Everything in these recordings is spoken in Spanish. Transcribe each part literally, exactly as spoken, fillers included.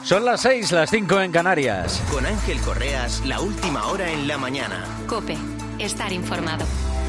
Son las seis, las cinco en Canarias. Con Ángel Correas, la última hora en la mañana. COPE, estar informado.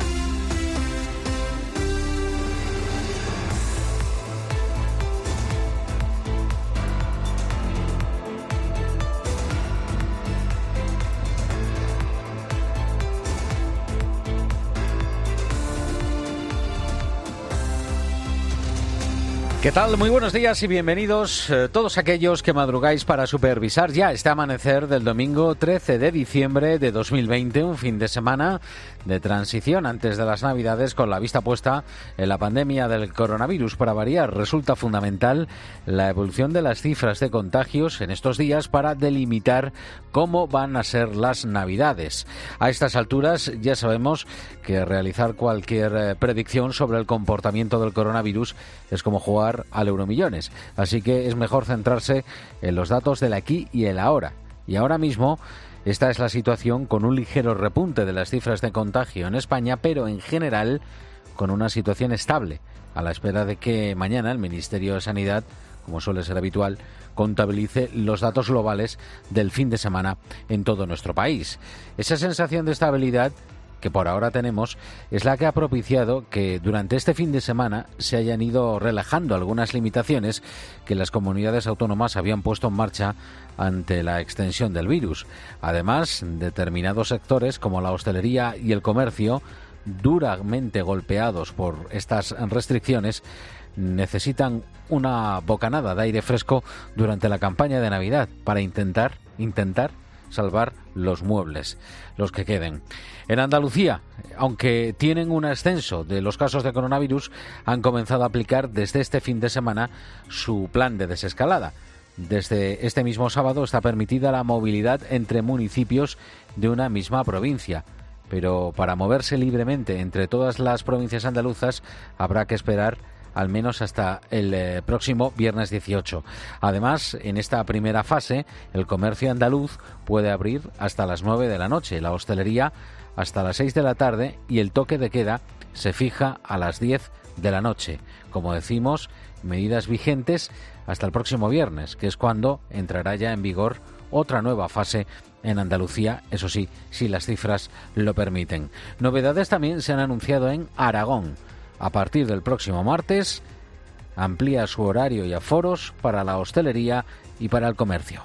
¿Qué tal? Muy buenos días y bienvenidos eh, todos aquellos que madrugáis para supervisar ya este amanecer del domingo trece de diciembre de dos mil veinte, un fin de semana de transición antes de las Navidades con la vista puesta en la pandemia del coronavirus. Para variar, resulta fundamental la evolución de las cifras de contagios en estos días para delimitar cómo van a ser las Navidades. A estas alturas ya sabemos que realizar cualquier eh, predicción sobre el comportamiento del coronavirus es como jugar al Euromillones, así que es mejor centrarse en los datos del aquí y el ahora. Y ahora mismo esta es la situación, con un ligero repunte de las cifras de contagio en España, pero en general con una situación estable, a la espera de que mañana el Ministerio de Sanidad, como suele ser habitual, contabilice los datos globales del fin de semana en todo nuestro país. Esa sensación de estabilidad que por ahora tenemos es la que ha propiciado que durante este fin de semana se hayan ido relajando algunas limitaciones que las comunidades autónomas habían puesto en marcha ante la extensión del virus. Además, determinados sectores como la hostelería y el comercio, duramente golpeados por estas restricciones, necesitan una bocanada de aire fresco durante la campaña de Navidad para intentar, intentar salvar los muebles, los que queden. En Andalucía, aunque tienen un ascenso de los casos de coronavirus, han comenzado a aplicar desde este fin de semana su plan de desescalada. Desde este mismo sábado está permitida la movilidad entre municipios de una misma provincia, pero para moverse libremente entre todas las provincias andaluzas habrá que esperar al menos hasta el eh, próximo viernes dieciocho. Además, en esta primera fase, el comercio andaluz puede abrir hasta las nueve de la noche, la hostelería hasta las seis de la tarde y el toque de queda se fija a las diez de la noche. Como decimos, medidas vigentes hasta el próximo viernes, que es cuando entrará ya en vigor otra nueva fase en Andalucía, eso sí, si las cifras lo permiten. Novedades también se han anunciado en Aragón. A partir del próximo martes, amplía su horario y aforos para la hostelería y para el comercio.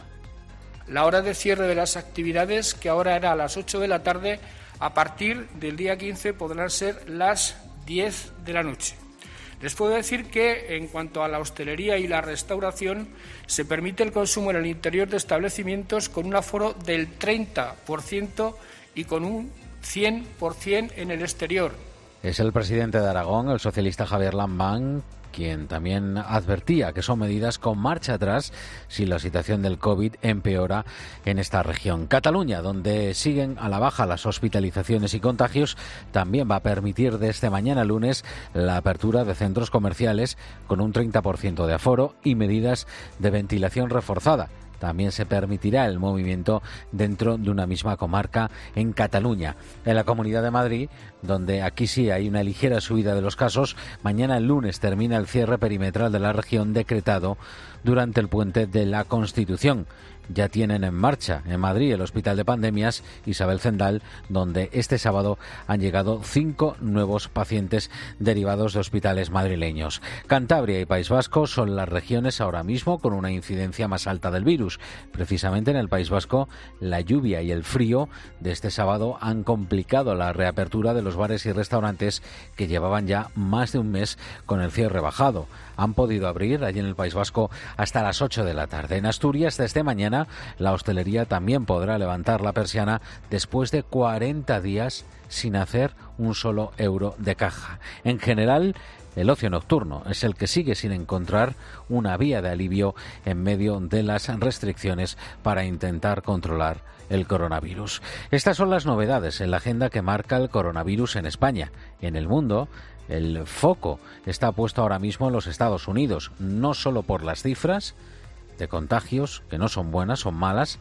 La hora de cierre de las actividades, que ahora era a las ocho de la tarde, a partir del día quince podrán ser las diez de la noche. Les puedo decir que, en cuanto a la hostelería y la restauración, se permite el consumo en el interior de establecimientos con un aforo del treinta por ciento y con un cien por ciento en el exterior. Es el presidente de Aragón, el socialista Javier Lambán, quien también advertía que son medidas con marcha atrás si la situación del COVID empeora en esta región. Cataluña, donde siguen a la baja las hospitalizaciones y contagios, también va a permitir desde mañana lunes la apertura de centros comerciales con un treinta por ciento de aforo y medidas de ventilación reforzada. También se permitirá el movimiento dentro de una misma comarca en Cataluña. En la Comunidad de Madrid, donde aquí sí hay una ligera subida de los casos, mañana el lunes termina el cierre perimetral de la región decretado durante el puente de la Constitución. Ya tienen en marcha en Madrid el Hospital de Pandemias Isabel Zendal, donde este sábado han llegado cinco nuevos pacientes derivados de hospitales madrileños. Cantabria y País Vasco son las regiones ahora mismo con una incidencia más alta del virus. Precisamente en el País Vasco, la lluvia y el frío de este sábado han complicado la reapertura de los bares y restaurantes que llevaban ya más de un mes con el cierre bajado. Han podido abrir allí en el País Vasco hasta las ocho de la tarde. En Asturias, desde mañana, la hostelería también podrá levantar la persiana después de cuarenta días sin hacer un solo euro de caja. En general, el ocio nocturno es el que sigue sin encontrar una vía de alivio en medio de las restricciones para intentar controlar el coronavirus. Estas son las novedades en la agenda que marca el coronavirus en España. En el mundo, el foco está puesto ahora mismo en los Estados Unidos, no solo por las cifras de contagios, que no son buenas, son malas,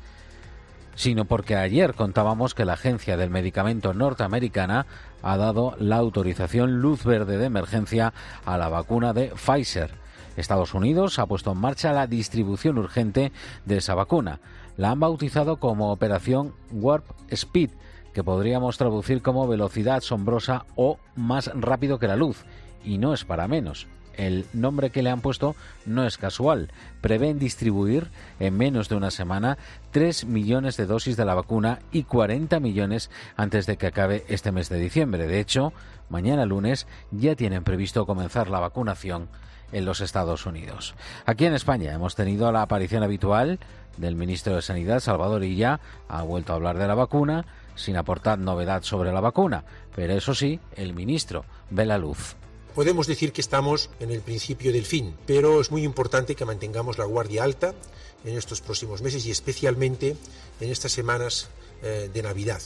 sino porque ayer contábamos que la Agencia del Medicamento norteamericana ha dado la autorización luz verde de emergencia a la vacuna de Pfizer. Estados Unidos ha puesto en marcha la distribución urgente de esa vacuna. La han bautizado como Operación Warp Speed, que podríamos traducir como velocidad asombrosa o más rápido que la luz. Y no es para menos. El nombre que le han puesto no es casual. Prevén distribuir en menos de una semana tres millones de dosis de la vacuna y cuarenta millones antes de que acabe este mes de diciembre. De hecho, mañana lunes ya tienen previsto comenzar la vacunación en los Estados Unidos. Aquí en España hemos tenido la aparición habitual del ministro de Sanidad, Salvador Illa. Ha vuelto a hablar de la vacuna sin aportar novedad sobre la vacuna, pero eso sí, el ministro ve la luz. Podemos decir que estamos en el principio del fin, pero es muy importante que mantengamos la guardia alta en estos próximos meses y especialmente en estas semanas eh, de Navidad.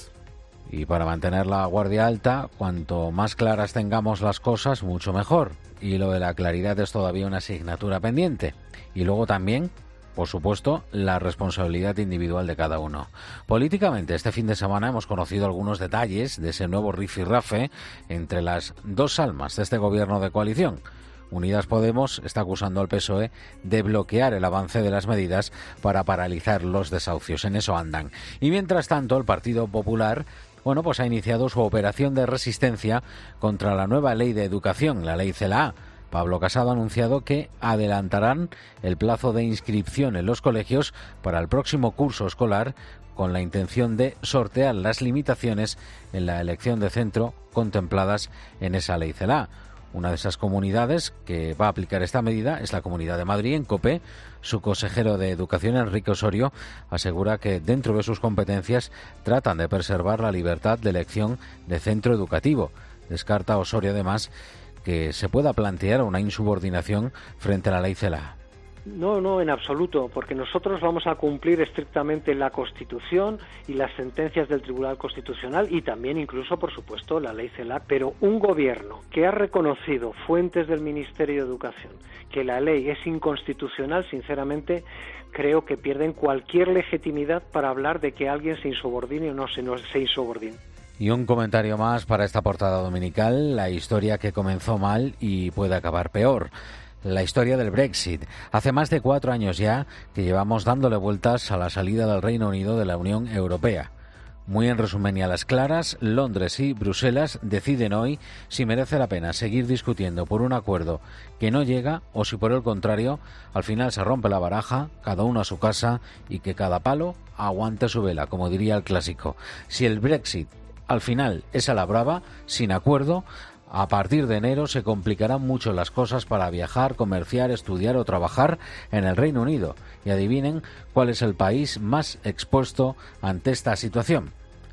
Y para mantener la guardia alta, cuanto más claras tengamos las cosas, mucho mejor. Y lo de la claridad es todavía una asignatura pendiente. Y luego también, por supuesto, la responsabilidad individual de cada uno. Políticamente, este fin de semana hemos conocido algunos detalles de ese nuevo rifirrafe entre las dos almas de este gobierno de coalición. Unidas Podemos está acusando al P S O E de bloquear el avance de las medidas para paralizar los desahucios. En eso andan. Y mientras tanto, el Partido Popular, bueno, pues ha iniciado su operación de resistencia contra la nueva ley de educación, la ley CELA. Pablo Casado ha anunciado que adelantarán el plazo de inscripción en los colegios para el próximo curso escolar con la intención de sortear las limitaciones en la elección de centro contempladas en esa ley CELA. Una de esas comunidades que va a aplicar esta medida es la Comunidad de Madrid. En COPE, su consejero de Educación, Enrique Osorio, asegura que dentro de sus competencias tratan de preservar la libertad de elección de centro educativo. Descarta Osorio, además, que se pueda plantear una insubordinación frente a la ley CELA. No, no, en absoluto, porque nosotros vamos a cumplir estrictamente la Constitución y las sentencias del Tribunal Constitucional y también incluso, por supuesto, la ley CELA. Pero un gobierno que ha reconocido fuentes del Ministerio de Educación que la ley es inconstitucional, sinceramente, creo que pierden cualquier legitimidad para hablar de que alguien se insubordine o no se, no se insubordine. Y un comentario más para esta portada dominical, la historia que comenzó mal y puede acabar peor. La historia del Brexit. Hace más de cuatro años ya que llevamos dándole vueltas a la salida del Reino Unido de la Unión Europea. Muy en resumen y a las claras, Londres y Bruselas deciden hoy si merece la pena seguir discutiendo por un acuerdo que no llega o si por el contrario al final se rompe la baraja, cada uno a su casa y que cada palo aguante su vela, como diría el clásico. Si el Brexit al final es a la brava, sin acuerdo, a partir de enero se complicarán mucho las cosas para viajar, comerciar, estudiar o trabajar en el Reino Unido. Y adivinen cuál es el país más expuesto ante esta situación.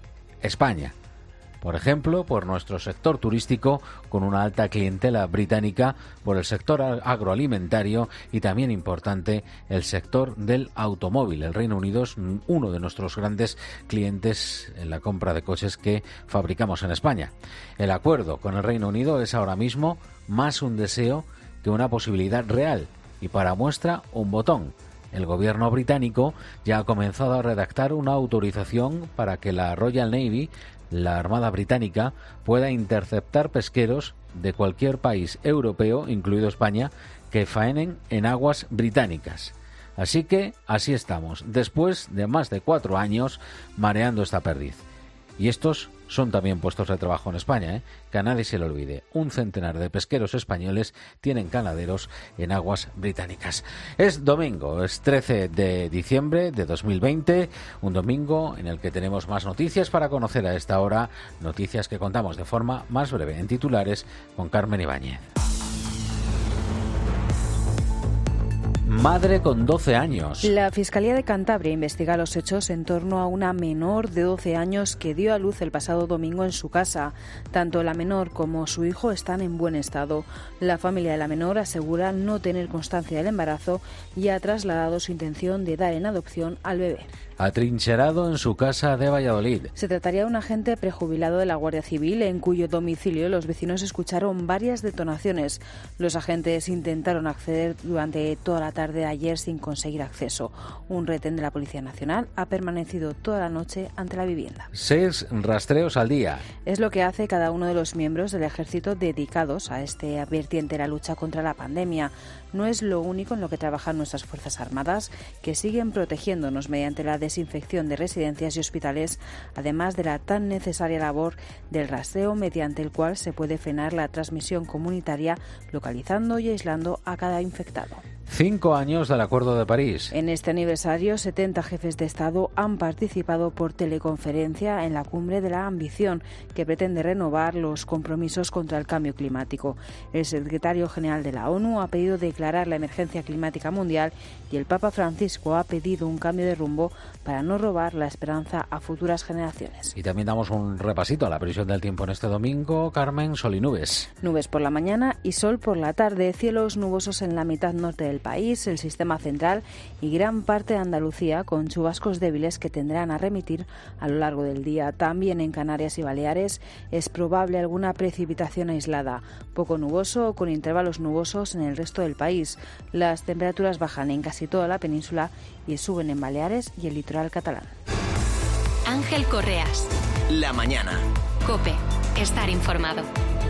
España. Por ejemplo, por nuestro sector turístico, con una alta clientela británica, por el sector agroalimentario y también importante el sector del automóvil. El Reino Unido es uno de nuestros grandes clientes en la compra de coches que fabricamos en España. El acuerdo con el Reino Unido es ahora mismo más un deseo que una posibilidad real y para muestra un botón. El gobierno británico ya ha comenzado a redactar una autorización para que la Royal Navy, la Armada Británica, pueda interceptar pesqueros de cualquier país europeo, incluido España, que faenen en aguas británicas. Así que así estamos, después de más de cuatro años mareando esta perdiz. Y estos son también puestos de trabajo en España, ¿eh? Que a nadie se le olvide. Un centenar de pesqueros españoles tienen caladeros en aguas británicas. Es domingo, es trece de diciembre de dos mil veinte, un domingo en el que tenemos más noticias para conocer a esta hora, noticias que contamos de forma más breve en titulares con Carmen Ibáñez. Madre con doce años. La Fiscalía de Cantabria investiga los hechos en torno a una menor de doce años que dio a luz el pasado domingo en su casa. Tanto la menor como su hijo están en buen estado. La familia de la menor asegura no tener constancia del embarazo y ha trasladado su intención de dar en adopción al bebé. Atrincherado en su casa de Valladolid. Se trataría de un agente prejubilado de la Guardia Civil en cuyo domicilio los vecinos escucharon varias detonaciones. Los agentes intentaron acceder durante toda la tarde tarde de ayer sin conseguir acceso. Un retén de la Policía Nacional ha permanecido toda la noche ante la vivienda. Seis rastreos al día. Es lo que hace cada uno de los miembros del Ejército dedicados a este vertiente de la lucha contra la pandemia. No es lo único en lo que trabajan nuestras Fuerzas Armadas, que siguen protegiéndonos mediante la desinfección de residencias y hospitales, además de la tan necesaria labor del rastreo mediante el cual se puede frenar la transmisión comunitaria, localizando y aislando a cada infectado. Cinco años del Acuerdo de París. En este aniversario, setenta jefes de Estado han participado por teleconferencia en la Cumbre de la Ambición, que pretende renovar los compromisos contra el cambio climático. El secretario general de la ONU ha pedido declarar la emergencia climática mundial y el Papa Francisco ha pedido un cambio de rumbo para no robar la esperanza a futuras generaciones. Y también damos un repasito a la previsión del tiempo en este domingo. Carmen, sol y nubes. Nubes por la mañana y sol por la tarde. Cielos nubosos en la mitad norte del país, el sistema central y gran parte de Andalucía, con chubascos débiles que tendrán a remitir a lo largo del día. También en Canarias y Baleares es probable alguna precipitación aislada, poco nuboso o con intervalos nubosos en el resto del país. Las temperaturas bajan en casi toda la península y suben en Baleares y el litoral catalán. Ángel Correas. La mañana. COPE. Estar informado.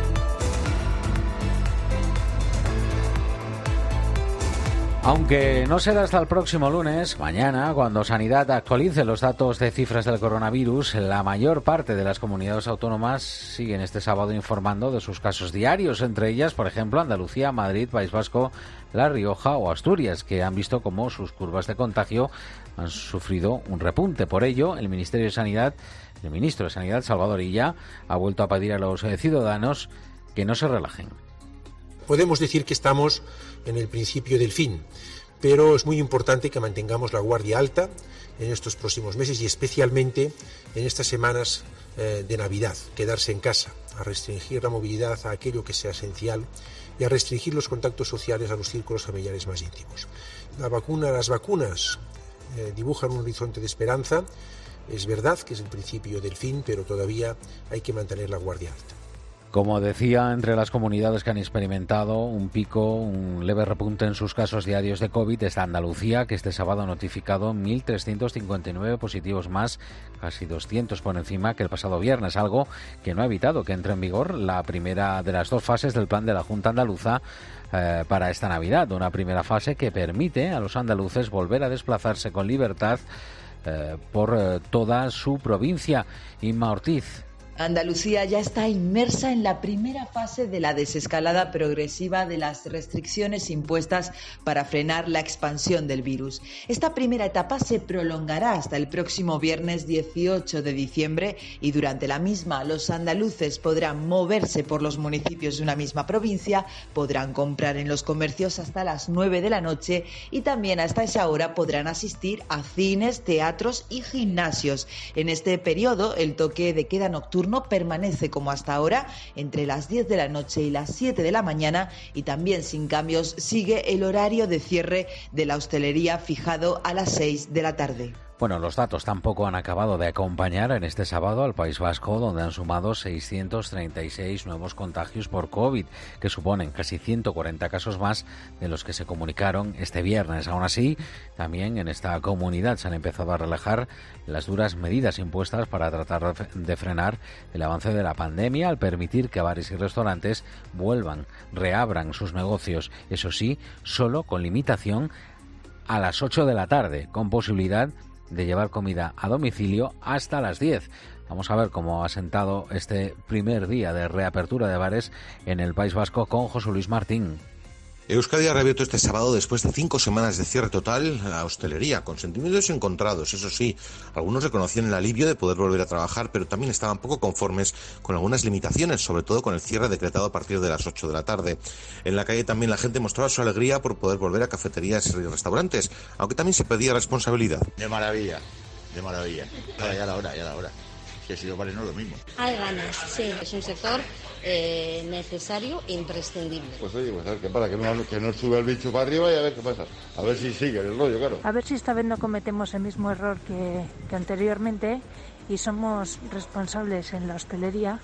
Aunque no será hasta el próximo lunes, mañana, cuando Sanidad actualice los datos de cifras del coronavirus, la mayor parte de las comunidades autónomas siguen este sábado informando de sus casos diarios, entre ellas, por ejemplo, Andalucía, Madrid, País Vasco, La Rioja o Asturias, que han visto cómo sus curvas de contagio han sufrido un repunte. Por ello, el Ministerio de Sanidad, el ministro de Sanidad, Salvador Illa, ha vuelto a pedir a los ciudadanos que no se relajen. Podemos decir que estamos en el principio del fin, pero es muy importante que mantengamos la guardia alta en estos próximos meses y especialmente en estas semanas eh, de Navidad. Quedarse en casa, a restringir la movilidad a aquello que sea esencial y a restringir los contactos sociales a los círculos familiares más íntimos. La vacuna, las vacunas eh, dibujan un horizonte de esperanza. Es verdad que es el principio del fin, pero todavía hay que mantener la guardia alta. Como decía, entre las comunidades que han experimentado un pico, un leve repunte en sus casos diarios de COVID está Andalucía, que este sábado ha notificado mil trescientos cincuenta y nueve positivos más, casi doscientos por encima que el pasado viernes, algo que no ha evitado que entre en vigor la primera de las dos fases del plan de la Junta Andaluza eh, para esta Navidad. Una primera fase que permite a los andaluces volver a desplazarse con libertad eh, por eh, toda su provincia. Inma Ortiz. Andalucía ya está inmersa en la primera fase de la desescalada progresiva de las restricciones impuestas para frenar la expansión del virus. Esta primera etapa se prolongará hasta el próximo viernes dieciocho de diciembre y durante la misma los andaluces podrán moverse por los municipios de una misma provincia, podrán comprar en los comercios hasta las nueve de la noche y también hasta esa hora podrán asistir a cines, teatros y gimnasios. En este periodo el toque de queda nocturno permanece como hasta ahora entre las diez de la noche y las siete de la mañana y también sin cambios sigue el horario de cierre de la hostelería fijado a las seis de la tarde. Bueno, los datos tampoco han acabado de acompañar en este sábado al País Vasco, donde han sumado seiscientos treinta y seis nuevos contagios por COVID, que suponen casi ciento cuarenta casos más de los que se comunicaron este viernes. Aún así, también en esta comunidad se han empezado a relajar las duras medidas impuestas para tratar de frenar el avance de la pandemia al permitir que bares y restaurantes vuelvan, reabran sus negocios. Eso sí, solo con limitación a las ocho de la tarde, con posibilidad de llevar comida a domicilio hasta las diez. Vamos a ver cómo ha sentado este primer día de reapertura de bares en el País Vasco con José Luis Martín. Euskadi ha reabierto este sábado después de cinco semanas de cierre total la hostelería, con sentimientos encontrados. Eso sí, algunos reconocían el alivio de poder volver a trabajar, pero también estaban poco conformes con algunas limitaciones, sobre todo con el cierre decretado a partir de las ocho de la tarde. En la calle también la gente mostraba su alegría por poder volver a cafeterías y restaurantes, aunque también se pedía responsabilidad. De maravilla, de maravilla. Ahora ya la hora, ya la hora. Que si no vale no lo mismo. Hay ganas, sí. Es un sector eh, necesario e imprescindible. Pues oye, pues a ver qué pasa, que no, que no sube el bicho para arriba y a ver qué pasa. A ver si sigue el rollo, claro. A ver si esta vez no cometemos el mismo error que, que anteriormente y somos responsables en la hostelería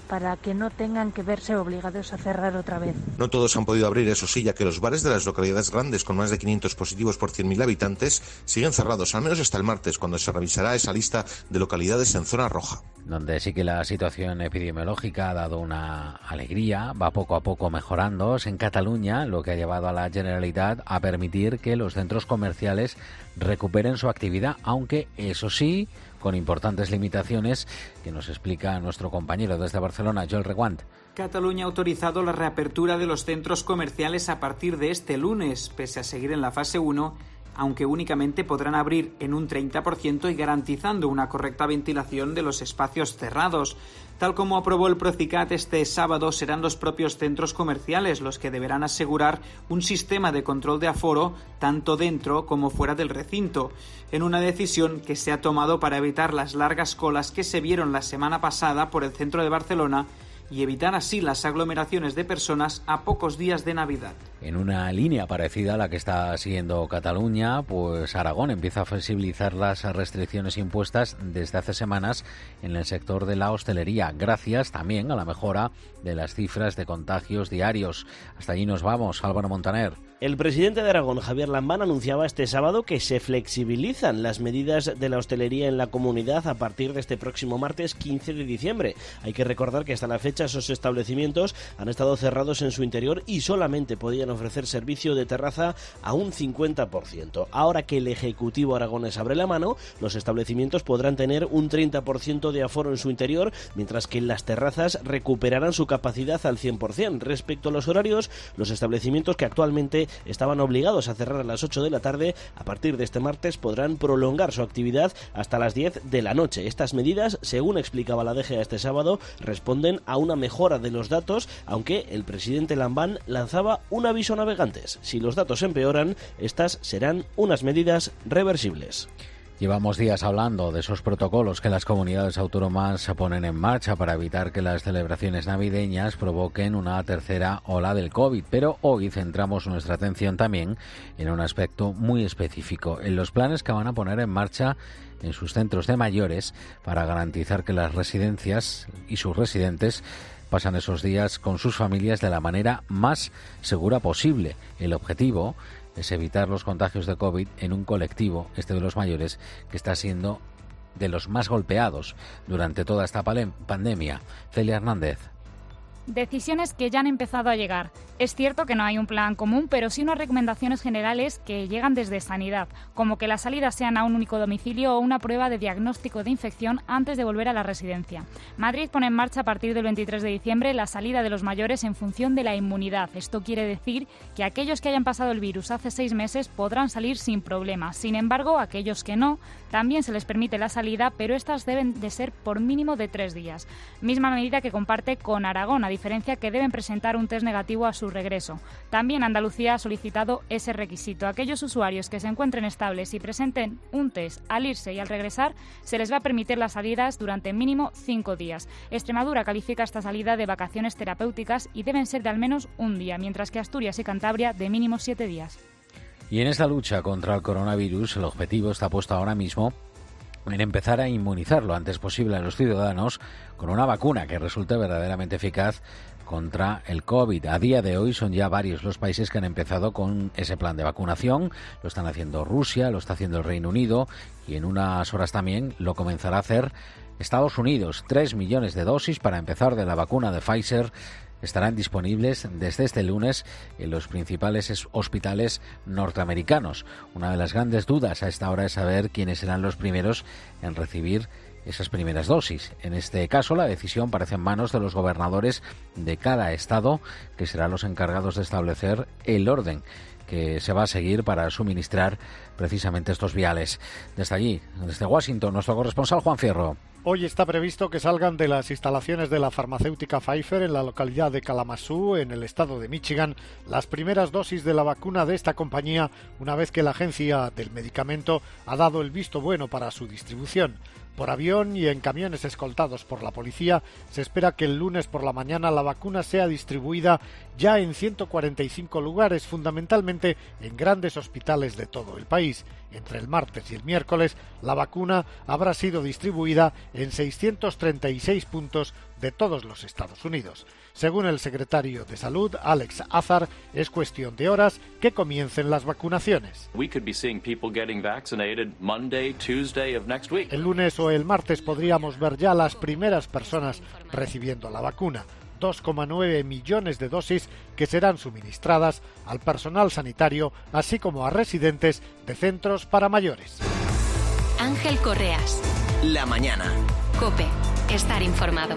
para que no tengan que verse obligados a cerrar otra vez. No todos han podido abrir, eso sí, ya que los bares de las localidades grandes con más de quinientos positivos por cien mil habitantes siguen cerrados, al menos hasta el martes, cuando se revisará esa lista de localidades en zona roja. Donde sí que la situación epidemiológica ha dado una alegría, va poco a poco mejorando, es en Cataluña, lo que ha llevado a la Generalitat a permitir que los centros comerciales recuperen su actividad, aunque eso sí, con importantes limitaciones que nos explica nuestro compañero desde Barcelona, Joel Reguant. Cataluña ha autorizado la reapertura de los centros comerciales a partir de este lunes, pese a seguir en la fase uno, aunque únicamente podrán abrir en un treinta por ciento y garantizando una correcta ventilación de los espacios cerrados. Tal como aprobó el Procicat este sábado, serán los propios centros comerciales los que deberán asegurar un sistema de control de aforo tanto dentro como fuera del recinto, en una decisión que se ha tomado para evitar las largas colas que se vieron la semana pasada por el centro de Barcelona y evitar así las aglomeraciones de personas a pocos días de Navidad. En una línea parecida a la que está siguiendo Cataluña, pues Aragón empieza a flexibilizar las restricciones impuestas desde hace semanas en el sector de la hostelería, gracias también a la mejora de las cifras de contagios diarios. Hasta allí nos vamos, Álvaro Montaner. El presidente de Aragón, Javier Lambán, anunciaba este sábado que se flexibilizan las medidas de la hostelería en la comunidad a partir de este próximo martes quince de diciembre. Hay que recordar que hasta la fecha esos establecimientos han estado cerrados en su interior y solamente podían ofrecer servicio de terraza a un cincuenta por ciento. Ahora que el Ejecutivo aragonés abre la mano, los establecimientos podrán tener un treinta por ciento de aforo en su interior, mientras que las terrazas recuperarán su capacidad al cien por ciento. Respecto a los horarios, los establecimientos que actualmente estaban obligados a cerrar a las ocho de la tarde, a partir de este martes podrán prolongar su actividad hasta las diez de la noche. Estas medidas, según explicaba la D G A este sábado, responden a una mejora de los datos, aunque el presidente Lambán lanzaba un aviso a navegantes. Si los datos empeoran, estas serán unas medidas reversibles. Llevamos días hablando de esos protocolos que las comunidades autónomas se ponen en marcha para evitar que las celebraciones navideñas provoquen una tercera ola del COVID, pero hoy centramos nuestra atención también en un aspecto muy específico, en los planes que van a poner en marcha en sus centros de mayores para garantizar que las residencias y sus residentes pasan esos días con sus familias de la manera más segura posible. El objetivo es evitar los contagios de COVID en un colectivo, este de los mayores, que está siendo de los más golpeados durante toda esta pandemia. Celia Hernández. Decisiones que ya han empezado a llegar. Es cierto que no hay un plan común, pero sí unas recomendaciones generales que llegan desde Sanidad, como que las salidas sean a un único domicilio o una prueba de diagnóstico de infección antes de volver a la residencia. Madrid pone en marcha a partir del veintitrés de diciembre la salida de los mayores en función de la inmunidad. Esto quiere decir que aquellos que hayan pasado el virus hace seis meses podrán salir sin problema. Sin embargo, aquellos que no, también se les permite la salida, pero estas deben de ser por mínimo de tres días. Misma medida que comparte con Aragón, a diferencia que deben presentar un test negativo a su regreso. También Andalucía ha solicitado ese requisito. Aquellos usuarios que se encuentren estables y presenten un test al irse y al regresar, se les va a permitir las salidas durante mínimo cinco días. Extremadura califica esta salida de vacaciones terapéuticas y deben ser de al menos un día, mientras que Asturias y Cantabria de mínimo siete días. Y en esta lucha contra el coronavirus, el objetivo está puesto ahora mismo en empezar a inmunizar lo antes posible a los ciudadanos con una vacuna que resulte verdaderamente eficaz contra el COVID. A día de hoy son ya varios los países que han empezado con ese plan de vacunación. Lo están haciendo Rusia, lo está haciendo el Reino Unido y en unas horas también lo comenzará a hacer Estados Unidos. Tres millones de dosis para empezar de la vacuna de Pfizer estarán disponibles desde este lunes en los principales hospitales norteamericanos. Una de las grandes dudas a esta hora es saber quiénes serán los primeros en recibir esas primeras dosis. En este caso, la decisión parece en manos de los gobernadores de cada estado, que serán los encargados de establecer el orden que se va a seguir para suministrar precisamente estos viales. Desde allí, desde Washington, nuestro corresponsal Juan Fierro. Hoy está previsto que salgan de las instalaciones de la farmacéutica Pfizer en la localidad de Kalamazoo, en el estado de Michigan, las primeras dosis de la vacuna de esta compañía, una vez que la agencia del medicamento ha dado el visto bueno para su distribución. Por avión y en camiones escoltados por la policía, se espera que el lunes por la mañana la vacuna sea distribuida ya en ciento cuarenta y cinco lugares, fundamentalmente en grandes hospitales de todo el país. Entre el martes y el miércoles, la vacuna habrá sido distribuida en seiscientos treinta y seis puntos de todos los Estados Unidos. Según el secretario de Salud, Alex Azar, es cuestión de horas que comiencen las vacunaciones. El lunes o el martes podríamos ver ya las primeras personas recibiendo la vacuna. dos coma nueve millones de dosis que serán suministradas al personal sanitario, así como a residentes de centros para mayores. Ángel Correas. La mañana. COPE. Estar informado.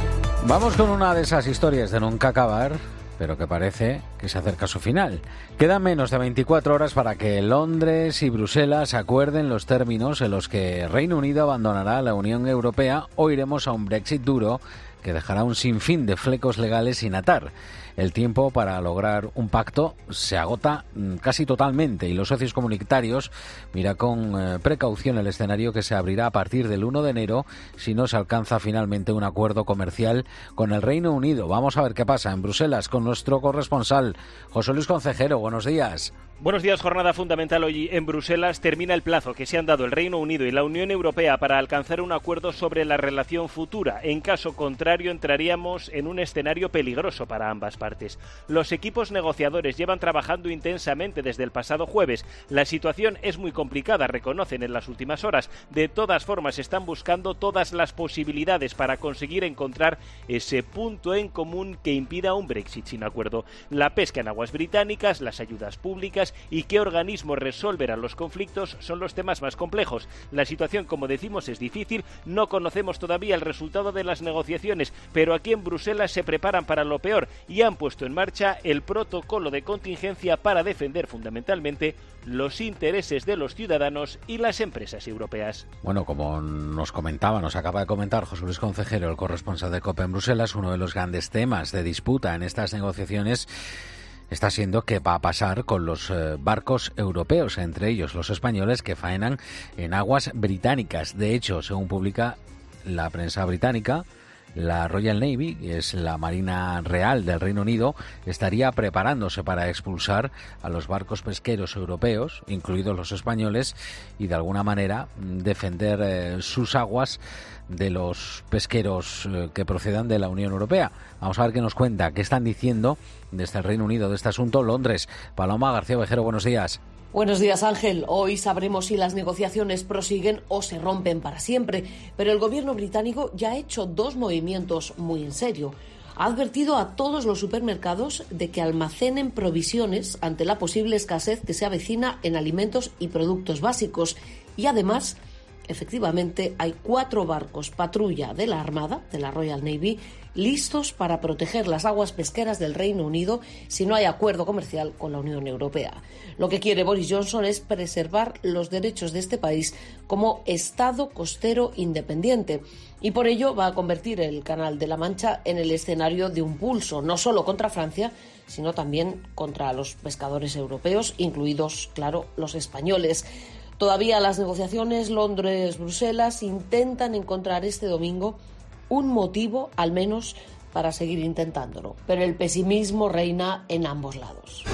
Vamos con una de esas historias de nunca acabar, pero que parece que se acerca a su final. Quedan menos de veinticuatro horas para que Londres y Bruselas acuerden los términos en los que Reino Unido abandonará la Unión Europea o iremos a un Brexit duro que dejará un sinfín de flecos legales sin atar. El tiempo para lograr un pacto se agota casi totalmente y los socios comunitarios mira con eh, precaución el escenario que se abrirá a partir del uno de enero si no se alcanza finalmente un acuerdo comercial con el Reino Unido. Vamos a ver qué pasa en Bruselas con nuestro corresponsal José Luis Concejero. Buenos días. Buenos días. Jornada fundamental hoy en Bruselas. Termina el plazo que se han dado el Reino Unido y la Unión Europea para alcanzar un acuerdo sobre la relación futura. En caso contrario, entraríamos en un escenario peligroso para ambas partes. Los equipos negociadores llevan trabajando intensamente desde el pasado jueves. La situación es muy complicada, reconocen en las últimas horas. De todas formas, están buscando todas las posibilidades para conseguir encontrar ese punto en común que impida un Brexit sin acuerdo. La pesca en aguas británicas, las ayudas públicas y qué organismo resolverá los conflictos son los temas más complejos. La situación, como decimos, es difícil, no conocemos todavía el resultado de las negociaciones, pero aquí en Bruselas se preparan para lo peor y han puesto en marcha el protocolo de contingencia para defender fundamentalmente los intereses de los ciudadanos y las empresas europeas. Bueno, como nos comentaba, nos acaba de comentar José Luis Concejero, el corresponsal de COPE en Bruselas, uno de los grandes temas de disputa en estas negociaciones está siendo qué va a pasar con los eh, barcos europeos, entre ellos los españoles que faenan en aguas británicas. De hecho, según publica la prensa británica, la Royal Navy, que es la Marina Real del Reino Unido, estaría preparándose para expulsar a los barcos pesqueros europeos, incluidos los españoles, y de alguna manera defender eh, sus aguas de los pesqueros eh, que procedan de la Unión Europea. Vamos a ver qué nos cuenta, qué están diciendo desde el Reino Unido de este asunto. Londres, Paloma García Ovejero, buenos días. Buenos días, Ángel. Hoy sabremos si las negociaciones prosiguen o se rompen para siempre, pero el gobierno británico ya ha hecho dos movimientos muy en serio. Ha advertido a todos los supermercados de que almacenen provisiones ante la posible escasez que se avecina en alimentos y productos básicos y además, efectivamente, hay cuatro barcos patrulla de la Armada, de la Royal Navy, listos para proteger las aguas pesqueras del Reino Unido si no hay acuerdo comercial con la Unión Europea. Lo que quiere Boris Johnson es preservar los derechos de este país como Estado costero independiente y por ello va a convertir el Canal de la Mancha en el escenario de un pulso, no solo contra Francia, sino también contra los pescadores europeos, incluidos, claro, los españoles. Todavía las negociaciones Londres-Bruselas intentan encontrar este domingo un motivo, al menos, para seguir intentándolo. Pero el pesimismo reina en ambos lados.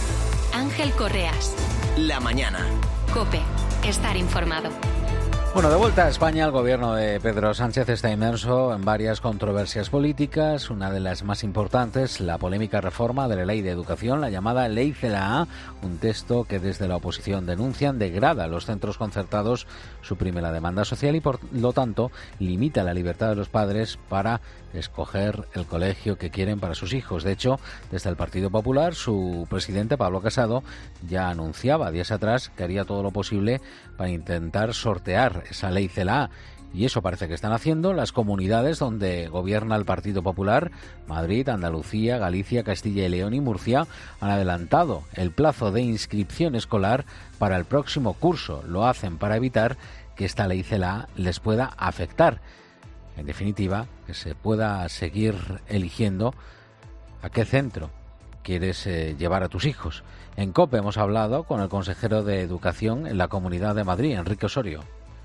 Ángel Correas. La mañana. COPE. Estar informado. Bueno, de vuelta a España, el gobierno de Pedro Sánchez está inmerso en varias controversias políticas. Una de las más importantes, la polémica reforma de la Ley de Educación, la llamada Ley CELA, un texto que desde la oposición denuncian degrada a los centros concertados, suprime la demanda social y, por lo tanto, limita la libertad de los padres para escoger el colegio que quieren para sus hijos. De hecho, desde el Partido Popular, su presidente, Pablo Casado, ya anunciaba días atrás que haría todo lo posible para intentar sortear esa ley CELA. Y eso parece que están haciendo las comunidades donde gobierna el Partido Popular. Madrid, Andalucía, Galicia, Castilla y León y Murcia han adelantado el plazo de inscripción escolar para el próximo curso. Lo hacen para evitar que esta ley CELA les pueda afectar. En definitiva, que se pueda seguir eligiendo a qué centro quieres eh, llevar a tus hijos. En COPE hemos hablado con el consejero de Educación en la Comunidad de Madrid, Enrique Osorio.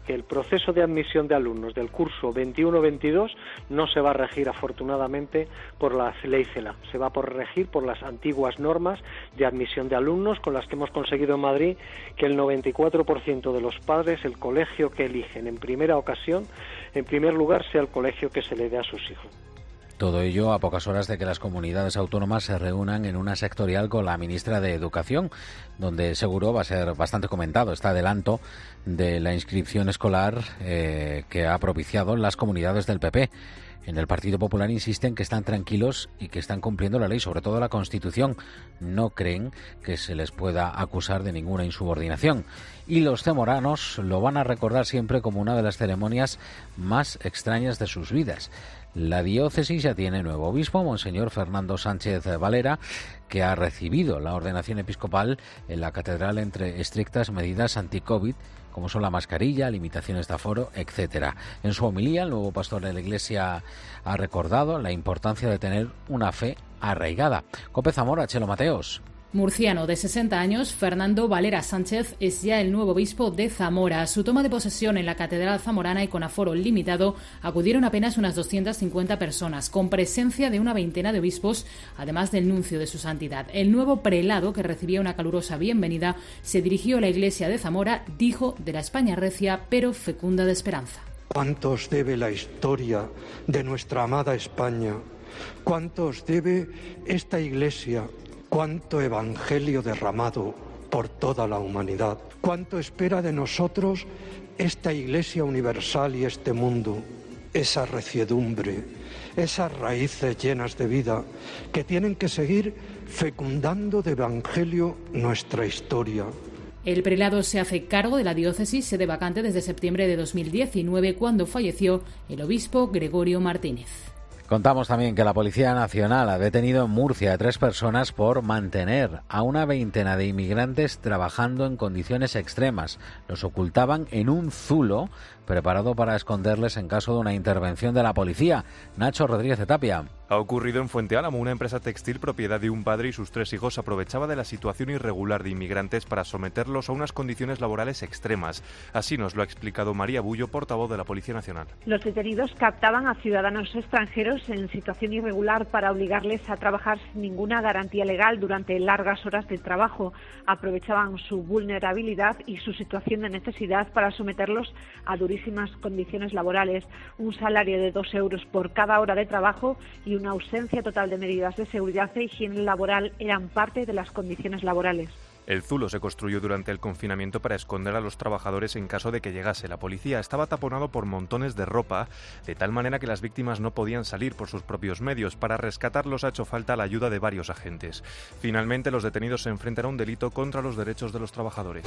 que el proceso de admisión de alumnos del curso veintiuno veintidós no se va a regir afortunadamente por la ley CELA, se va a regir por las antiguas normas de admisión de alumnos con las que hemos conseguido en Madrid que el noventa y cuatro por ciento de los padres, el colegio que eligen en primera ocasión, en primer lugar sea el colegio que se le dé a sus hijos. Todo ello a pocas horas de que las comunidades autónomas se reúnan en una sectorial con la ministra de Educación, donde seguro va a ser bastante comentado este adelanto de la inscripción escolar eh, que ha propiciado las comunidades del P P. En el Partido Popular insisten que están tranquilos y que están cumpliendo la ley, sobre todo la Constitución. No creen que se les pueda acusar de ninguna insubordinación. Y los zamoranos lo van a recordar siempre como una de las ceremonias más extrañas de sus vidas. La diócesis ya tiene nuevo obispo, Monseñor Fernando Sánchez Valera, que ha recibido la ordenación episcopal en la catedral entre estrictas medidas anti-COVID, como son la mascarilla, limitaciones de aforo, etcétera. En su homilía, el nuevo pastor de la Iglesia ha recordado la importancia de tener una fe arraigada. Cope Zamora, Chelo Mateos. Murciano de sesenta años, Fernando Valera Sánchez es ya el nuevo obispo de Zamora. A su toma de posesión en la Catedral Zamorana y con aforo limitado acudieron apenas unas doscientas cincuenta personas, con presencia de una veintena de obispos, además del nuncio de su santidad. El nuevo prelado, que recibía una calurosa bienvenida, se dirigió a la iglesia de Zamora, dijo de la España recia pero fecunda de esperanza. ¿Cuánto os debe la historia de nuestra amada España? ¿Cuánto os debe esta iglesia? Cuánto evangelio derramado por toda la humanidad. Cuánto espera de nosotros esta Iglesia universal y este mundo. Esa reciedumbre, esas raíces llenas de vida que tienen que seguir fecundando de evangelio nuestra historia. El prelado se hace cargo de la diócesis, sede vacante desde septiembre de dos mil diecinueve, cuando falleció el obispo Gregorio Martínez. Contamos también que la Policía Nacional ha detenido en Murcia a tres personas por mantener a una veintena de inmigrantes trabajando en condiciones extremas. Los ocultaban en un zulo preparado para esconderles en caso de una intervención de la policía. Nacho Rodríguez de Tapia. Ha ocurrido en Fuente Álamo. Una empresa textil propiedad de un padre y sus tres hijos aprovechaba de la situación irregular de inmigrantes para someterlos a unas condiciones laborales extremas. Así nos lo ha explicado María Bullo, portavoz de la Policía Nacional. Los detenidos captaban a ciudadanos extranjeros en situación irregular para obligarles a trabajar sin ninguna garantía legal durante largas horas de trabajo. Aprovechaban su vulnerabilidad y su situación de necesidad para someterlos a durísimas condiciones laborales, un salario de dos euros por cada hora de trabajo y una ausencia total de medidas de seguridad e higiene laboral eran parte de las condiciones laborales. El zulo se construyó durante el confinamiento para esconder a los trabajadores en caso de que llegase la policía. Estaba taponado por montones de ropa, de tal manera que las víctimas no podían salir por sus propios medios. Para rescatarlos ha hecho falta la ayuda de varios agentes. Finalmente, los detenidos se enfrentan a un delito contra los derechos de los trabajadores.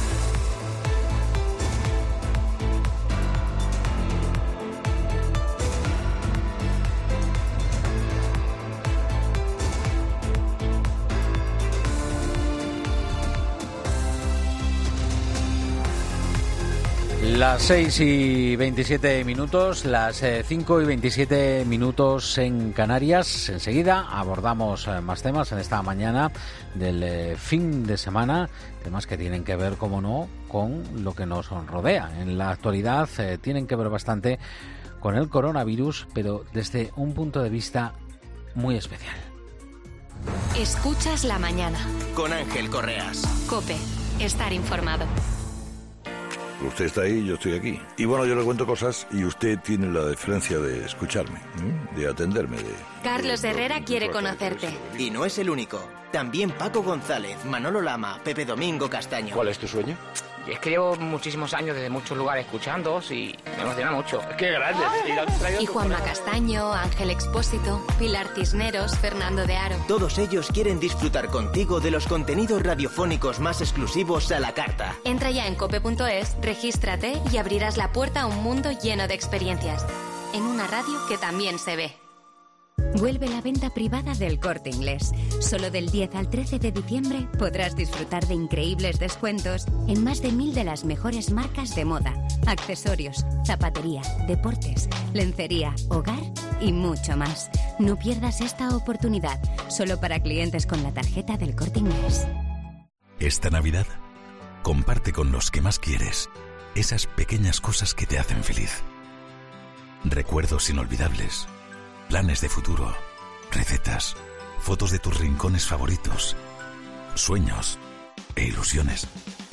Las seis y veintisiete minutos, las cinco y veintisiete minutos en Canarias. Enseguida abordamos más temas en esta mañana del eh, fin de semana, temas que tienen que ver, como no, con lo que nos rodea. En la actualidad eh, tienen que ver bastante con el coronavirus, pero desde un punto de vista muy especial. Escuchas la mañana. Con Ángel Correas. COPE. Estar informado. Usted está ahí, yo estoy aquí. Y bueno, yo le cuento cosas y usted tiene la deferencia de escucharme, ¿eh? De atenderme. De, Carlos de, Herrera de, quiere de conocerte. Y no es el único. También Paco González, Manolo Lama, Pepe Domingo Castaño. ¿Cuál es tu sueño? Es que llevo muchísimos años desde muchos lugares escuchándoos y me emociona mucho. ¡Qué grande! Y Juanma Castaño, Ángel Expósito, Pilar Cisneros, Fernando de Aro. Todos ellos quieren disfrutar contigo de los contenidos radiofónicos más exclusivos a la carta. Entra ya en cope punto es, regístrate y abrirás la puerta a un mundo lleno de experiencias. En una radio que también se ve. Vuelve la venta privada del Corte Inglés. Solo del diez al trece de diciembre podrás disfrutar de increíbles descuentos en más de mil de las mejores marcas de moda, accesorios, zapatería, deportes, lencería, hogar y mucho más. No pierdas esta oportunidad, solo para clientes con la tarjeta del Corte Inglés. Esta Navidad, comparte con los que más quieres. esas pequeñas cosas que te hacen feliz. Recuerdos inolvidables, planes de futuro, recetas, fotos de tus rincones favoritos, sueños e ilusiones.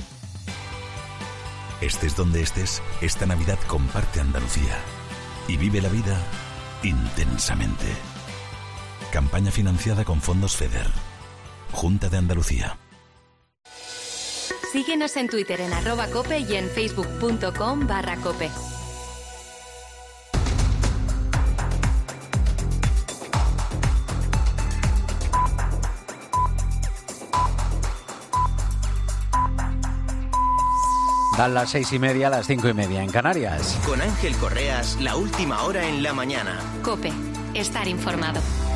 Estés donde estés, esta Navidad comparte Andalucía y vive la vida intensamente. Campaña financiada con fondos FEDER. Junta de Andalucía. Síguenos en Twitter en arroba cope y en facebook.com barra cope. Dan las seis y media, las cinco y media en Canarias. Con Ángel Correas, la última hora en la mañana. Cope, estar informado.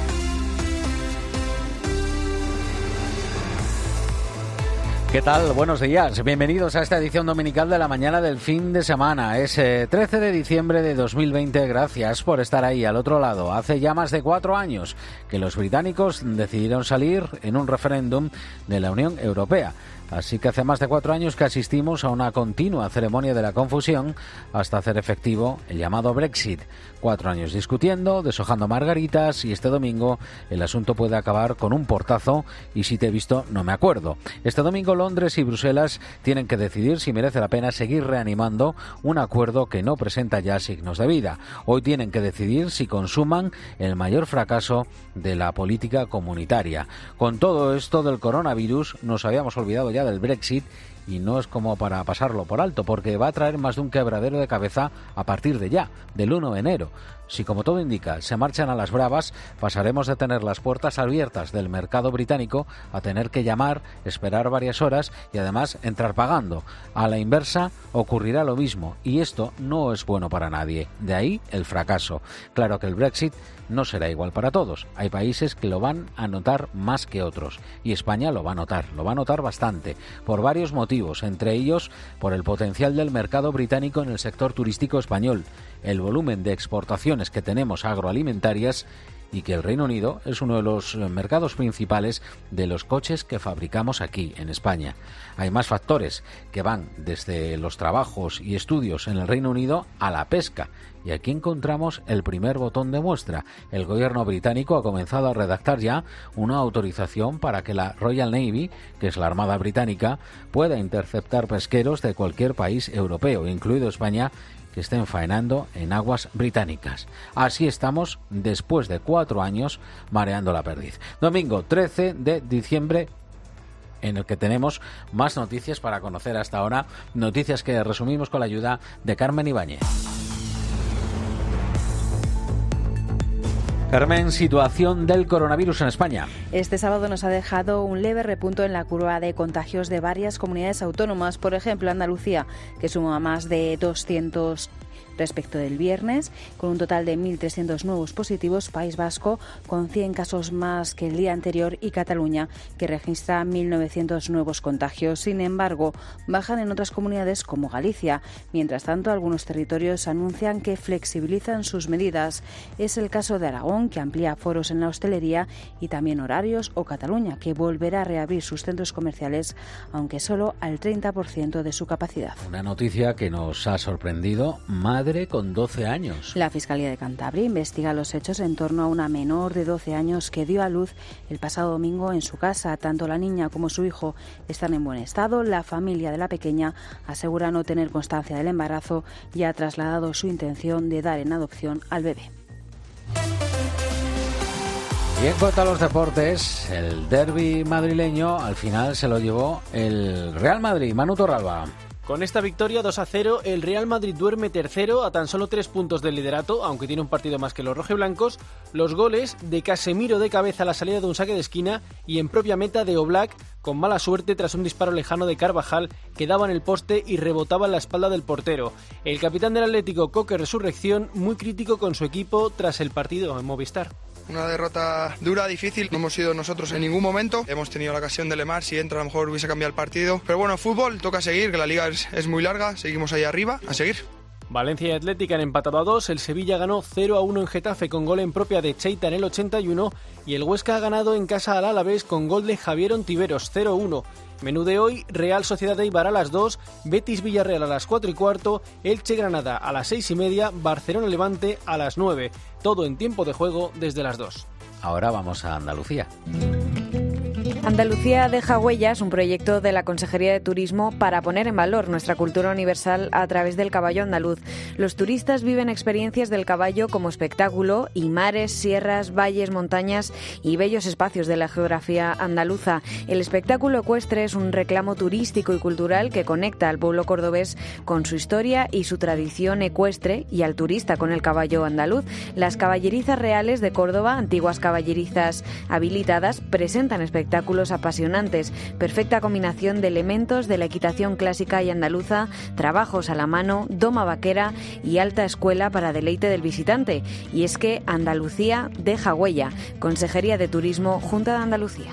¿Qué tal? Buenos días. Bienvenidos a esta edición dominical de la mañana del fin de semana. Es eh, trece de diciembre de dos mil veinte. Gracias por estar ahí al otro lado. Hace ya más de cuatro años que los británicos decidieron salir en un referéndum de la Unión Europea. Así que hace más de cuatro años que asistimos a una continua ceremonia de la confusión hasta hacer efectivo el llamado Brexit. Cuatro años discutiendo, deshojando margaritas y este domingo el asunto puede acabar con un portazo y si te he visto no me acuerdo. Este domingo Londres y Bruselas tienen que decidir si merece la pena seguir reanimando un acuerdo que no presenta ya signos de vida. Hoy tienen que decidir si consuman el mayor fracaso de la política comunitaria. Con todo esto del coronavirus nos habíamos olvidado ya del Brexit y no es como para pasarlo por alto porque va a traer más de un quebradero de cabeza a partir de ya, del uno de enero. Si, como todo indica, se marchan a las bravas, pasaremos de tener las puertas abiertas del mercado británico a tener que llamar, esperar varias horas y además entrar pagando. A la inversa ocurrirá lo mismo y esto no es bueno para nadie. De ahí el fracaso. Claro que el Brexit no será igual para todos. Hay países que lo van a notar más que otros y España lo va a notar, lo va a notar bastante, por varios motivos, entre ellos por el potencial del mercado británico en el sector turístico español, el volumen de exportaciones que tenemos agroalimentarias y que el Reino Unido es uno de los mercados principales de los coches que fabricamos aquí en España. Hay más factores que van desde los trabajos y estudios en el Reino Unido a la pesca. Y aquí encontramos el primer botón de muestra. El gobierno británico ha comenzado a redactar ya una autorización para que la Royal Navy, que es la Armada Británica, pueda interceptar pesqueros de cualquier país europeo, incluido España, que estén faenando en aguas británicas. Así estamos después de cuatro años mareando la perdiz. Domingo trece de diciembre, en el que tenemos más noticias para conocer hasta ahora, noticias que resumimos con la ayuda de Carmen Ibáñez. Carmen, situación del coronavirus en España. Este sábado nos ha dejado un leve repunto en la curva de contagios de varias comunidades autónomas. Por ejemplo, Andalucía, que suma más de doscientos respecto del viernes, con un total de mil trescientos nuevos positivos, País Vasco con cien casos más que el día anterior y Cataluña, que registra mil novecientos nuevos contagios. Sin embargo, bajan en otras comunidades como Galicia. Mientras tanto, algunos territorios anuncian que flexibilizan sus medidas. Es el caso de Aragón, que amplía aforos en la hostelería y también horarios, o Cataluña, que volverá a reabrir sus centros comerciales, aunque solo al treinta por ciento de su capacidad. Una noticia que nos ha sorprendido. Madre con doce años. La Fiscalía de Cantabria investiga los hechos en torno a una menor de doce años que dio a luz el pasado domingo en su casa. Tanto la niña como su hijo están en buen estado. La familia de la pequeña asegura no tener constancia del embarazo y ha trasladado su intención de dar en adopción al bebé. Y en cuanto a los deportes, el derbi madrileño al final se lo llevó el Real Madrid. Manu Torralba. Con esta victoria dos a cero, el Real Madrid duerme tercero a tan solo tres puntos del liderato, aunque tiene un partido más que los rojiblancos. Los goles de Casemiro de cabeza a la salida de un saque de esquina y en propia meta de Oblak, con mala suerte tras un disparo lejano de Carvajal que daba en el poste y rebotaba en la espalda del portero. El capitán del Atlético, Coque Resurrección, muy crítico con su equipo tras el partido en Movistar. Una derrota dura, difícil, no hemos sido nosotros en ningún momento, hemos tenido la ocasión de Lemar, si entra a lo mejor hubiese cambiado el partido, pero bueno, fútbol, toca seguir, que la liga es, es muy larga, seguimos ahí arriba, a seguir. Valencia y Atlético han empatado a dos, el Sevilla ganó cero a uno en Getafe con gol en propia de Cheita en el ochenta y uno y el Huesca ha ganado en casa al Alavés con gol de Javier Ontiveros, cero a uno. Menú de hoy, Real Sociedad Eibar a las dos, Betis Villarreal a las cuatro y cuarto, Elche Granada a las seis y media, Barcelona Levante a las nueve. Todo en tiempo de juego desde las dos. Ahora vamos a Andalucía. Andalucía deja huellas, un proyecto de la Consejería de Turismo para poner en valor nuestra cultura universal a través del caballo andaluz. Los turistas viven experiencias del caballo como espectáculo y mares, sierras, valles, montañas y bellos espacios de la geografía andaluza. El espectáculo ecuestre es un reclamo turístico y cultural que conecta al pueblo cordobés con su historia y su tradición ecuestre y al turista con el caballo andaluz. Las caballerizas reales de Córdoba, antiguas caballerizas habilitadas, presentan espectáculos apasionantes, perfecta combinación de elementos de la equitación clásica y andaluza, trabajos a la mano, doma vaquera y alta escuela para deleite del visitante. Y es que Andalucía deja huella. Consejería de Turismo, Junta de Andalucía.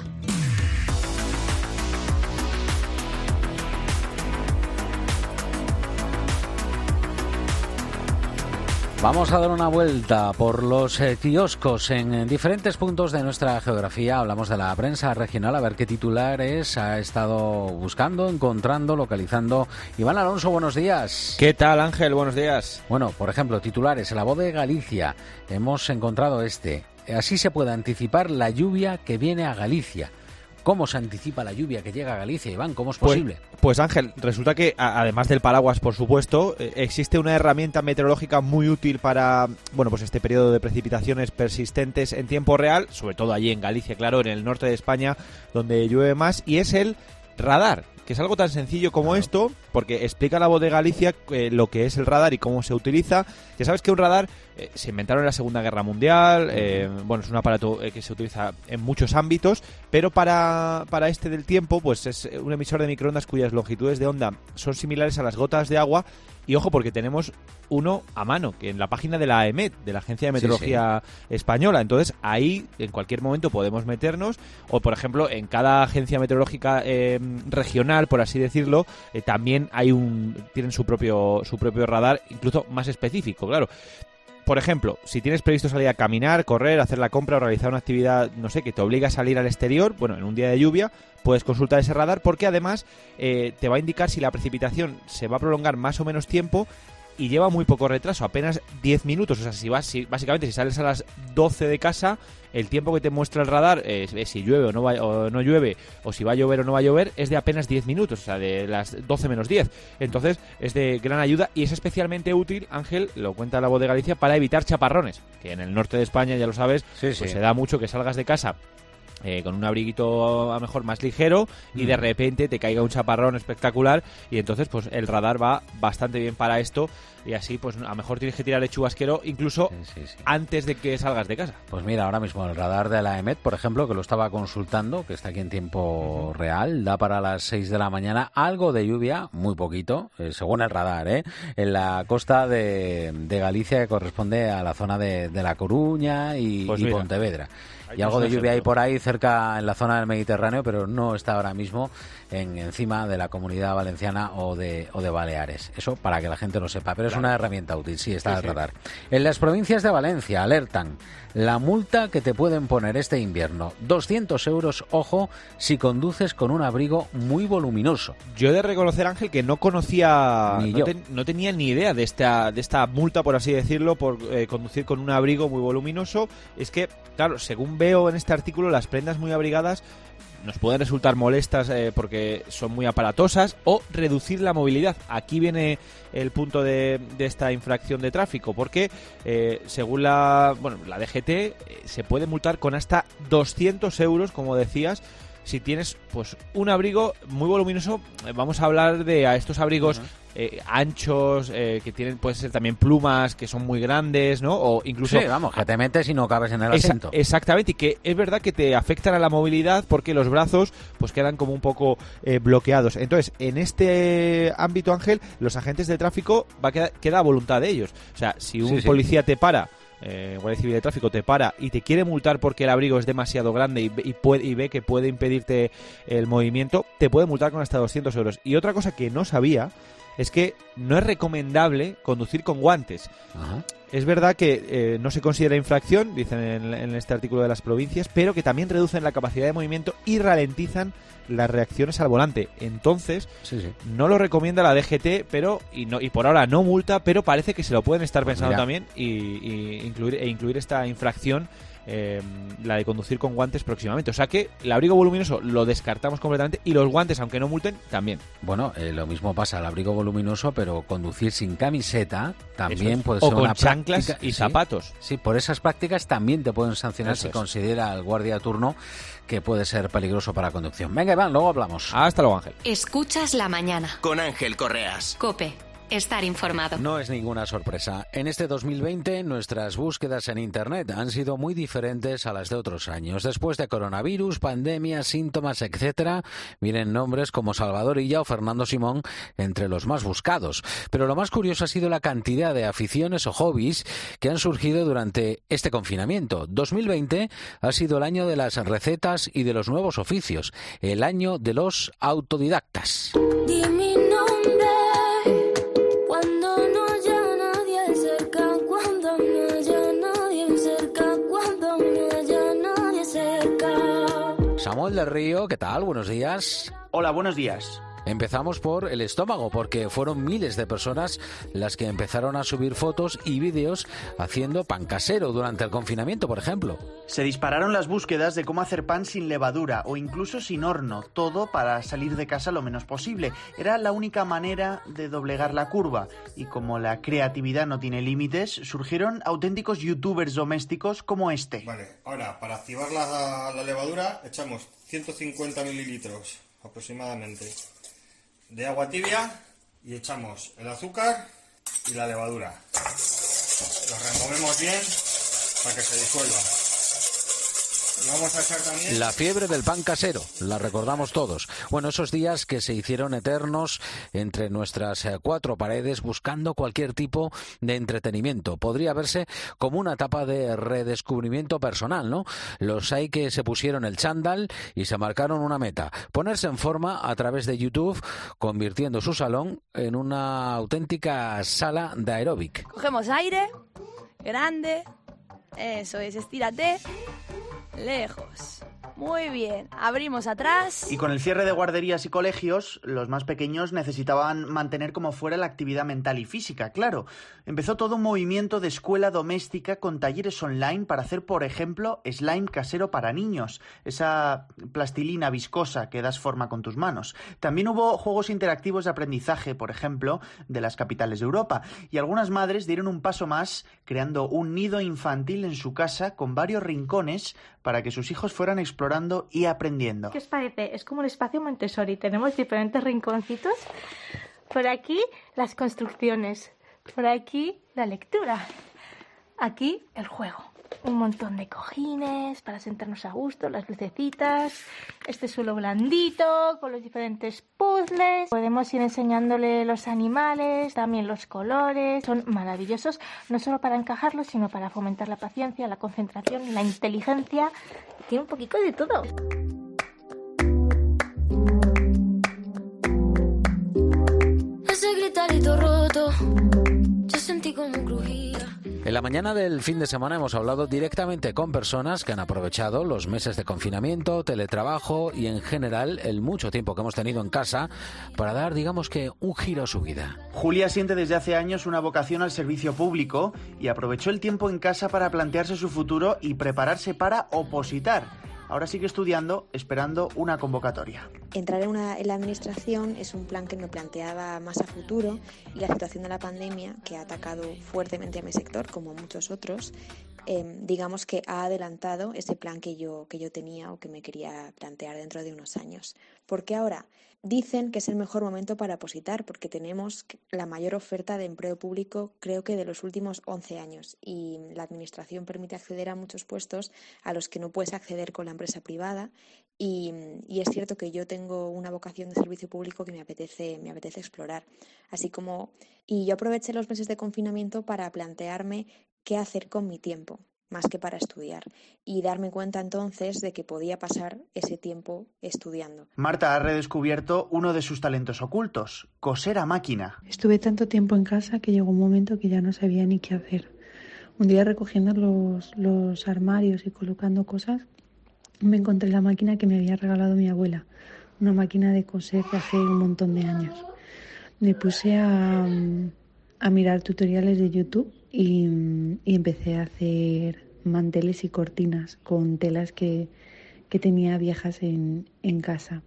Vamos a dar una vuelta por los eh, kioscos en diferentes puntos de nuestra geografía. Hablamos de la prensa regional, a ver qué titulares ha estado buscando, encontrando, localizando. Iván Alonso, buenos días. ¿Qué tal, Ángel? Buenos días. Bueno, por ejemplo, titulares. En La Voz de Galicia hemos encontrado este. Así se puede anticipar la lluvia que viene a Galicia. ¿Cómo se anticipa la lluvia que llega a Galicia, Iván? ¿Cómo es posible? Pues, pues Ángel, resulta que, a, además del paraguas, por supuesto, eh, existe una herramienta meteorológica muy útil para, bueno, pues este periodo de precipitaciones persistentes en tiempo real, sobre todo allí en Galicia, claro, en el norte de España, donde llueve más, y es el radar, que es algo tan sencillo como esto, porque explica La Voz de Galicia eh, lo que es el radar y cómo se utiliza. Ya sabes que un radar eh, se inventaron en la Segunda Guerra Mundial, eh, bueno, es un aparato eh, que se utiliza en muchos ámbitos, pero para, para este del tiempo, pues es un emisor de microondas cuyas longitudes de onda son similares a las gotas de agua. Y ojo, porque tenemos uno a mano, que en la página de la A E M E T, de la Agencia de Meteorología sí, sí. Española. Entonces, ahí en cualquier momento podemos meternos, o por ejemplo, en cada agencia meteorológica eh, regional, por así decirlo, eh, también hay un tienen su propio su propio radar, incluso más específico, claro. Por ejemplo, si tienes previsto salir a caminar, correr, hacer la compra o realizar una actividad, no sé, que te obliga a salir al exterior, bueno, en un día de lluvia, puedes consultar ese radar porque además eh, te va a indicar si la precipitación se va a prolongar más o menos tiempo y lleva muy poco retraso, apenas diez minutos. O sea, si vas, si, básicamente si sales a las doce de casa, el tiempo que te muestra el radar, eh, si llueve o no, va, o no llueve, o si va a llover o no va a llover, es de apenas diez minutos, o sea, de las doce menos diez. Entonces, es de gran ayuda y es especialmente útil, Ángel, lo cuenta La Voz de Galicia, para evitar chaparrones, que en el norte de España, ya lo sabes, sí, pues sí. se da mucho que salgas de casa Eh, con un abriguito a lo mejor más ligero y mm. de repente te caiga un chaparrón espectacular y entonces pues el radar va bastante bien para esto y así pues a lo mejor tienes que tirar de chubasquero incluso sí, sí, sí. antes de que salgas de casa. Pues mira, ahora mismo el radar de la A E M E T, por ejemplo, que lo estaba consultando, que está aquí en tiempo uh-huh. real, da para las seis de la mañana algo de lluvia, muy poquito, eh, según el radar, ¿eh? en la costa de, de Galicia, que corresponde a la zona de, de La Coruña y, pues y Pontevedra. Y algo de lluvia hay por ahí cerca en la zona del Mediterráneo, pero no está ahora mismo en encima de la Comunidad Valenciana o de o de Baleares. Eso para que la gente lo sepa, pero claro. es una herramienta útil, sí, está sí, el radar. Sí. En las provincias de Valencia alertan la multa que te pueden poner este invierno, doscientos euros, ojo, si conduces con un abrigo muy voluminoso. Yo he de reconocer, Ángel, que no conocía, ni no, yo. Te, no tenía ni idea de esta de esta multa, por así decirlo, por eh, conducir con un abrigo muy voluminoso. Es que, claro, según veo en este artículo, las prendas muy abrigadas nos pueden resultar molestas eh, porque son muy aparatosas o reducir la movilidad. Aquí viene el punto de, de esta infracción de tráfico, porque eh, según la, bueno, la D G T eh, se puede multar con hasta doscientos euros, como decías, si tienes pues un abrigo muy voluminoso. Vamos a hablar de a estos abrigos uh-huh. eh, anchos, eh, que tienen, puede ser también plumas que son muy grandes, ¿no? O incluso... Sí, vamos, que te metes y no cabes en el asiento. Esa, exactamente, y que es verdad que te afectan a la movilidad porque los brazos pues quedan como un poco eh, bloqueados. Entonces, en este ámbito, Ángel, los agentes de tráfico va a quedar, queda a voluntad de ellos. O sea, si un sí, sí. policía te para... Eh, Guardia Civil de Tráfico te para y te quiere multar porque el abrigo es demasiado grande y, y, puede, y ve que puede impedirte el movimiento, te puede multar con hasta doscientos euros. Y otra cosa que no sabía es que no es recomendable conducir con guantes. Ajá. Es verdad que eh, no se considera infracción, dicen en, en este artículo de las provincias, pero que también reducen la capacidad de movimiento y ralentizan las reacciones al volante. Entonces, sí, sí. no lo recomienda la D G T, pero y, no, y por ahora no multa, pero parece que se lo pueden estar pensando Mira. también y, y incluir, e incluir esta infracción, eh, la de conducir con guantes próximamente. O sea que el abrigo voluminoso lo descartamos completamente y los guantes, aunque no multen, también. Bueno, eh, lo mismo pasa al abrigo voluminoso, pero conducir sin camiseta también es. puede o ser con una chanclas práctica. y Sí, zapatos. Sí, por esas prácticas también te pueden sancionar Eso si es. considera el guardia de turno que puede ser peligroso para la conducción. Venga, Iván, luego hablamos. Hasta luego, Ángel. Escuchas la mañana. Con Ángel Correas. COPE. Estar informado. No es ninguna sorpresa. En este dos mil veinte nuestras búsquedas en Internet han sido muy diferentes a las de otros años. Después de coronavirus, pandemia, síntomas, etcétera, vienen nombres como Salvador Illa o Fernando Simón entre los más buscados. Pero lo más curioso ha sido la cantidad de aficiones o hobbies que han surgido durante este confinamiento. dos mil veinte ha sido el año de las recetas y de los nuevos oficios, el año de los autodidactas. Di mi nombre. Cuando no haya nadie cerca, cuando no haya nadie cerca, cuando no haya nadie cerca. Samuel del Río, ¿qué tal? Buenos días. Hola, buenos días. Empezamos por el estómago, porque fueron miles de personas las que empezaron a subir fotos y vídeos haciendo pan casero durante el confinamiento, por ejemplo. Se dispararon las búsquedas de cómo hacer pan sin levadura o incluso sin horno, todo para salir de casa lo menos posible. Era la única manera de doblegar la curva y como la creatividad no tiene límites, surgieron auténticos youtubers domésticos como este. Vale, ahora para activar la, la levadura echamos ciento cincuenta mililitros aproximadamente de agua tibia y echamos el azúcar y la levadura. Lo removemos bien para que se disuelva. Y vamos a echar también... La fiebre del pan casero, la recordamos todos. Bueno, esos días que se hicieron eternos entre nuestras eh, cuatro paredes buscando cualquier tipo de entretenimiento. Podría verse como una etapa de redescubrimiento personal, ¿no? Los hay que se pusieron el chándal y se marcaron una meta: ponerse en forma a través de YouTube, convirtiendo su salón en una auténtica sala de aeróbic. Cogemos aire, grande, eso es, estírate, lejos. Muy bien, abrimos atrás. Y con el cierre de guarderías y colegios, los más pequeños necesitaban mantener como fuera la actividad mental y física, claro. Empezó todo un movimiento de escuela doméstica con talleres online para hacer, por ejemplo, slime casero para niños, esa plastilina viscosa que das forma con tus manos. También hubo juegos interactivos de aprendizaje, por ejemplo, de las capitales de Europa. Y algunas madres dieron un paso más, creando un nido infantil en su casa con varios rincones para que sus hijos fueran explorando y aprendiendo. ¿Qué os parece? Es como un espacio Montessori. Tenemos diferentes rinconcitos. Por aquí las construcciones. Por aquí la lectura. Aquí el juego. Un montón de cojines para sentarnos a gusto, las lucecitas, este suelo blandito con los diferentes puzzles. Podemos ir enseñándole los animales, también los colores. Son maravillosos, no solo para encajarlos, sino para fomentar la paciencia, la concentración, la inteligencia. Tiene un poquito de todo. Ese gritarito roto, yo sentí como crujía. En la mañana del fin de semana hemos hablado directamente con personas que han aprovechado los meses de confinamiento, teletrabajo y en general el mucho tiempo que hemos tenido en casa para dar, digamos que, un giro a su vida. Julia siente desde hace años una vocación al servicio público y aprovechó el tiempo en casa para plantearse su futuro y prepararse para opositar. Ahora sigue estudiando, esperando una convocatoria. Entrar en, una, en la administración es un plan que me planteaba más a futuro y la situación de la pandemia, que ha atacado fuertemente a mi sector, como muchos otros, eh, digamos que ha adelantado ese plan que yo, que yo tenía o que me quería plantear dentro de unos años. ¿Por qué ahora? Dicen que es el mejor momento para opositar porque tenemos la mayor oferta de empleo público, creo que de los últimos once años, y la administración permite acceder a muchos puestos a los que no puedes acceder con la empresa privada y, y es cierto que yo tengo una vocación de servicio público que me apetece, me apetece explorar. Así como, y yo aproveché los meses de confinamiento para plantearme qué hacer con mi tiempo. más que para estudiar, y darme cuenta entonces de que podía pasar ese tiempo estudiando. Marta ha redescubierto uno de sus talentos ocultos, coser a máquina. Estuve tanto tiempo en casa que llegó un momento que ya no sabía ni qué hacer. Un día recogiendo los, los armarios y colocando cosas, me encontré la máquina que me había regalado mi abuela, una máquina de coser de hace un montón de años. Me puse a, a mirar tutoriales de YouTube y, y empecé a hacer manteles y cortinas con telas que, que tenía viejas en, en casa.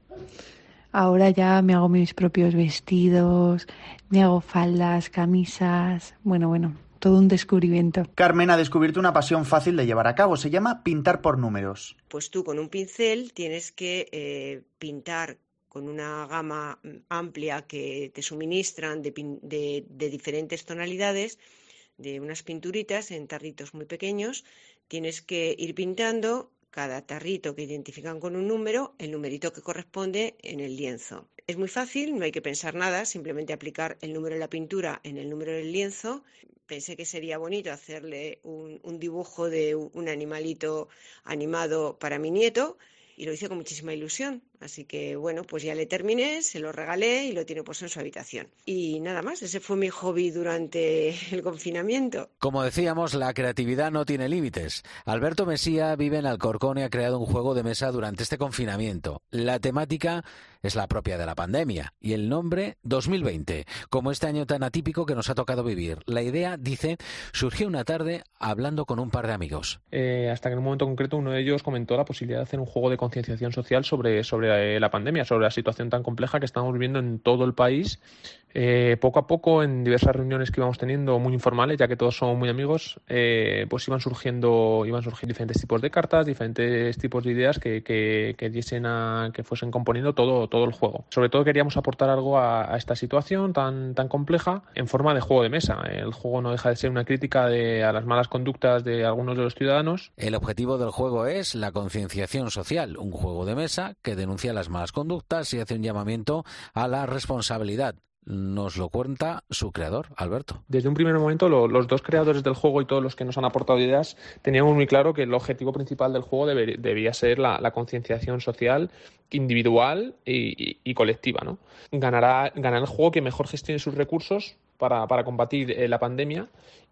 Ahora ya me hago mis propios vestidos, me hago faldas, camisas, bueno, bueno, todo un descubrimiento. Carmen ha descubierto una pasión fácil de llevar a cabo, se llama pintar por números. Pues tú con un pincel tienes que eh, pintar con una gama amplia que te suministran de, de, de diferentes tonalidades, de unas pinturitas en tarritos muy pequeños. Tienes que ir pintando cada tarrito que identifican con un número, el numerito que corresponde en el lienzo. Es muy fácil, no hay que pensar nada, simplemente aplicar el número de la pintura en el número del lienzo. Pensé que sería bonito hacerle un, un dibujo de un animalito animado para mi nieto, y lo hice con muchísima ilusión. Así que, bueno, pues ya le terminé, se lo regalé y lo tiene puesto en su habitación. Y nada más, ese fue mi hobby durante el confinamiento. Como decíamos, la creatividad no tiene límites. Alberto Mesía vive en Alcorcón y ha creado un juego de mesa durante este confinamiento. La temática es la propia de la pandemia y el nombre dos mil veinte, como este año tan atípico que nos ha tocado vivir. La idea, dice, surgió una tarde hablando con un par de amigos. Eh, hasta que en un momento concreto uno de ellos comentó la posibilidad de hacer un juego de concienciación social sobre, sobre la pandemia, sobre la situación tan compleja que estamos viviendo en todo el país. Eh, poco a poco, en diversas reuniones que íbamos teniendo, muy informales, ya que todos somos muy amigos, eh, pues iban surgiendo iban surgiendo diferentes tipos de cartas, diferentes tipos de ideas que, que, que diesen a, que fuesen componiendo todo, todo el juego. Sobre todo queríamos aportar algo a, a esta situación tan, tan compleja en forma de juego de mesa. El juego no deja de ser una crítica de, a las malas conductas de algunos de los ciudadanos. El objetivo del juego es la concienciación social, un juego de mesa que denuncia las malas conductas y hace un llamamiento a la responsabilidad. Nos lo cuenta su creador, Alberto. Desde un primer momento, lo, los dos creadores del juego y todos los que nos han aportado ideas teníamos muy claro que el objetivo principal del juego debe, debía ser la, la concienciación social individual y, y, y colectiva, ¿no? Ganará, ganará el juego que mejor gestione sus recursos para, para combatir eh, la pandemia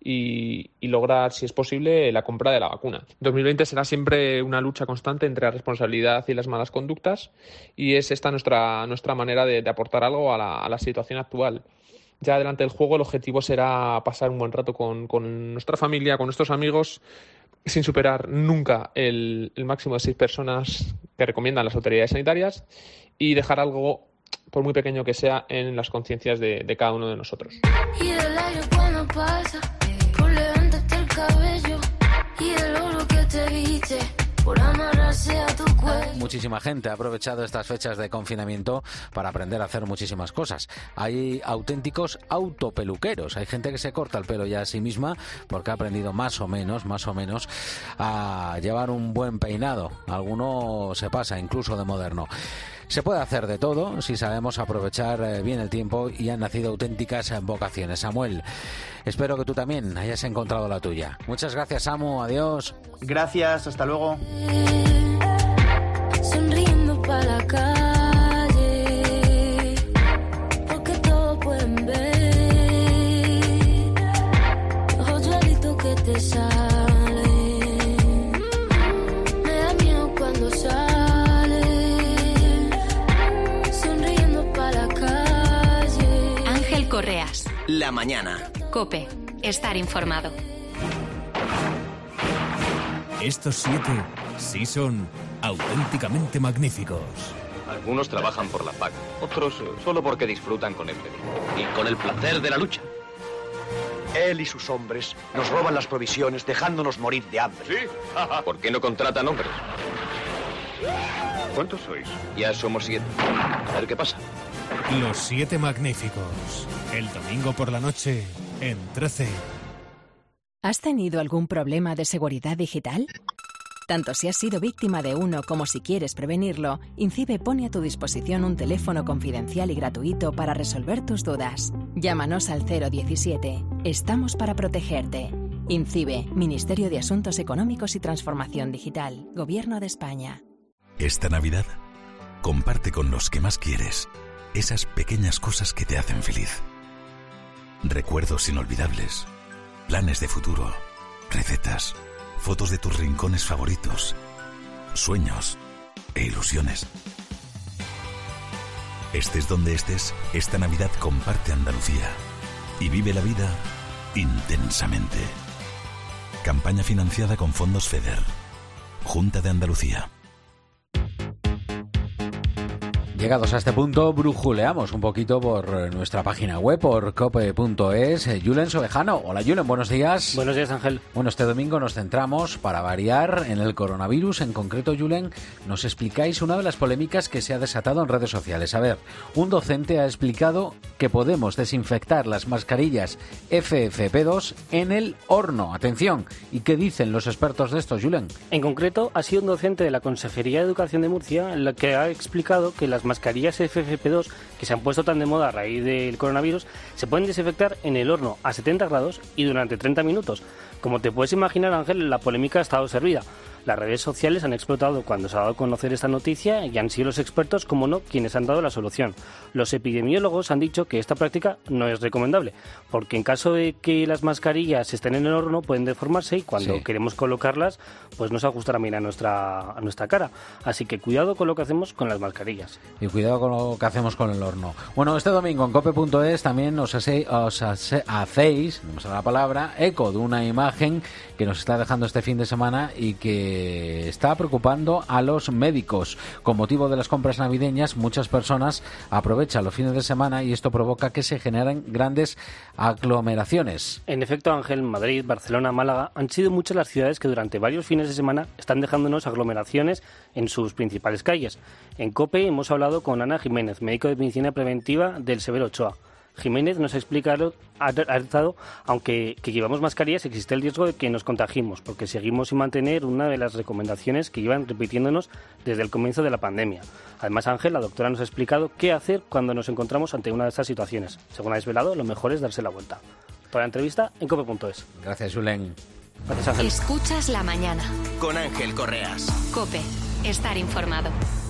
y, y lograr, si es posible, la compra de la vacuna. dos mil veinte será siempre una lucha constante entre la responsabilidad y las malas conductas, y es esta nuestra, nuestra manera de, de aportar algo a la, a la situación actual. Ya delante del juego el objetivo será pasar un buen rato con, con nuestra familia, con nuestros amigos, sin superar nunca el, el máximo de seis personas que recomiendan las autoridades sanitarias, y dejar algo, por muy pequeño que sea, en las conciencias de, de cada uno de nosotros. Y el aire cuando pasa, por levantarte el cabello, y el oro que te viste, por amarrarse a tu cuello. Muchísima gente ha aprovechado estas fechas de confinamiento para aprender a hacer muchísimas cosas. Hay auténticos autopeluqueros. Hay gente que se corta el pelo ya a sí misma porque ha aprendido más o menos, más o menos a llevar un buen peinado. Alguno se pasa incluso de moderno. Se puede hacer de todo si sabemos aprovechar bien el tiempo, y han nacido auténticas vocaciones. Samuel, espero que tú también hayas encontrado la tuya. Muchas gracias, Samu. Adiós. Gracias, hasta luego. Sonriendo para la calle, porque todos pueden ver los hoyuelitos que te salen. Me da miedo cuando sale. Correas. La mañana. COPE. Estar informado. Estos siete sí son auténticamente magníficos. Algunos trabajan por la paga, otros solo porque disfrutan con el peligro y con el placer de la lucha. Él y sus hombres nos roban las provisiones dejándonos morir de hambre. ¿Sí? ¿Por qué no contratan hombres? ¿Cuántos sois? Ya somos siete. A ver qué pasa. Los siete magníficos. El domingo por la noche en trece. ¿Has tenido algún problema de seguridad digital? Tanto si has sido víctima de uno como si quieres prevenirlo, INCIBE pone a tu disposición un teléfono confidencial y gratuito para resolver tus dudas. Llámanos al cero diecisiete. Estamos para protegerte. INCIBE, Ministerio de Asuntos Económicos y Transformación Digital, Gobierno de España. Esta Navidad, comparte con los que más quieres esas pequeñas cosas que te hacen feliz. Recuerdos inolvidables, planes de futuro, recetas, fotos de tus rincones favoritos, sueños e ilusiones. Estés donde estés, esta Navidad comparte Andalucía y vive la vida intensamente. Campaña financiada con fondos FEDER. Junta de Andalucía. Llegados a este punto, brujuleamos un poquito por nuestra página web, por cope punto es. Julen Sobejano. Hola, Julen, buenos días. Buenos días, Ángel. Bueno, este domingo nos centramos, para variar, en el coronavirus. En concreto, Julen, nos explicáis una de las polémicas que se ha desatado en redes sociales. A ver, un docente ha explicado que podemos desinfectar las mascarillas F F P dos en el horno. Atención, ¿y qué dicen los expertos de esto, Julen? En concreto, ha sido un docente de la Consejería de Educación de Murcia el que ha explicado que las mascarillas F F P dos, que se han puesto tan de moda a raíz del coronavirus, se pueden desinfectar en el horno a setenta grados y durante treinta minutos. Como te puedes imaginar, Ángel, la polémica ha estado servida. Las redes sociales han explotado cuando se ha dado a conocer esta noticia y han sido los expertos, como no, quienes han dado la solución. Los epidemiólogos han dicho que esta práctica no es recomendable, porque en caso de que las mascarillas estén en el horno pueden deformarse y cuando sí. queremos colocarlas, pues no se ajustarán bien a nuestra, a nuestra cara. Así que cuidado con lo que hacemos con las mascarillas. Y cuidado con lo que hacemos con el horno. Bueno, este domingo en cope punto es también os, hace, os hace, hacéis, no me sale la palabra, eco de una imagen que nos está dejando este fin de semana y que está preocupando a los médicos. Con motivo de las compras navideñas, muchas personas aprovechan los fines de semana y esto provoca que se generen grandes aglomeraciones. En efecto, Ángel, Madrid, Barcelona, Málaga han sido muchas las ciudades que durante varios fines de semana están dejándonos aglomeraciones en sus principales calles. En COPE hemos hablado con Ana Jiménez, médico de medicina preventiva del Severo Ochoa. Jiménez nos ha explicado, ha alertado, aunque que llevamos mascarillas, existe el riesgo de que nos contagiemos, porque seguimos sin mantener una de las recomendaciones que iban repitiéndonos desde el comienzo de la pandemia. Además, Ángel, la doctora nos ha explicado qué hacer cuando nos encontramos ante una de estas situaciones. Según ha desvelado, lo mejor es darse la vuelta. Toda la entrevista en cope punto es. Gracias, Julen. Gracias, Ángel. Escuchas la mañana. Con Ángel Correas. Cope, estar informado.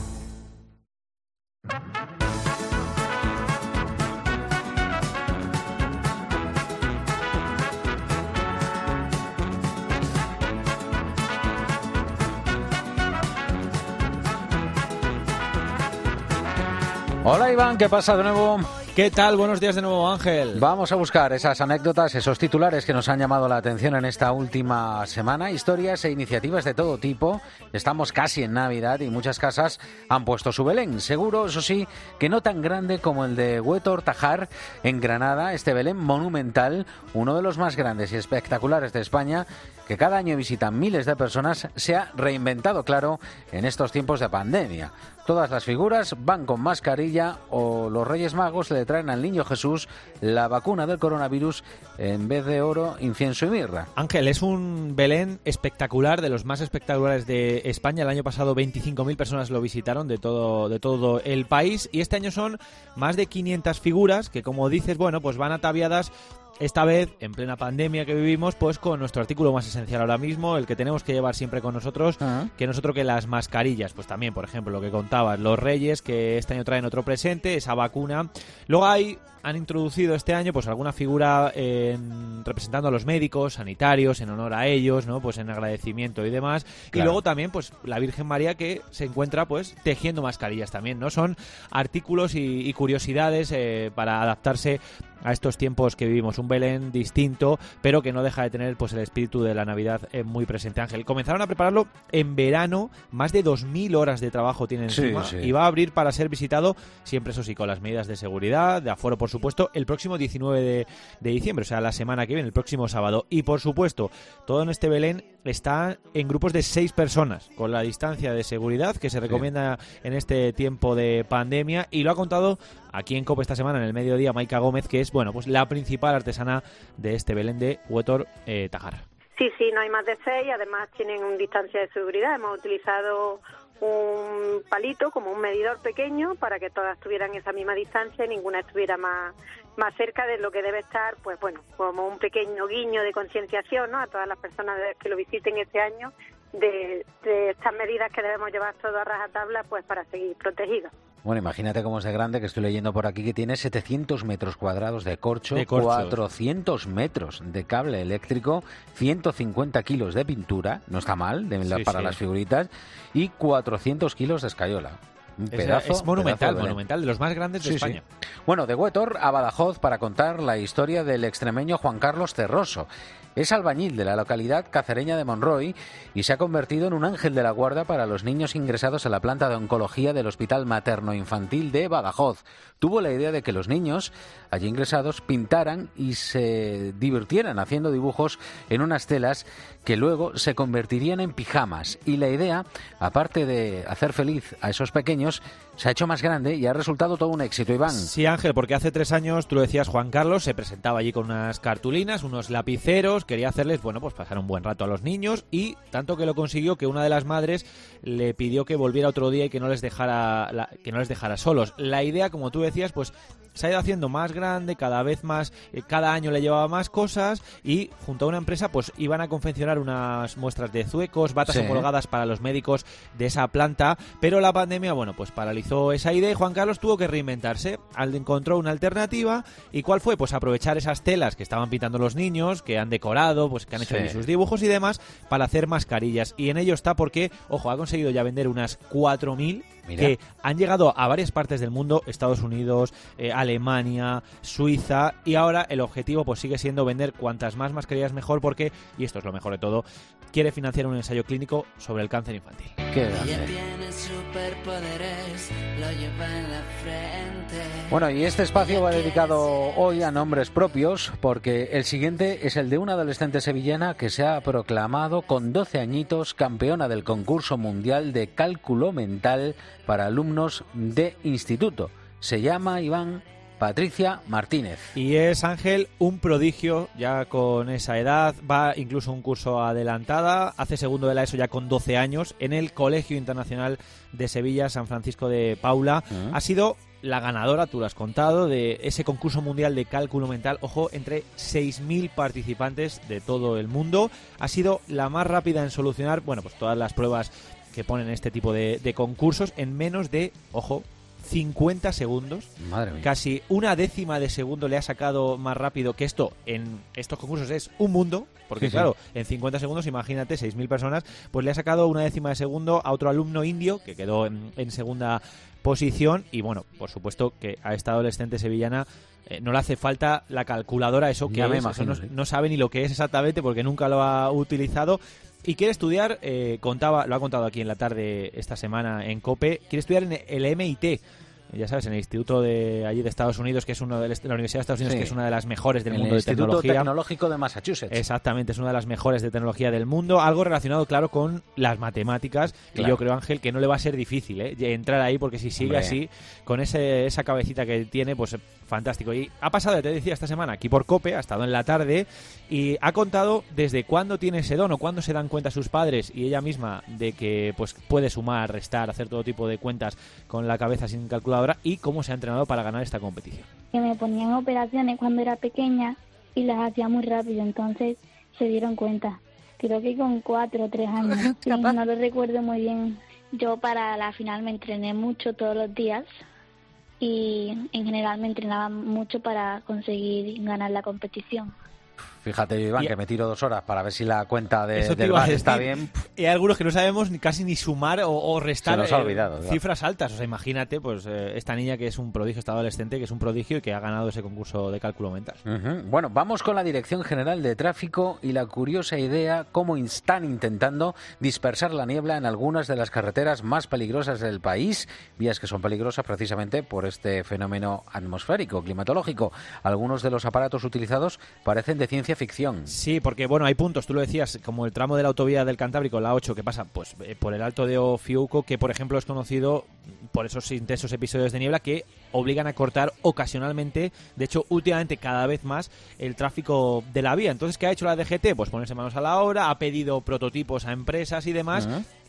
Hola, Iván, ¿qué pasa de nuevo? ¿Qué tal? Buenos días de nuevo, Ángel. Vamos a buscar esas anécdotas, esos titulares que nos han llamado la atención en esta última semana. Historias e iniciativas de todo tipo. Estamos casi en Navidad y muchas casas han puesto su Belén. Seguro, eso sí, que no tan grande como el de Huétor Tajar en Granada. Este Belén monumental, uno de los más grandes y espectaculares de España, que cada año visitan miles de personas, se ha reinventado, claro, en estos tiempos de pandemia. Todas las figuras van con mascarilla o los Reyes Magos le traen al niño Jesús la vacuna del coronavirus en vez de oro, incienso y mirra. Ángel, es un Belén espectacular, de los más espectaculares de España. El año pasado veinticinco mil personas lo visitaron de todo, de todo el país y este año son más de quinientas figuras que, como dices, bueno, pues van ataviadas. Esta vez, en plena pandemia que vivimos, pues con nuestro artículo más esencial ahora mismo, el que tenemos que llevar siempre con nosotros, uh-huh. que nosotros que las mascarillas, pues también, por ejemplo, lo que contabas, los Reyes, que este año traen otro presente, esa vacuna. Luego hay, han introducido este año, pues alguna figura en, representando a los médicos, sanitarios, en honor a ellos, ¿no? Pues en agradecimiento y demás. Claro. Y luego también, pues la Virgen María, que se encuentra, pues, tejiendo mascarillas también, ¿no? Son artículos y, y curiosidades eh, para adaptarse a estos tiempos que vivimos. Un Belén distinto, pero que no deja de tener, pues, el espíritu de la Navidad eh, muy presente, Ángel. Comenzaron a prepararlo en verano, más de dos mil horas de trabajo tiene encima, sí, sí. y va a abrir para ser visitado, siempre eso sí, con las medidas de seguridad, de aforo, por supuesto, el próximo diecinueve de, de diciembre, o sea, la semana que viene, el próximo sábado. Y, por supuesto, todo en este Belén está en grupos de seis personas, con la distancia de seguridad que se recomienda sí. en este tiempo de pandemia, y lo ha contado aquí en COPE esta semana, en el mediodía, Maika Gómez, que es, bueno, pues la principal artesana de este Belén de Huétor eh, Tajar. Sí, sí, no hay más de seis, además tienen un distancia de seguridad. Hemos utilizado un palito como un medidor pequeño para que todas tuvieran esa misma distancia y ninguna estuviera más más cerca de lo que debe estar, pues bueno, como un pequeño guiño de concienciación, ¿no?, a todas las personas que lo visiten este año, de, de estas medidas que debemos llevar todos a rajatabla, pues para seguir protegidos. Bueno, imagínate cómo es de grande, que estoy leyendo por aquí que tiene setecientos metros cuadrados de corcho, de corcho, cuatrocientos metros de cable eléctrico, ciento cincuenta kilos de pintura, no está mal, de la, sí, para sí. las figuritas, y cuatrocientos kilos de escayola. Un pedazo, es, es monumental, pedazo de monumental, de los más grandes de sí, España. Sí. Bueno, de Huétor a Badajoz para contar la historia del extremeño Juan Carlos Terroso. Es albañil de la localidad cacereña de Monroy y se ha convertido en un ángel de la guarda para los niños ingresados en la planta de oncología del Hospital Materno-Infantil de Badajoz. Tuvo la idea de que los niños allí ingresados pintaran y se divirtieran haciendo dibujos en unas telas que luego se convertirían en pijamas. Y la idea, aparte de hacer feliz a esos pequeños, se ha hecho más grande y ha resultado todo un éxito, Iván. Sí, Ángel, porque hace tres años, tú lo decías, Juan Carlos se presentaba allí con unas cartulinas, unos lapiceros, quería hacerles, bueno, pues pasar un buen rato a los niños, y tanto que lo consiguió que una de las madres le pidió que volviera otro día y que no les dejara la, que no les dejara solos. La idea, como tú decías, pues se ha ido haciendo más grande, cada vez más, eh, cada año le llevaba más cosas, y junto a una empresa pues iban a confeccionar unas muestras de zuecos, batas sí. homologadas para los médicos de esa planta, pero la pandemia, bueno, pues paralizó esa idea y Juan Carlos tuvo que reinventarse. Encontró una alternativa, ¿y cuál fue? Pues aprovechar esas telas que estaban pintando los niños, que han decorado, pues que han hecho sí. allí sus dibujos y demás, para hacer mascarillas, y en ello está porque, ojo, ha conseguido ya vender unas cuatro mil que han llegado a varias partes del mundo, Estados Unidos, eh, Alemania, Suiza, y ahora el objetivo pues sigue siendo vender cuantas más mascarillas mejor, porque, y esto es lo mejor de todo, quiere financiar un ensayo clínico sobre el cáncer infantil. Qué grande. Bueno, y este espacio va dedicado hoy a nombres propios, porque el siguiente es el de una adolescente sevillana que se ha proclamado con doce añitos campeona del concurso mundial de cálculo mental para alumnos de instituto. Se llama, Iván, Patricia Martínez. Y es, Ángel, un prodigio ya con esa edad, va incluso a un curso adelantada, hace segundo de la ESO ya con doce años, en el Colegio Internacional de Sevilla, San Francisco de Paula. Uh-huh. Ha sido la ganadora, tú lo has contado, de ese concurso mundial de cálculo mental, ojo, entre seis mil participantes de todo el mundo. Ha sido la más rápida en solucionar, bueno, pues todas las pruebas que ponen este tipo de, de concursos en menos de, ojo, cincuenta segundos. Madre mía. Casi una décima de segundo le ha sacado más rápido, que esto en estos concursos es un mundo, porque sí, claro, sí. en cincuenta segundos, imagínate, seis mil personas, pues le ha sacado una décima de segundo a otro alumno indio que quedó en, en segunda posición. Y bueno, por supuesto que a esta adolescente sevillana eh, no le hace falta la calculadora, eso que ya me es, imagino, eso no, sí. no sabe ni lo que es exactamente porque nunca lo ha utilizado. Y quiere estudiar, eh, contaba, lo ha contado aquí en la tarde esta semana en COPE, quiere estudiar en el M I T, ya sabes, en el Instituto de allí de Estados Unidos, que es uno de la Universidad de Estados Unidos, sí. que es una de las mejores del el mundo Instituto de tecnología. Instituto Tecnológico de Massachusetts. Exactamente, es una de las mejores de tecnología del mundo, algo relacionado, claro, con las matemáticas, claro. Y yo creo, Ángel, que no le va a ser difícil ¿eh? entrar ahí, porque si sigue Hombre. así, con ese, esa cabecita que tiene, pues fantástico. Y ha pasado, te decía, esta semana aquí por COPE, ha estado en la tarde y ha contado desde cuándo tiene ese don o cuándo se dan cuenta sus padres y ella misma de que pues puede sumar, restar, hacer todo tipo de cuentas con la cabeza sin calculadora, y cómo se ha entrenado para ganar esta competición. Que me ponían operaciones cuando era pequeña y las hacía muy rápido, entonces se dieron cuenta. Creo que con cuatro o tres años. Sí, no lo recuerdo muy bien. Yo para la final me entrené mucho todos los días y en general me entrenaba mucho para conseguir ganar la competición. Fíjate, Iván, y, que me tiro dos horas para ver si la cuenta de, del V A R está bien. Y hay algunos que no sabemos ni casi ni sumar o, o restar Se nos ha olvidado, eh, cifras altas. O sea, imagínate, pues eh, esta niña que es un prodigio, esta adolescente que es un prodigio y que ha ganado ese concurso de cálculo mental. Uh-huh. Bueno, vamos con la Dirección General de Tráfico y la curiosa idea cómo están intentando dispersar la niebla en algunas de las carreteras más peligrosas del país, vías que son peligrosas precisamente por este fenómeno atmosférico, climatológico. Algunos de los aparatos utilizados parecen de ciencia ficción. Sí, porque bueno, hay puntos, tú lo decías, como el tramo de la autovía del Cantábrico, la ocho, que pasa pues eh, por el Alto de Ofiuco, que por ejemplo es conocido por esos intensos episodios de niebla que obligan a cortar ocasionalmente, de hecho últimamente cada vez más, el tráfico de la vía. Entonces, ¿qué ha hecho la D G T? Pues ponerse manos a la obra, ha pedido prototipos a empresas y demás, uh-huh.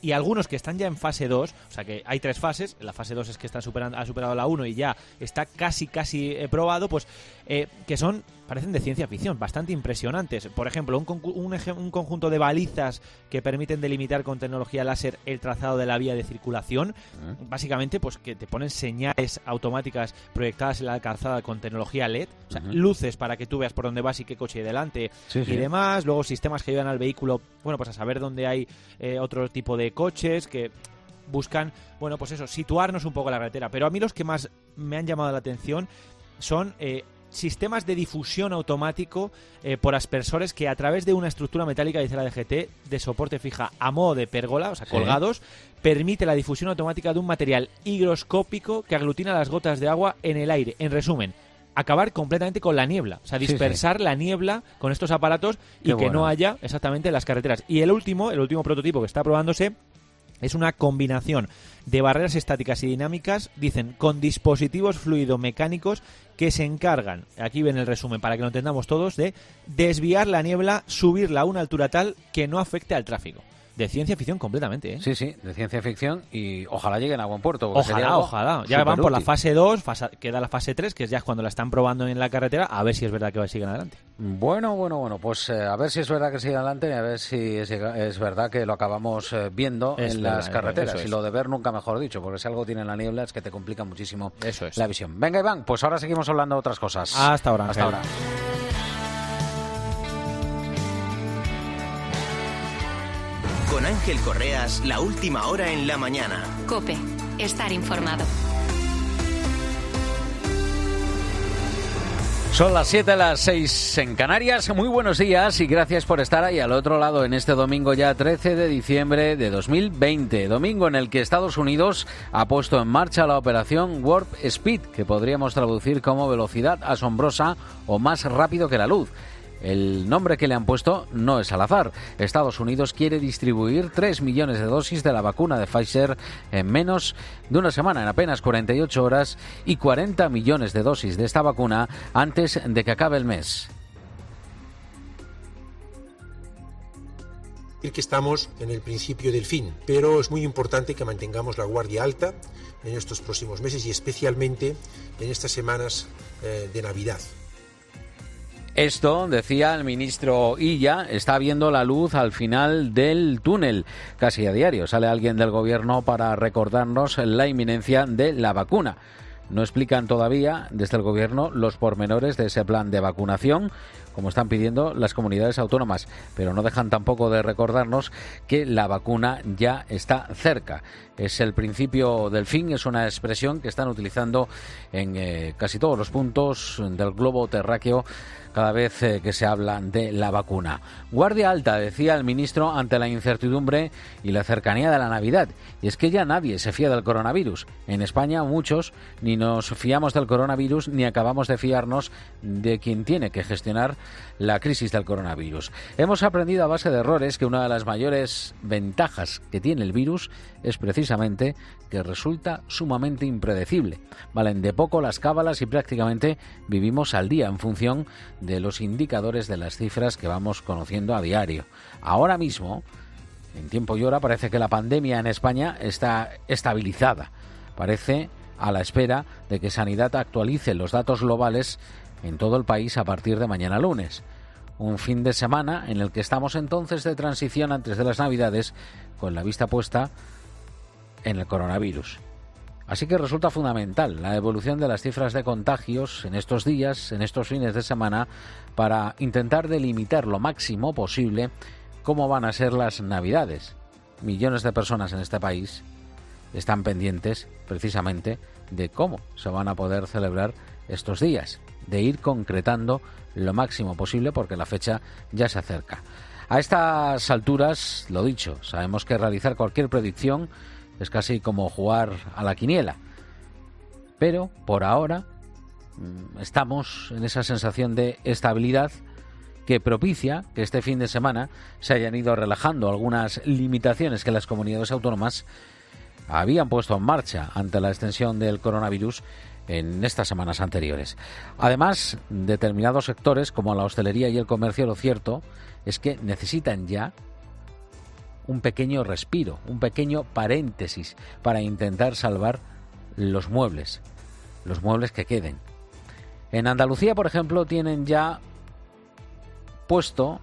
y algunos que están ya en fase dos, o sea que hay tres fases, la fase dos es que está superando, ha superado la uno y ya está casi casi eh, probado, pues eh, que son, parecen de ciencia ficción, bastante impresionantes. Por ejemplo, un, un, un conjunto de balizas que permiten delimitar con tecnología láser el trazado de la vía de circulación, uh-huh. básicamente pues que te ponen señales automáticas proyectadas en la calzada con tecnología L E D, o sea, uh-huh. luces para que tú veas por dónde vas y qué coche hay delante sí, y sí. demás, luego sistemas que ayudan al vehículo, bueno, pues a saber dónde hay eh, otro tipo de coches que buscan, bueno, pues eso, situarnos un poco en la carretera. Pero a mí los que más me han llamado la atención son eh, sistemas de difusión automático eh, por aspersores que a través de una estructura metálica, dice la D G T, de soporte fija a modo de pérgola, o sea, sí. colgados, permite la difusión automática de un material higroscópico que aglutina las gotas de agua en el aire. En resumen, acabar completamente con la niebla, o sea, dispersar sí, sí. la niebla con estos aparatos y Qué que bueno. no haya exactamente en las carreteras. Y el último, el último prototipo que está probándose es una combinación de barreras estáticas y dinámicas, dicen, con dispositivos fluidomecánicos que se encargan, aquí ven el resumen para que lo entendamos todos, de desviar la niebla, subirla a una altura tal que no afecte al tráfico. De ciencia ficción completamente, ¿eh? Sí, sí, de ciencia ficción y ojalá lleguen a buen puerto. Ojalá, ojalá. Ya van por la fase dos, fase, queda la fase tres, que ya es cuando la están probando en la carretera, a ver si es verdad que siguen adelante. Bueno, bueno, bueno, pues eh, a ver si es verdad que siguen adelante y a ver si es, es verdad que lo acabamos eh, viendo es en verdad, las carreteras. Es, y lo de ver nunca mejor dicho, porque si algo tiene la niebla es que te complica muchísimo eso es. la visión. Venga, Iván, pues ahora seguimos hablando de otras cosas. Hasta ahora, Hasta Ángel. ahora. Con Ángel Correas, la última hora en la mañana. COPE, estar informado. Son las siete, las seis en Canarias. Muy buenos días y gracias por estar ahí al otro lado en este domingo ya trece de diciembre de dos mil veinte. Domingo en el que Estados Unidos ha puesto en marcha la operación Warp Speed, que podríamos traducir como velocidad asombrosa o más rápido que la luz. El nombre que le han puesto no es al azar. Estados Unidos quiere distribuir tres millones de dosis de la vacuna de Pfizer en menos de una semana, en apenas cuarenta y ocho horas, y cuarenta millones de dosis de esta vacuna antes de que acabe el mes. Que estamos en el principio del fin, pero es muy importante que mantengamos la guardia alta en estos próximos meses y especialmente en estas semanas eh, de Navidad. Esto, decía el ministro Illa, está viendo la luz al final del túnel. Casi a diario sale alguien del gobierno para recordarnos la inminencia de la vacuna. No explican todavía desde el gobierno los pormenores de ese plan de vacunación, como están pidiendo las comunidades autónomas, pero no dejan tampoco de recordarnos que la vacuna ya está cerca. Es el principio del fin, es una expresión que están utilizando en eh, casi todos los puntos del globo terráqueo cada vez eh, que se habla de la vacuna. Guardia alta, decía el ministro, ante la incertidumbre y la cercanía de la Navidad. Y es que ya nadie se fía del coronavirus. En España muchos ni nos fiamos del coronavirus ni acabamos de fiarnos de quien tiene que gestionar la crisis del coronavirus. Hemos aprendido a base de errores que una de las mayores ventajas que tiene el virus es precisamente que resulta sumamente impredecible. Valen de poco las cábalas y prácticamente vivimos al día en función de los indicadores de las cifras que vamos conociendo a diario. Ahora mismo, en tiempo y hora, parece que la pandemia en España está estabilizada. Parece a la espera de que Sanidad actualice los datos globales en todo el país a partir de mañana lunes. Un fin de semana en el que estamos entonces de transición antes de las Navidades, con la vista puesta en el coronavirus. Así que resulta fundamental la evolución de las cifras de contagios en estos días, en estos fines de semana, para intentar delimitar lo máximo posible cómo van a ser las Navidades. Millones de personas en este país están pendientes precisamente de cómo se van a poder celebrar estos días, de ir concretando lo máximo posible porque la fecha ya se acerca. A estas alturas, lo dicho, sabemos que realizar cualquier predicción es casi como jugar a la quiniela. Pero, por ahora, estamos en esa sensación de estabilidad que propicia que este fin de semana se hayan ido relajando algunas limitaciones que las comunidades autónomas habían puesto en marcha ante la extensión del coronavirus en estas semanas anteriores. Además, determinados sectores como la hostelería y el comercio, lo cierto es que necesitan ya un pequeño respiro, un pequeño paréntesis para intentar salvar los muebles, los muebles que queden. En Andalucía, por ejemplo, tienen ya puesto,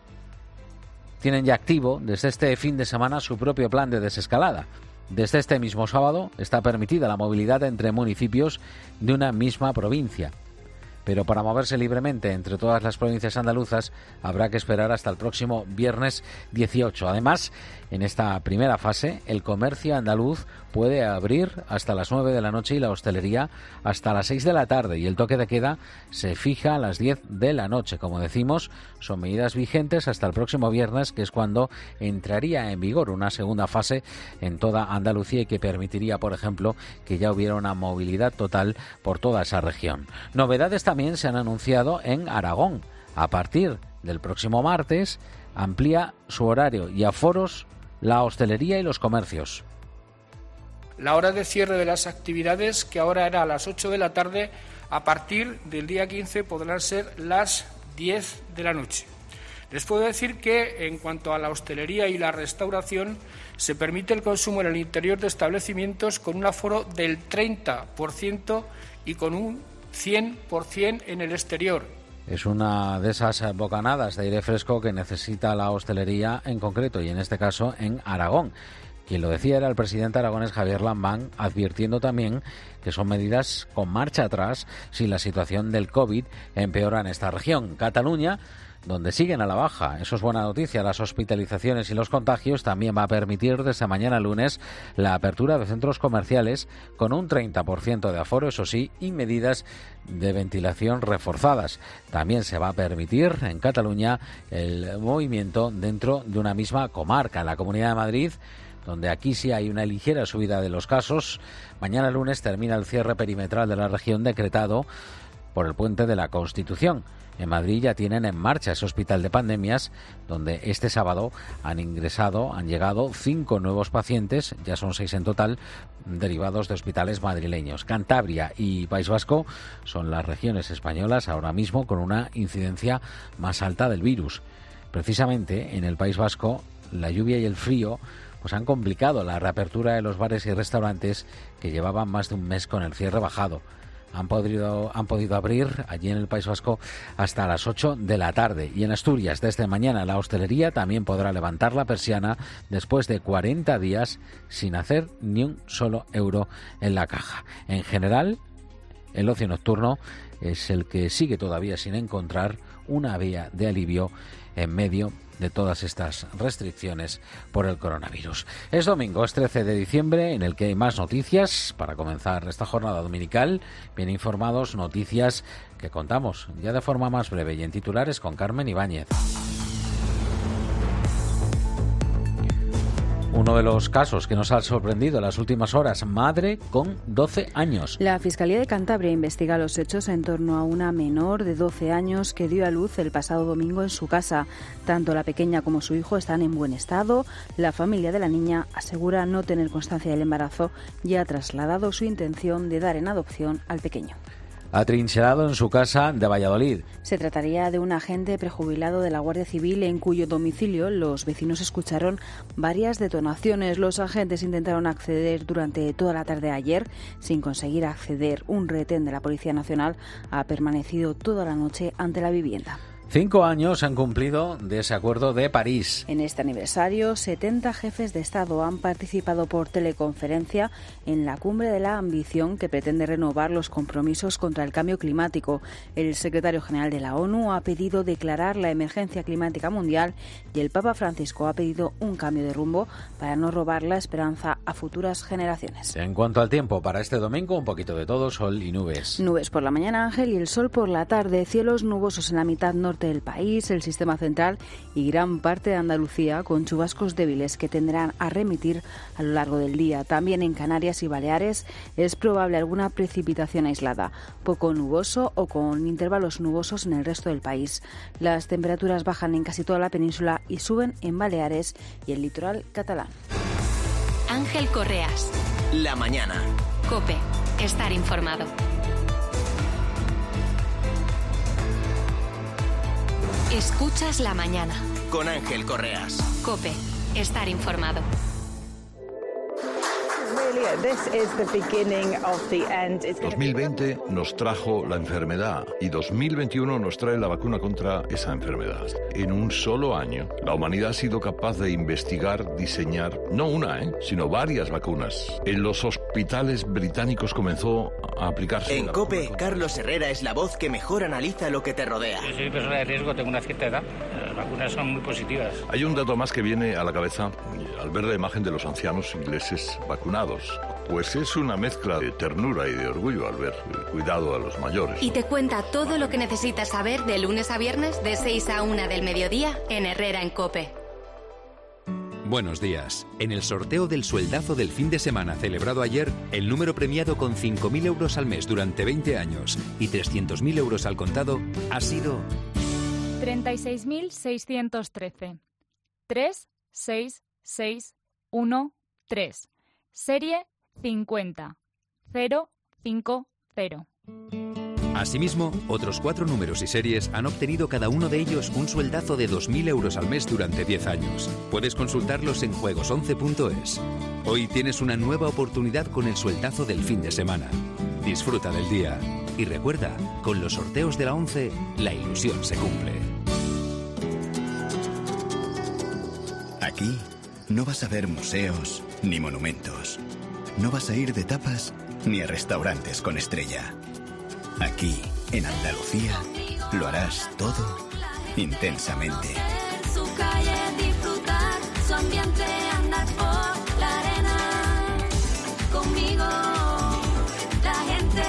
tienen ya activo desde este fin de semana su propio plan de desescalada. Desde este mismo sábado está permitida la movilidad entre municipios de una misma provincia. Pero para moverse libremente entre todas las provincias andaluzas habrá que esperar hasta el próximo viernes dieciocho. Además, en esta primera fase, el comercio andaluz puede abrir hasta las nueve de la noche y la hostelería hasta las seis de la tarde, y el toque de queda se fija a las diez de la noche. Como decimos, son medidas vigentes hasta el próximo viernes, que es cuando entraría en vigor una segunda fase en toda Andalucía y que permitiría, por ejemplo, que ya hubiera una movilidad total por toda esa región. Novedades también se han anunciado en Aragón. A partir del próximo martes amplía su horario y aforos la hostelería y los comercios. La hora de cierre de las actividades, que ahora era a las ocho de la tarde, a partir del día quince podrán ser las diez de la noche. Les puedo decir que, en cuanto a la hostelería y la restauración, se permite el consumo en el interior de establecimientos con un aforo del treinta por ciento y con un cien por ciento en el exterior. Es una de esas bocanadas de aire fresco que necesita la hostelería en concreto, y en este caso en Aragón. Quien lo decía era el presidente aragonés Javier Lambán, advirtiendo también que son medidas con marcha atrás si la situación del COVID empeora en esta región. Cataluña, donde siguen a la baja, eso es buena noticia, las hospitalizaciones y los contagios, también va a permitir desde mañana lunes la apertura de centros comerciales con un treinta por ciento de aforo, eso sí, y medidas de ventilación reforzadas. También se va a permitir en Cataluña el movimiento dentro de una misma comarca. En la Comunidad de Madrid, donde aquí sí hay una ligera subida de los casos, mañana lunes termina el cierre perimetral de la región decretado por el puente de la Constitución. En Madrid ya tienen en marcha ese hospital de pandemias, donde este sábado han ingresado, han llegado cinco nuevos pacientes, ya son seis en total, derivados de hospitales madrileños. Cantabria y País Vasco son las regiones españolas ahora mismo con una incidencia más alta del virus. Precisamente en el País Vasco, la lluvia y el frío pues han complicado la reapertura de los bares y restaurantes que llevaban más de un mes con el cierre bajado. Han podido, han podido abrir allí en el País Vasco hasta las ocho de la tarde. Y en Asturias, desde mañana, la hostelería también podrá levantar la persiana después de cuarenta días sin hacer ni un solo euro en la caja. En general, el ocio nocturno es el que sigue todavía sin encontrar una vía de alivio en medio de todas estas restricciones por el coronavirus. Es domingo, es trece de diciembre, en el que hay más noticias para comenzar esta jornada dominical. Bien informados, noticias que contamos ya de forma más breve y en titulares con Carmen Ibáñez. Uno de los casos que nos ha sorprendido en las últimas horas, madre con doce años. La Fiscalía de Cantabria investiga los hechos en torno a una menor de doce años que dio a luz el pasado domingo en su casa. Tanto la pequeña como su hijo están en buen estado. La familia de la niña asegura no tener constancia del embarazo y ha trasladado su intención de dar en adopción al pequeño. Atrincherado en su casa de Valladolid. Se trataría de un agente prejubilado de la Guardia Civil en cuyo domicilio los vecinos escucharon varias detonaciones. Los agentes intentaron acceder durante toda la tarde de ayer sin conseguir acceder. Un retén de la Policía Nacional ha permanecido toda la noche ante la vivienda. Cinco años han cumplido de ese acuerdo de París. En este aniversario, setenta jefes de Estado han participado por teleconferencia en la Cumbre de la Ambición, que pretende renovar los compromisos contra el cambio climático. El secretario general de la ONU ha pedido declarar la emergencia climática mundial y el Papa Francisco ha pedido un cambio de rumbo para no robar la esperanza a futuras generaciones. En cuanto al tiempo, para este domingo, un poquito de todo, sol y nubes. Nubes por la mañana, Ángel, y el sol por la tarde. Cielos nubosos en la mitad norte del país, el sistema central y gran parte de Andalucía, con chubascos débiles que tenderán a remitir a lo largo del día. También en Canarias y Baleares es probable alguna precipitación aislada, poco nuboso o con intervalos nubosos en el resto del país. Las temperaturas bajan en casi toda la península y suben en Baleares y el litoral catalán. Ángel Correas. La mañana. COPE. Estar informado. Escuchas la mañana. Con Ángel Correas. COPE. estar informado. dos mil veinte nos trajo la enfermedad y dos mil veintiuno nos trae la vacuna contra esa enfermedad. En un solo año, la humanidad ha sido capaz de investigar, diseñar, no una, ¿eh? sino varias vacunas. En los hospitales británicos comenzó a aplicarse. En COPE, Carlos Herrera es la voz que mejor analiza lo que te rodea. Yo soy persona de riesgo, tengo una cierta edad. Las vacunas son muy positivas. Hay un dato más que viene a la cabeza al ver la imagen de los ancianos ingleses vacunados. Pues es una mezcla de ternura y de orgullo al ver el cuidado a los mayores. Y te cuenta todo lo que necesitas saber de lunes a viernes de seis a una del mediodía en Herrera en COPE. Buenos días. En el sorteo del sueldazo del fin de semana celebrado ayer, el número premiado con cinco mil euros al mes durante veinte años y trescientos mil euros al contado ha sido treinta y seis mil seiscientos trece. tres seis seis uno tres. Serie cincuenta cero cinco cero. Asimismo, otros cuatro números y series han obtenido cada uno de ellos un sueldazo de dos mil euros al mes durante diez años. Puedes consultarlos en juegos once punto es. Hoy tienes una nueva oportunidad con el sueldazo del fin de semana. Disfruta del día. Y recuerda, con los sorteos de la once, la ilusión se cumple. Aquí no vas a ver museos ni monumentos. No vas a ir de tapas ni a restaurantes con estrella. Aquí, en Andalucía, lo harás todo intensamente. Su calle, disfrutar su ambiente, andar por la arena. Conmigo, la gente.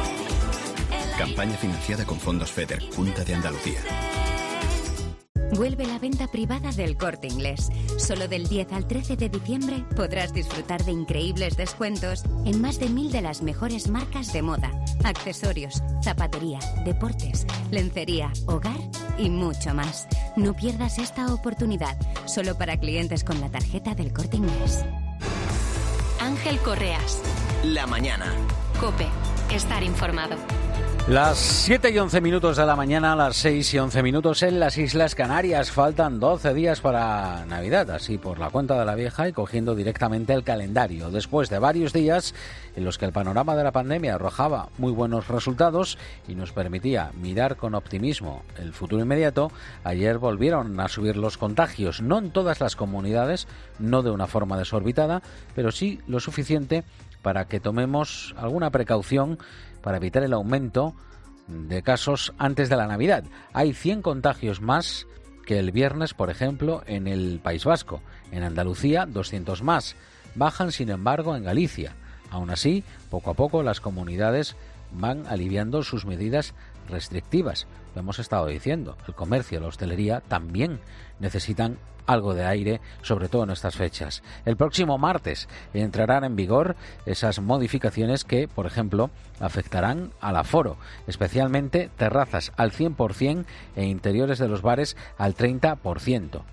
Campaña financiada con fondos FEDER, Junta de Andalucía. Vuelve la venta privada del Corte Inglés. Solo del diez al trece de diciembre podrás disfrutar de increíbles descuentos en más de mil de las mejores marcas de moda, accesorios, zapatería, deportes, lencería, hogar y mucho más. No pierdas esta oportunidad, solo para clientes con la tarjeta del Corte Inglés. Ángel Correas. La mañana. COPE. Estar informado. Las siete y once minutos de la mañana, las seis y once minutos en las Islas Canarias. Faltan doce días para Navidad, así por la cuenta de la vieja y cogiendo directamente el calendario. Después de varios días en los que el panorama de la pandemia arrojaba muy buenos resultados y nos permitía mirar con optimismo el futuro inmediato, ayer volvieron a subir los contagios. No en todas las comunidades, no de una forma desorbitada, pero sí lo suficiente para que tomemos alguna precaución para evitar el aumento de casos antes de la Navidad. Hay cien contagios más que el viernes, por ejemplo, en el País Vasco. En Andalucía, doscientos más. Bajan, sin embargo, en Galicia. Aún así, poco a poco las comunidades van aliviando sus medidas restrictivas. Lo hemos estado diciendo. El comercio y la hostelería también necesitan algo de aire, sobre todo en estas fechas. El próximo martes entrarán en vigor esas modificaciones que, por ejemplo, afectarán al aforo, especialmente terrazas al cien por ciento e interiores de los bares al treinta por ciento.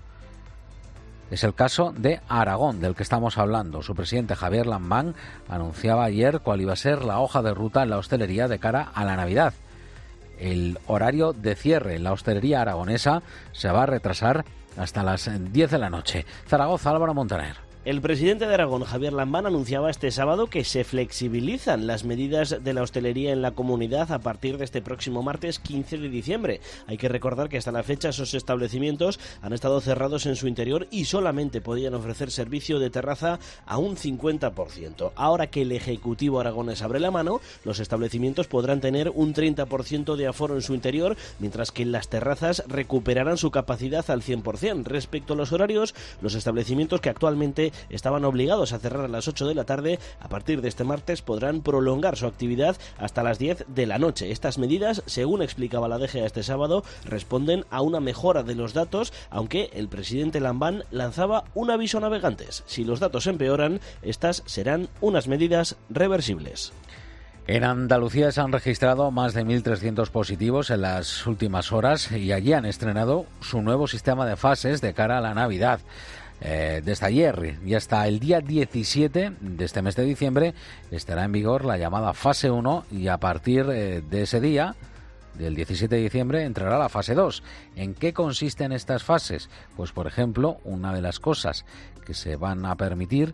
Es el caso de Aragón, del que estamos hablando. Su presidente, Javier Lambán, anunciaba ayer cuál iba a ser la hoja de ruta en la hostelería de cara a la Navidad. El horario de cierre en la hostelería aragonesa se va a retrasar hasta las diez de la noche. Zaragoza, Álvaro Montaner. El presidente de Aragón, Javier Lambán, anunciaba este sábado que se flexibilizan las medidas de la hostelería en la comunidad a partir de este próximo martes quince de diciembre. Hay que recordar que hasta la fecha esos establecimientos han estado cerrados en su interior y solamente podían ofrecer servicio de terraza a un cincuenta por ciento. Ahora que el Ejecutivo aragonés abre la mano, los establecimientos podrán tener un treinta por ciento de aforo en su interior, mientras que las terrazas recuperarán su capacidad al cien por ciento. Respecto a los horarios, los establecimientos que actualmente estaban obligados a cerrar a las ocho de la tarde, a partir de este martes podrán prolongar su actividad hasta las diez de la noche. Estas medidas, según explicaba la D G A este sábado, responden a una mejora de los datos, aunque el presidente Lambán lanzaba un aviso a navegantes. Si los datos empeoran, estas serán unas medidas reversibles. En Andalucía se han registrado más de mil trescientos positivos en las últimas horas y allí han estrenado su nuevo sistema de fases de cara a la Navidad. Eh, desde ayer y hasta el día diecisiete de este mes de diciembre estará en vigor la llamada fase uno y a partir eh, de ese día del diecisiete de diciembre entrará la fase dos. ¿En qué consisten estas fases? Pues, por ejemplo, una de las cosas que se van a permitir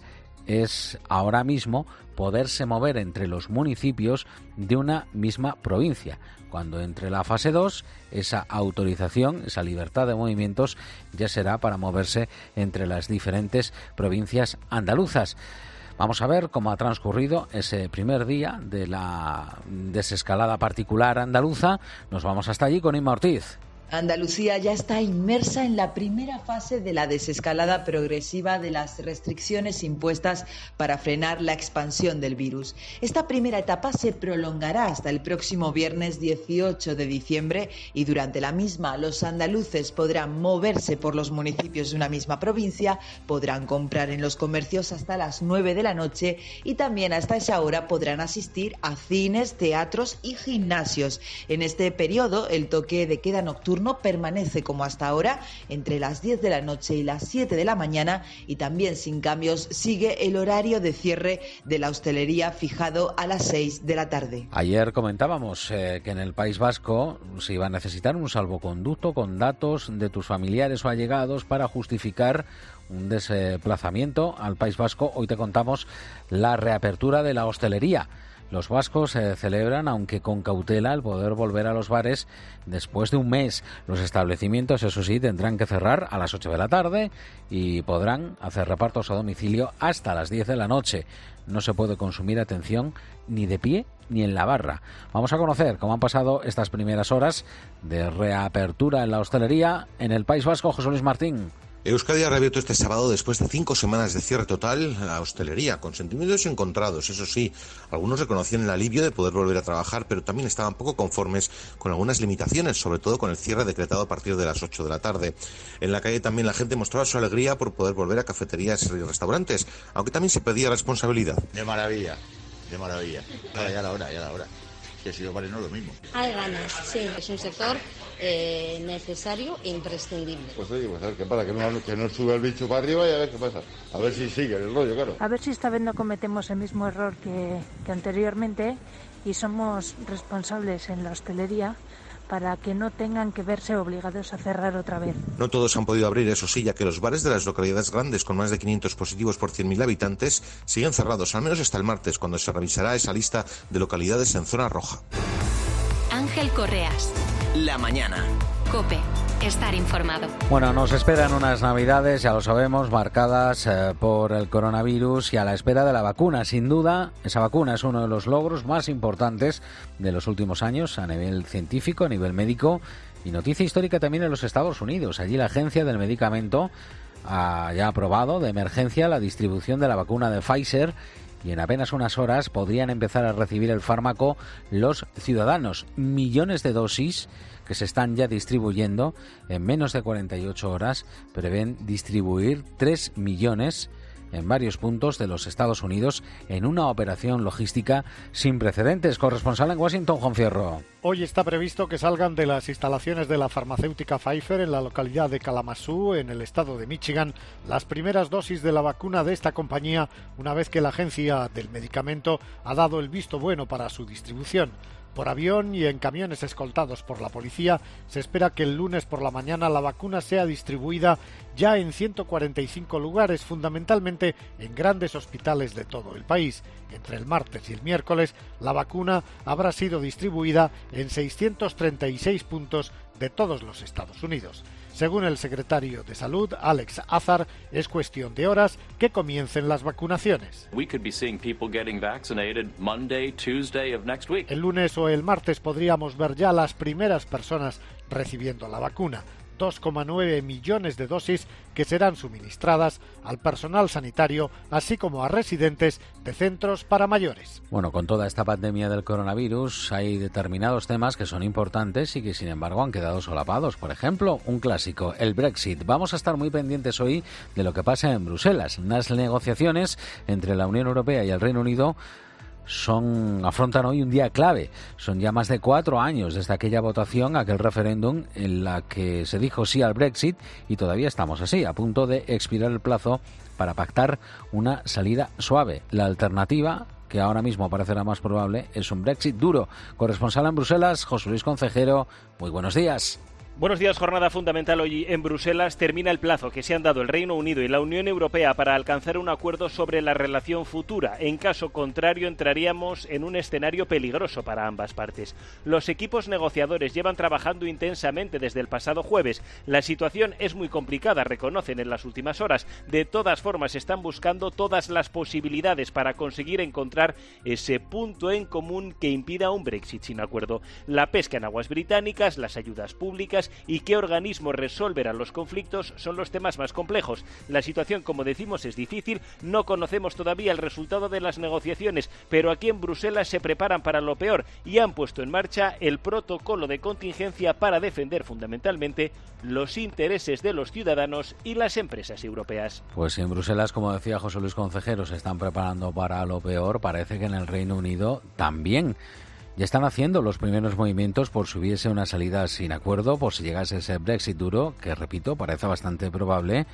es ahora mismo poderse mover entre los municipios de una misma provincia. Cuando entre la fase dos, esa autorización, esa libertad de movimientos ya será para moverse entre las diferentes provincias andaluzas. Vamos a ver cómo ha transcurrido ese primer día de la desescalada particular andaluza. Nos vamos hasta allí con Inma Ortiz. Andalucía ya está inmersa en la primera fase de la desescalada progresiva de las restricciones impuestas para frenar la expansión del virus. Esta primera etapa se prolongará hasta el próximo viernes dieciocho de diciembre y durante la misma los andaluces podrán moverse por los municipios de una misma provincia, podrán comprar en los comercios hasta las nueve de la noche y también hasta esa hora podrán asistir a cines, teatros y gimnasios. En este periodo el toque de queda nocturno permanece como hasta ahora entre las diez de la noche y las siete de la mañana y también sin cambios sigue el horario de cierre de la hostelería fijado a las seis de la tarde. Ayer comentábamos eh, que en el País Vasco se iba a necesitar un salvoconducto con datos de tus familiares o allegados para justificar un desplazamiento al País Vasco. Hoy te contamos la reapertura de la hostelería. Los vascos eh, celebran, aunque con cautela, el poder volver a los bares después de un mes. Los establecimientos, eso sí, tendrán que cerrar a las ocho de la tarde y podrán hacer repartos a domicilio hasta las diez de la noche. No se puede consumir, atención, ni de pie ni en la barra. Vamos a conocer cómo han pasado estas primeras horas de reapertura en la hostelería en el País Vasco. José Luis Martín. Euskadi ha reabierto este sábado después de cinco semanas de cierre total la hostelería, con sentimientos encontrados. Eso sí, algunos reconocían el alivio de poder volver a trabajar, pero también estaban poco conformes con algunas limitaciones, sobre todo con el cierre decretado a partir de las ocho de la tarde. En la calle también la gente mostraba su alegría por poder volver a cafeterías y restaurantes, aunque también se pedía responsabilidad. De maravilla, de maravilla. Ya, ya la hora, ya la hora. Que si los bares no es lo mismo. Hay ganas, sí. Es un sector eh, necesario e imprescindible. Pues oye, pues a ver qué pasa, que no, que no sube el bicho para arriba y a ver qué pasa. A ver si sigue el rollo, claro. A ver si esta vez no cometemos el mismo error que, que anteriormente y somos responsables en la hostelería para que no tengan que verse obligados a cerrar otra vez. No todos han podido abrir, eso sí, ya que los bares de las localidades grandes con más de quinientos positivos por cien mil habitantes siguen cerrados, al menos hasta el martes, cuando se revisará esa lista de localidades en zona roja. Ángel Correas. La mañana. COPE. Estar informado. Bueno, nos esperan unas navidades, ya lo sabemos, marcadas eh, por el coronavirus y a la espera de la vacuna. Sin duda, esa vacuna es uno de los logros más importantes de los últimos años a nivel científico, a nivel médico y noticia histórica también en los Estados Unidos. Allí la Agencia del Medicamento ha ya aprobado de emergencia la distribución de la vacuna de Pfizer y en apenas unas horas podrían empezar a recibir el fármaco los ciudadanos. Millones de dosis que se están ya distribuyendo en menos de cuarenta y ocho horas, prevén distribuir tres millones en varios puntos de los Estados Unidos en una operación logística sin precedentes. Corresponsal en Washington, Juan Fierro. Hoy está previsto que salgan de las instalaciones de la farmacéutica Pfizer en la localidad de Kalamazoo, en el estado de Michigan, las primeras dosis de la vacuna de esta compañía, una vez que la Agencia del Medicamento ha dado el visto bueno para su distribución. Por avión y en camiones escoltados por la policía, se espera que el lunes por la mañana la vacuna sea distribuida ya en ciento cuarenta y cinco lugares, fundamentalmente en grandes hospitales de todo el país. Entre el martes y el miércoles, la vacuna habrá sido distribuida en seiscientos treinta y seis puntos de todos los Estados Unidos. Según el secretario de Salud, Alex Azar, es cuestión de horas que comiencen las vacunaciones. El lunes o el martes podríamos ver ya las primeras personas recibiendo la vacuna. dos coma nueve millones de dosis que serán suministradas al personal sanitario, así como a residentes de centros para mayores. Bueno, con toda esta pandemia del coronavirus hay determinados temas que son importantes y que sin embargo han quedado solapados. Por ejemplo, un clásico, el Brexit. Vamos a estar muy pendientes hoy de lo que pasa en Bruselas. Las negociaciones entre la Unión Europea y el Reino Unido Son, afrontan hoy un día clave. Son ya más de cuatro años desde aquella votación, aquel referéndum en la que se dijo sí al Brexit y todavía estamos así, a punto de expirar el plazo para pactar una salida suave. La alternativa, que ahora mismo parece la más probable, es un Brexit duro. Corresponsal en Bruselas, José Luis Concejero, muy buenos días. Buenos días. Jornada fundamental hoy en Bruselas. Termina el plazo que se han dado el Reino Unido y la Unión Europea para alcanzar un acuerdo sobre la relación futura. En caso contrario, entraríamos en un escenario peligroso para ambas partes. Los equipos negociadores llevan trabajando intensamente desde el pasado jueves. La situación es muy complicada, reconocen en las últimas horas. De todas formas, están buscando todas las posibilidades para conseguir encontrar ese punto en común que impida un Brexit sin acuerdo. La pesca en aguas británicas, las ayudas públicas y qué organismo resolverá los conflictos son los temas más complejos. La situación, como decimos, es difícil, no conocemos todavía el resultado de las negociaciones, pero aquí en Bruselas se preparan para lo peor y han puesto en marcha el protocolo de contingencia para defender fundamentalmente los intereses de los ciudadanos y las empresas europeas. Pues en Bruselas, como decía José Luis Concejero, se están preparando para lo peor. Parece que en el Reino Unido también. Ya están haciendo los primeros movimientos por si hubiese una salida sin acuerdo, por si llegase ese Brexit duro, que repito, parece bastante probable.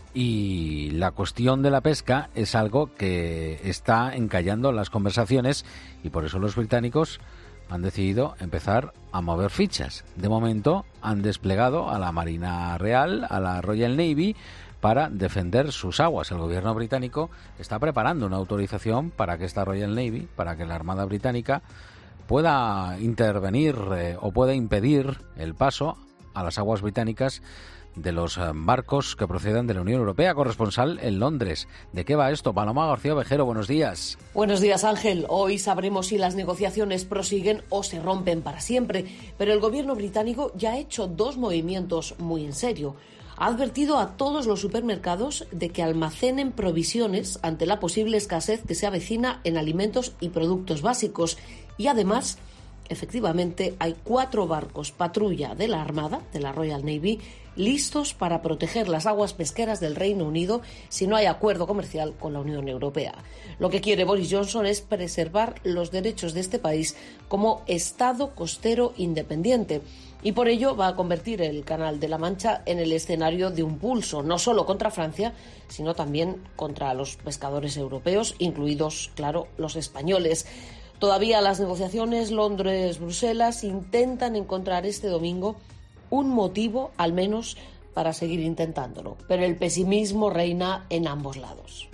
Y la cuestión de la pesca es algo que está encallando las conversaciones y por eso los británicos han decidido empezar a mover fichas. De momento han desplegado a la Marina Real, a la Royal Navy, para defender sus aguas. El gobierno británico está preparando una autorización para que esta Royal Navy, para que la Armada Británica pueda intervenir eh, o pueda impedir el paso a las aguas británicas de los eh, barcos que procedan de la Unión Europea. Corresponsal en Londres. ¿De qué va esto? Paloma García Ovejero, buenos días. Buenos días, Ángel. Hoy sabremos si las negociaciones prosiguen o se rompen para siempre, pero el gobierno británico ya ha hecho dos movimientos muy en serio. Ha advertido a todos los supermercados de que almacenen provisiones ante la posible escasez que se avecina en alimentos y productos básicos. Y además, efectivamente, hay cuatro barcos patrulla de la Armada, de la Royal Navy, listos para proteger las aguas pesqueras del Reino Unido si no hay acuerdo comercial con la Unión Europea. Lo que quiere Boris Johnson es preservar los derechos de este país como Estado costero independiente. Y por ello va a convertir el Canal de la Mancha en el escenario de un pulso, no solo contra Francia, sino también contra los pescadores europeos, incluidos, claro, los españoles. Todavía las negociaciones Londres-Bruselas intentan encontrar este domingo un motivo, al menos, para seguir intentándolo. Pero el pesimismo reina en ambos lados.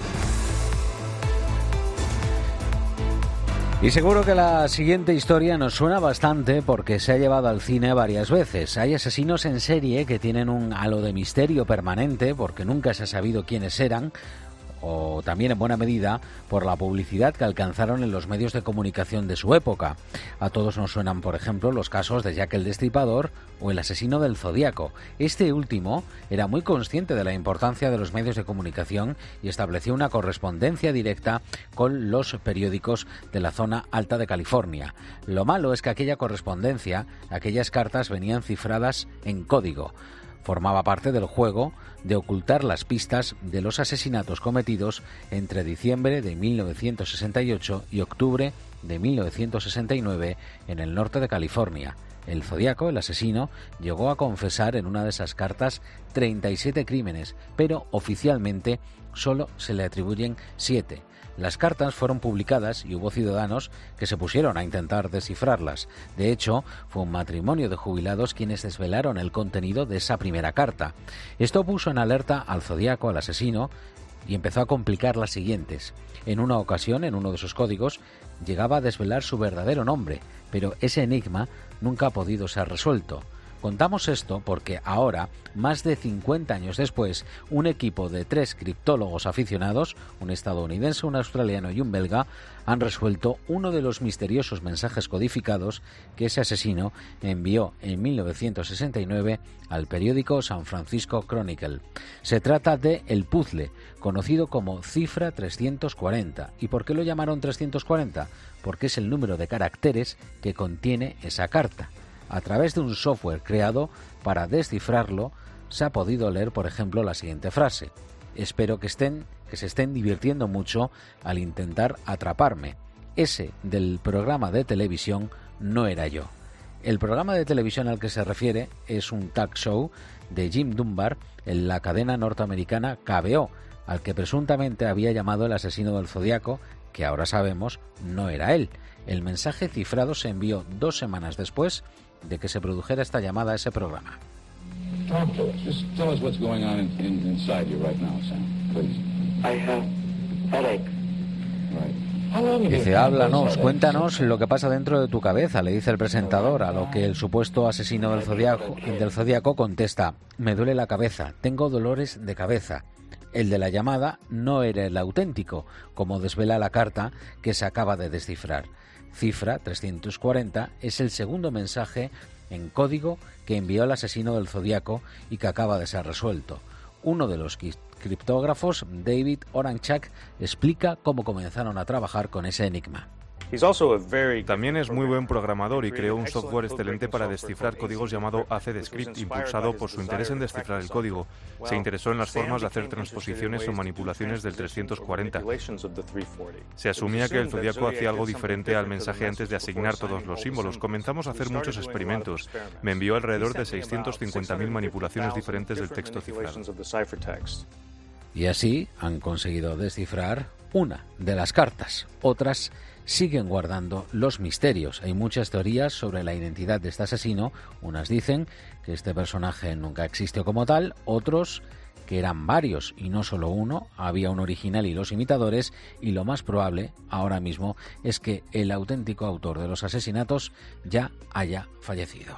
Y seguro que la siguiente historia nos suena bastante porque se ha llevado al cine varias veces. Hay asesinos en serie que tienen un halo de misterio permanente porque nunca se ha sabido quiénes eran, o también en buena medida por la publicidad que alcanzaron en los medios de comunicación de su época. A todos nos suenan, por ejemplo, los casos de Jack el Destripador o el asesino del Zodíaco. Este último era muy consciente de la importancia de los medios de comunicación y estableció una correspondencia directa con los periódicos de la zona alta de California. Lo malo es que aquella correspondencia, aquellas cartas venían cifradas en código. Formaba parte del juego de ocultar las pistas de los asesinatos cometidos entre diciembre de mil novecientos sesenta y ocho y octubre de mil novecientos sesenta y nueve en el norte de California. El Zodíaco, el asesino, llegó a confesar en una de esas cartas treinta y siete crímenes, pero oficialmente solo se le atribuyen siete. Las cartas fueron publicadas y hubo ciudadanos que se pusieron a intentar descifrarlas. De hecho, fue un matrimonio de jubilados quienes desvelaron el contenido de esa primera carta. Esto puso en alerta al Zodíaco, al asesino, y empezó a complicar las siguientes. En una ocasión, en uno de sus códigos, llegaba a desvelar su verdadero nombre, pero ese enigma nunca ha podido ser resuelto. Contamos esto porque ahora, más de cincuenta años después, un equipo de tres criptólogos aficionados, un estadounidense, un australiano y un belga, han resuelto uno de los misteriosos mensajes codificados que ese asesino envió en mil novecientos sesenta y nueve al periódico San Francisco Chronicle. Se trata de El Puzzle, conocido como Cifra trescientos cuarenta. ¿Y por qué lo llamaron trescientos cuarenta? Porque es el número de caracteres que contiene esa carta. A través de un software creado para descifrarlo, se ha podido leer, por ejemplo, la siguiente frase: espero que estén, que se estén divirtiendo mucho al intentar atraparme. Ese del programa de televisión no era yo. El programa de televisión al que se refiere es un talk show de Jim Dunbar en la cadena norteamericana K B O, al que presuntamente había llamado el asesino del Zodíaco que ahora sabemos no era él. El mensaje cifrado se envió dos semanas después de que se produjera esta llamada a ese programa. Talk to us. Just tell us what's going on in, in, inside you right now, Sam, please. I have headache. Right. Dice, háblanos, cuéntanos lo que pasa dentro de tu cabeza, le dice el presentador, a lo que el supuesto asesino del Zodíaco, del Zodíaco contesta, me duele la cabeza, tengo dolores de cabeza. El de la llamada no era el auténtico, como desvela la carta que se acaba de descifrar. Cifra trescientos cuarenta es el segundo mensaje en código que envió el asesino del Zodíaco y que acaba de ser resuelto. Uno de los criptógrafos, David Oranchak, explica cómo comenzaron a trabajar con ese enigma. También es muy buen programador y creó un software excelente para descifrar códigos llamado A C Descript, impulsado por su interés en descifrar el código. Se interesó en las formas de hacer transposiciones o manipulaciones del trescientos cuarenta. Se asumía que el Zodíaco hacía algo diferente al mensaje antes de asignar todos los símbolos. Comenzamos a hacer muchos experimentos. Me envió alrededor de seiscientas cincuenta mil manipulaciones diferentes del texto cifrado. Y así han conseguido descifrar una de las cartas. Otras siguen guardando los misterios. Hay muchas teorías sobre la identidad de este asesino. Unas dicen que este personaje nunca existió como tal, otros que eran varios y no solo uno, había un original y los imitadores, y lo más probable ahora mismo es que el auténtico autor de los asesinatos ya haya fallecido.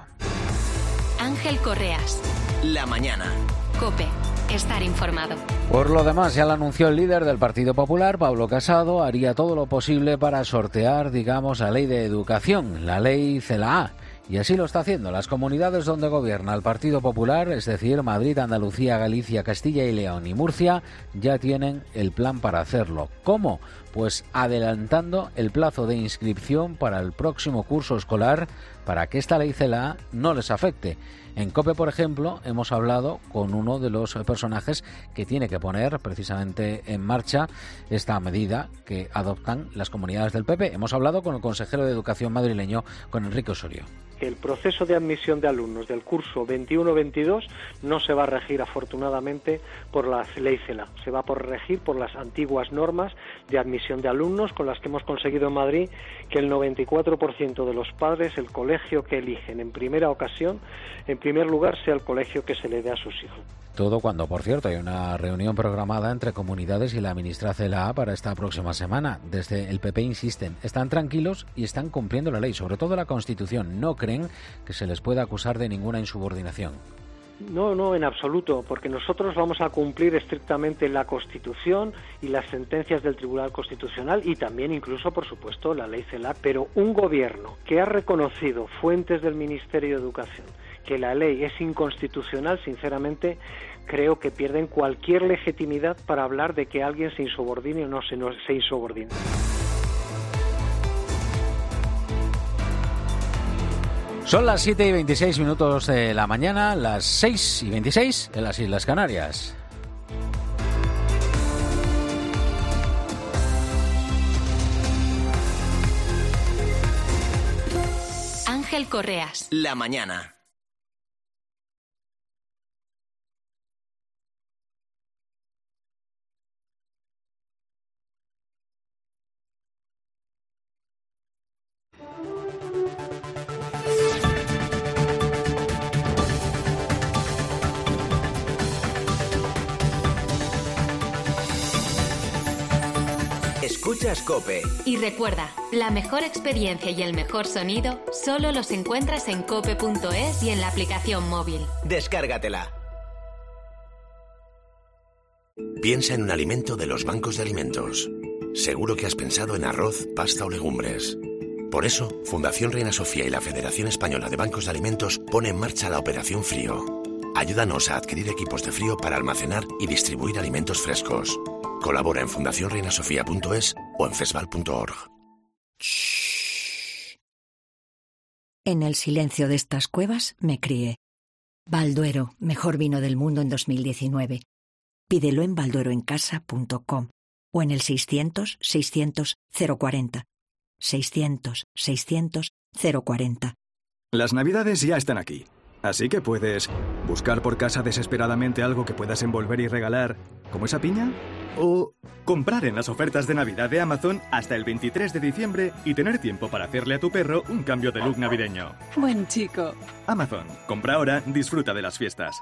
Ángel Correas. La mañana. COPE. Estar informado. Por lo demás, ya lo anunció el líder del Partido Popular, Pablo Casado, haría todo lo posible para sortear, digamos, la ley de educación, la ley CELAA. Y así lo está haciendo. Las comunidades donde gobierna el Partido Popular, es decir, Madrid, Andalucía, Galicia, Castilla y León y Murcia, ya tienen el plan para hacerlo. ¿Cómo? Pues adelantando el plazo de inscripción para el próximo curso escolar para que esta ley CELAA no les afecte. En COPE, por ejemplo, hemos hablado con uno de los personajes que tiene que poner precisamente en marcha esta medida que adoptan las comunidades del P P. Hemos hablado con el consejero de Educación madrileño, con Enrique Osorio. El proceso de admisión de alumnos del curso veintiuno veintidós no se va a regir, afortunadamente, por la ley CELAA. Se va a regir por las antiguas normas de admisión de alumnos, con las que hemos conseguido en Madrid que el noventa y cuatro por ciento de los padres, el colegio que eligen en primera ocasión, en primer lugar, sea el colegio que se le dé a sus hijos. Todo cuando, por cierto, hay una reunión programada entre comunidades y la ministra CELAA para esta próxima semana. Desde el P P insisten, están tranquilos y están cumpliendo la ley, sobre todo la Constitución. No creen que se les pueda acusar de ninguna insubordinación. No, no, en absoluto, porque nosotros vamos a cumplir estrictamente la Constitución y las sentencias del Tribunal Constitucional y también incluso, por supuesto, la ley CELAA. Pero un gobierno que ha reconocido fuentes del Ministerio de Educación que la ley es inconstitucional, sinceramente, creo que pierden cualquier legitimidad para hablar de que alguien se insubordine o no se, no, se insubordine. Son las siete y veintiséis minutos de la mañana, las seis y veintiséis en las Islas Canarias. Ángel Correas. La mañana. Escuchas COPE. Y recuerda, la mejor experiencia y el mejor sonido solo los encuentras en cope punto es y en la aplicación móvil. Descárgatela. Piensa en un alimento de los bancos de alimentos. Seguro que has pensado en arroz, pasta o legumbres. Por eso, Fundación Reina Sofía y la Federación Española de Bancos de Alimentos pone en marcha la Operación Frío. Ayúdanos a adquirir equipos de frío para almacenar y distribuir alimentos frescos. Colabora en fundación reina sofía punto es o en fesval punto org. En el silencio de estas cuevas me crié. Balduero, mejor vino del mundo en dos mil diecinueve. Pídelo en balduero en casa punto com o en el seiscientos, seiscientos, cero cuarenta. seiscientos, seiscientos, cero cuarenta. Las Navidades ya están aquí. Así que puedes buscar por casa desesperadamente algo que puedas envolver y regalar, como esa piña, o comprar en las ofertas de Navidad de Amazon hasta el veintitrés de diciembre y tener tiempo para hacerle a tu perro un cambio de look navideño. Buen chico. Amazon, compra ahora, disfruta de las fiestas.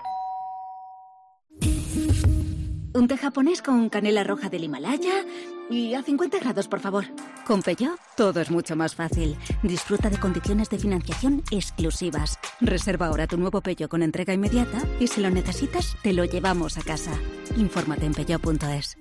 Un té japonés con canela roja del Himalaya y a cincuenta grados, por favor. Con Peugeot, todo es mucho más fácil. Disfruta de condiciones de financiación exclusivas. Reserva ahora tu nuevo Peugeot con entrega inmediata y si lo necesitas, te lo llevamos a casa. Infórmate en peugeot punto es.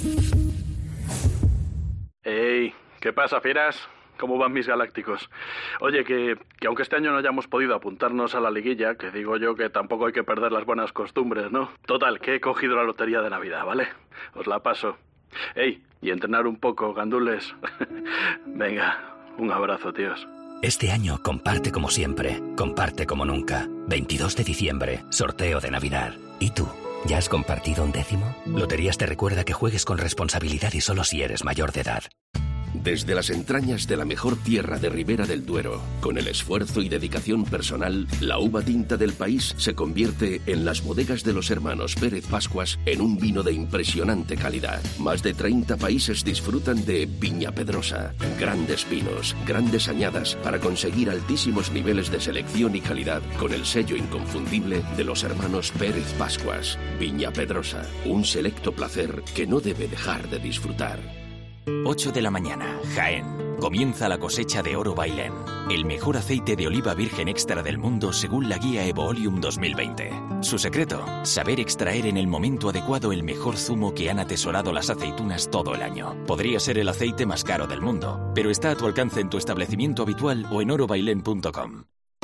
¡Ey! ¿Qué pasa, fieras? ¿Cómo van mis galácticos? Oye, que, que aunque este año no hayamos podido apuntarnos a la liguilla, que digo yo que tampoco hay que perder las buenas costumbres, ¿no? Total, que he cogido la lotería de Navidad, ¿vale? Os la paso. ¡Ey! Y entrenar un poco, gandules. Venga, un abrazo, tíos. Este año comparte como siempre, comparte como nunca. veintidós de diciembre, sorteo de Navidad. ¿Y tú? ¿Ya has compartido un décimo? Loterías te recuerda que juegues con responsabilidad y solo si eres mayor de edad. Desde las entrañas de la mejor tierra de Ribera del Duero, con el esfuerzo y dedicación personal, la uva tinta del país se convierte en las bodegas de los hermanos Pérez Pascuas en un vino de impresionante calidad. Más de treinta países disfrutan de Viña Pedrosa. Grandes vinos, grandes añadas para conseguir altísimos niveles de selección y calidad con el sello inconfundible de los hermanos Pérez Pascuas. Viña Pedrosa, un selecto placer que no debe dejar de disfrutar. ocho de la mañana, Jaén. Comienza la cosecha de Oro Bailén, el mejor aceite de oliva virgen extra del mundo según la guía Evoolium dos mil veinte. Su secreto, saber extraer en el momento adecuado el mejor zumo que han atesorado las aceitunas todo el año. Podría ser el aceite más caro del mundo, pero está a tu alcance en tu establecimiento habitual o en oro bailén punto com.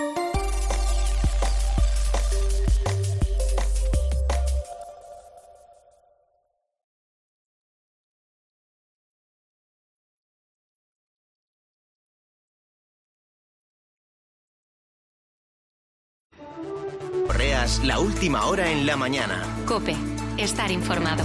La última hora en la mañana. COPE. Estar informado.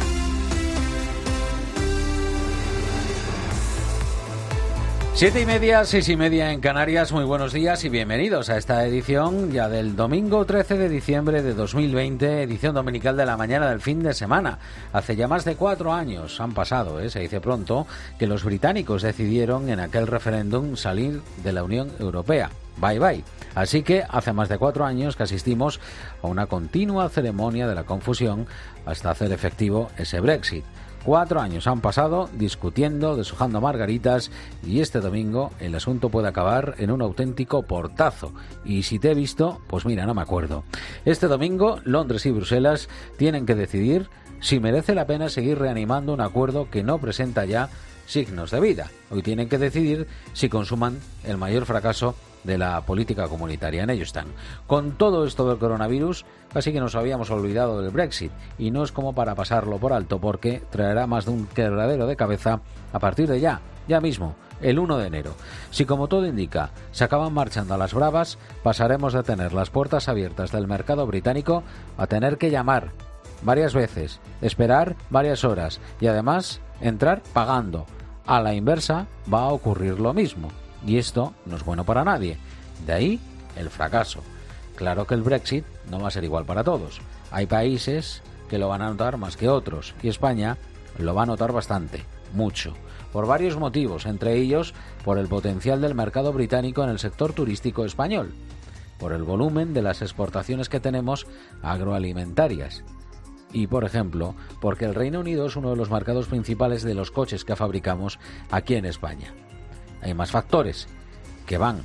Siete y media, seis y media en Canarias. Muy buenos días y bienvenidos a esta edición ya del domingo trece de diciembre de dos mil veinte, edición dominical de la mañana del fin de semana. Hace ya más de cuatro años han pasado, ¿eh? Se dice pronto, que los británicos decidieron en aquel referéndum salir de la Unión Europea. Bye bye. Así que hace más de cuatro años que asistimos a una continua ceremonia de la confusión hasta hacer efectivo ese Brexit. Cuatro años han pasado discutiendo, deshojando margaritas y este domingo el asunto puede acabar en un auténtico portazo. Y si te he visto, pues mira, no me acuerdo. Este domingo Londres y Bruselas tienen que decidir si merece la pena seguir reanimando un acuerdo que no presenta ya signos de vida. Hoy tienen que decidir si consuman el mayor fracaso de la política comunitaria. En ello están. Con todo esto del coronavirus, casi que nos habíamos olvidado del Brexit, y no es como para pasarlo por alto, porque traerá más de un quebradero de cabeza a partir de ya, ya mismo, el uno de enero. Si, como todo indica, se acaban marchando a las bravas, pasaremos de tener las puertas abiertas del mercado británico a tener que llamar varias veces, esperar varias horas y además entrar pagando. A la inversa va a ocurrir lo mismo. Y esto no es bueno para nadie. De ahí el fracaso. Claro que el Brexit no va a ser igual para todos. Hay países que lo van a notar más que otros. Y España lo va a notar bastante, mucho. Por varios motivos, entre ellos por el potencial del mercado británico en el sector turístico español. Por el volumen de las exportaciones que tenemos agroalimentarias. Y, por ejemplo, porque el Reino Unido es uno de los mercados principales de los coches que fabricamos aquí en España. Hay más factores que van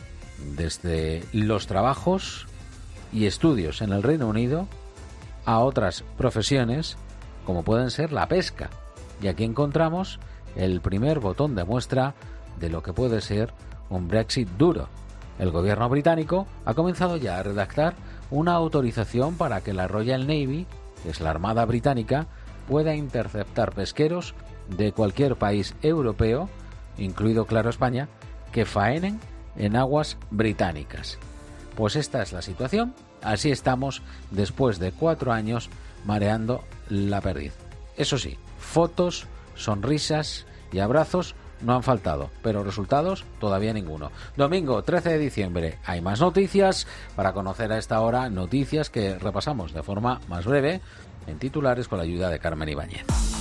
desde los trabajos y estudios en el Reino Unido a otras profesiones como pueden ser la pesca. Y aquí encontramos el primer botón de muestra de lo que puede ser un Brexit duro. El gobierno británico ha comenzado ya a redactar una autorización para que la Royal Navy, que es la Armada Británica, pueda interceptar pesqueros de cualquier país europeo, incluido, claro, España, que faenen en aguas británicas. Pues esta es la situación. Así estamos después de cuatro años mareando la perdiz. Eso sí, fotos, sonrisas y abrazos no han faltado, pero resultados todavía ninguno. Domingo trece de diciembre hay más noticias. Para conocer a esta hora noticias que repasamos de forma más breve en titulares con la ayuda de Carmen Ibáñez.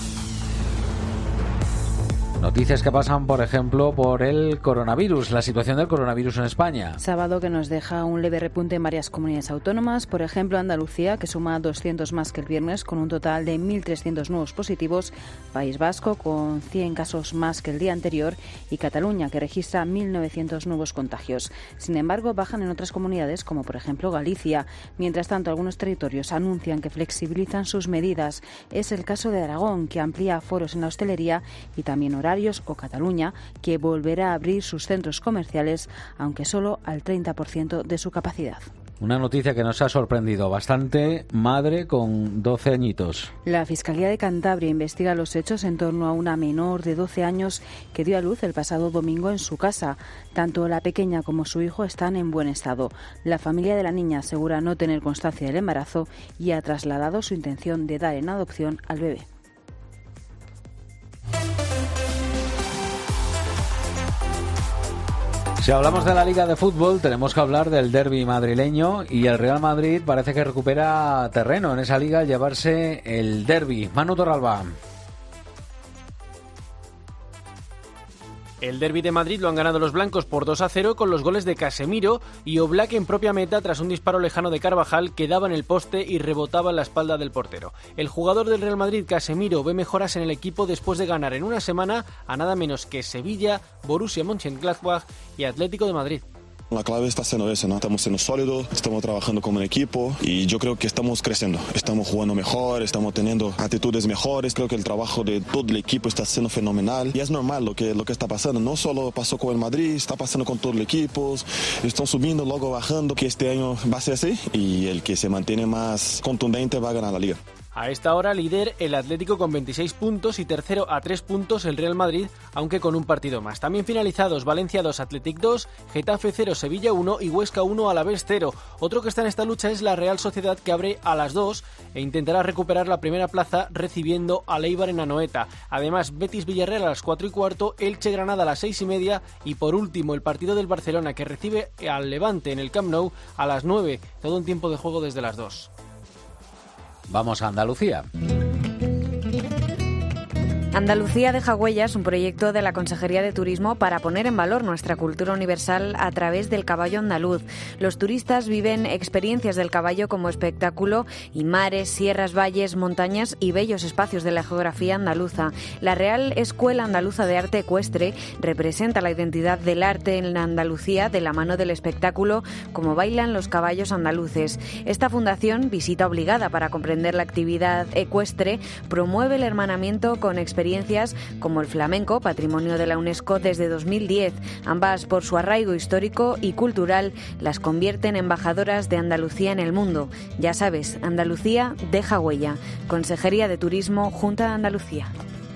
Noticias que pasan, por ejemplo, por el coronavirus, la situación del coronavirus en España. Sábado que nos deja un leve repunte en varias comunidades autónomas, por ejemplo Andalucía, que suma doscientos más que el viernes con un total de mil trescientos nuevos positivos, País Vasco con cien casos más que el día anterior y Cataluña, que registra mil novecientos nuevos contagios. Sin embargo, bajan en otras comunidades, como por ejemplo Galicia. Mientras tanto, algunos territorios anuncian que flexibilizan sus medidas. Es el caso de Aragón, que amplía aforos en la hostelería y también horarios, o Cataluña, que volverá a abrir sus centros comerciales, aunque solo al treinta por ciento de su capacidad. Una noticia que nos ha sorprendido bastante, madre con doce añitos. La Fiscalía de Cantabria investiga los hechos en torno a una menor de doce años que dio a luz el pasado domingo en su casa. Tanto la pequeña como su hijo están en buen estado. La familia de la niña asegura no tener constancia del embarazo y ha trasladado su intención de dar en adopción al bebé. Si hablamos de la Liga de Fútbol, tenemos que hablar del derbi madrileño y el Real Madrid parece que recupera terreno en esa liga al llevarse el derbi. Manu Torralba. El derbi de Madrid lo han ganado los blancos por dos a cero con los goles de Casemiro y Oblak en propia meta tras un disparo lejano de Carvajal que daba en el poste y rebotaba en la espalda del portero. El jugador del Real Madrid, Casemiro, ve mejoras en el equipo después de ganar en una semana a nada menos que Sevilla, Borussia Mönchengladbach y Atlético de Madrid. La clave está siendo eso, ¿no? Estamos siendo sólidos, estamos trabajando como un equipo y yo creo que estamos creciendo, estamos jugando mejor, estamos teniendo actitudes mejores, creo que el trabajo de todo el equipo está siendo fenomenal y es normal lo que, lo que está pasando, no solo pasó con el Madrid, está pasando con todos los equipos, están subiendo, luego bajando, que este año va a ser así y el que se mantiene más contundente va a ganar la liga. A esta hora líder el Atlético con veintiséis puntos y tercero a tres puntos el Real Madrid, aunque con un partido más. También finalizados Valencia dos, Athletic dos, Getafe cero, Sevilla uno y Huesca uno, Alavés cero. Otro que está en esta lucha es la Real Sociedad, que abre a las dos e intentará recuperar la primera plaza recibiendo al Eibar en Anoeta. Además, Betis Villarreal a las cuatro y cuarto, Elche Granada a las seis y media y por último el partido del Barcelona, que recibe al Levante en el Camp Nou a las nueve. Todo un tiempo de juego desde las dos. Vamos a Andalucía. Andalucía deja huellas, un proyecto de la Consejería de Turismo para poner en valor nuestra cultura universal a través del caballo andaluz. Los turistas viven experiencias del caballo como espectáculo y mares, sierras, valles, montañas y bellos espacios de la geografía andaluza. La Real Escuela Andaluza de Arte Ecuestre representa la identidad del arte en la Andalucía de la mano del espectáculo como bailan los caballos andaluces. Esta fundación, visita obligada para comprender la actividad ecuestre, promueve el hermanamiento con experiencias como el flamenco, patrimonio de la UNESCO desde dos mil diez. Ambas, por su arraigo histórico y cultural, las convierten en embajadoras de Andalucía en el mundo. Ya sabes, Andalucía deja huella. Consejería de Turismo, Junta de Andalucía.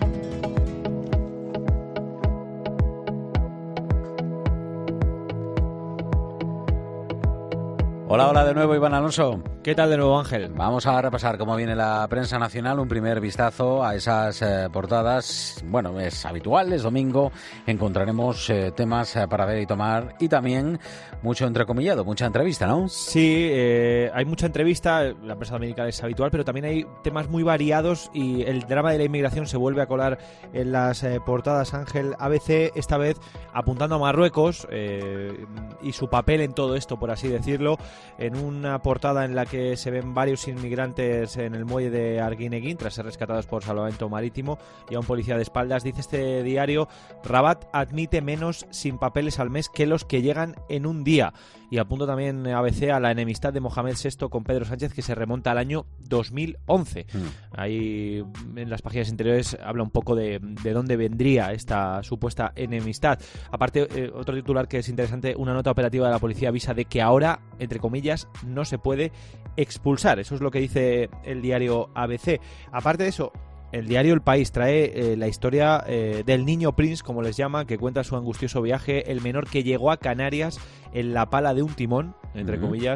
Hola, hola de nuevo, Iván Alonso. ¿Qué tal de nuevo, Ángel? Vamos a repasar cómo viene la prensa nacional, un primer vistazo a esas eh, portadas. Bueno, es habitual, es domingo, encontraremos eh, temas eh, para ver y tomar y también mucho entrecomillado, mucha entrevista, ¿no? Sí, eh, hay mucha entrevista, la prensa dominical es habitual, pero también hay temas muy variados y el drama de la inmigración se vuelve a colar en las eh, portadas, Ángel. A B C, esta vez apuntando a Marruecos eh, y su papel en todo esto, por así decirlo, en una portada en la que se ven varios inmigrantes en el muelle de Arguineguín tras ser rescatados por salvamento marítimo y a un policía de espaldas. Dice este diario: Rabat admite menos sin papeles al mes que los que llegan en un día. Y apunto también A B C a la enemistad de Mohamed sexto con Pedro Sánchez, que se remonta al año dos mil once. Mm. Ahí en las páginas interiores habla un poco de, de dónde vendría esta supuesta enemistad. Aparte, eh, otro titular que es interesante: una nota operativa de la policía avisa de que ahora, entre comillas, no se puede expulsar. Eso es lo que dice el diario A B C. Aparte de eso, el diario El País trae eh, la historia eh, del niño Prince, como les llama, que cuenta su angustioso viaje, el menor que llegó a Canarias en la pala de un timón, entre uh-huh. comillas,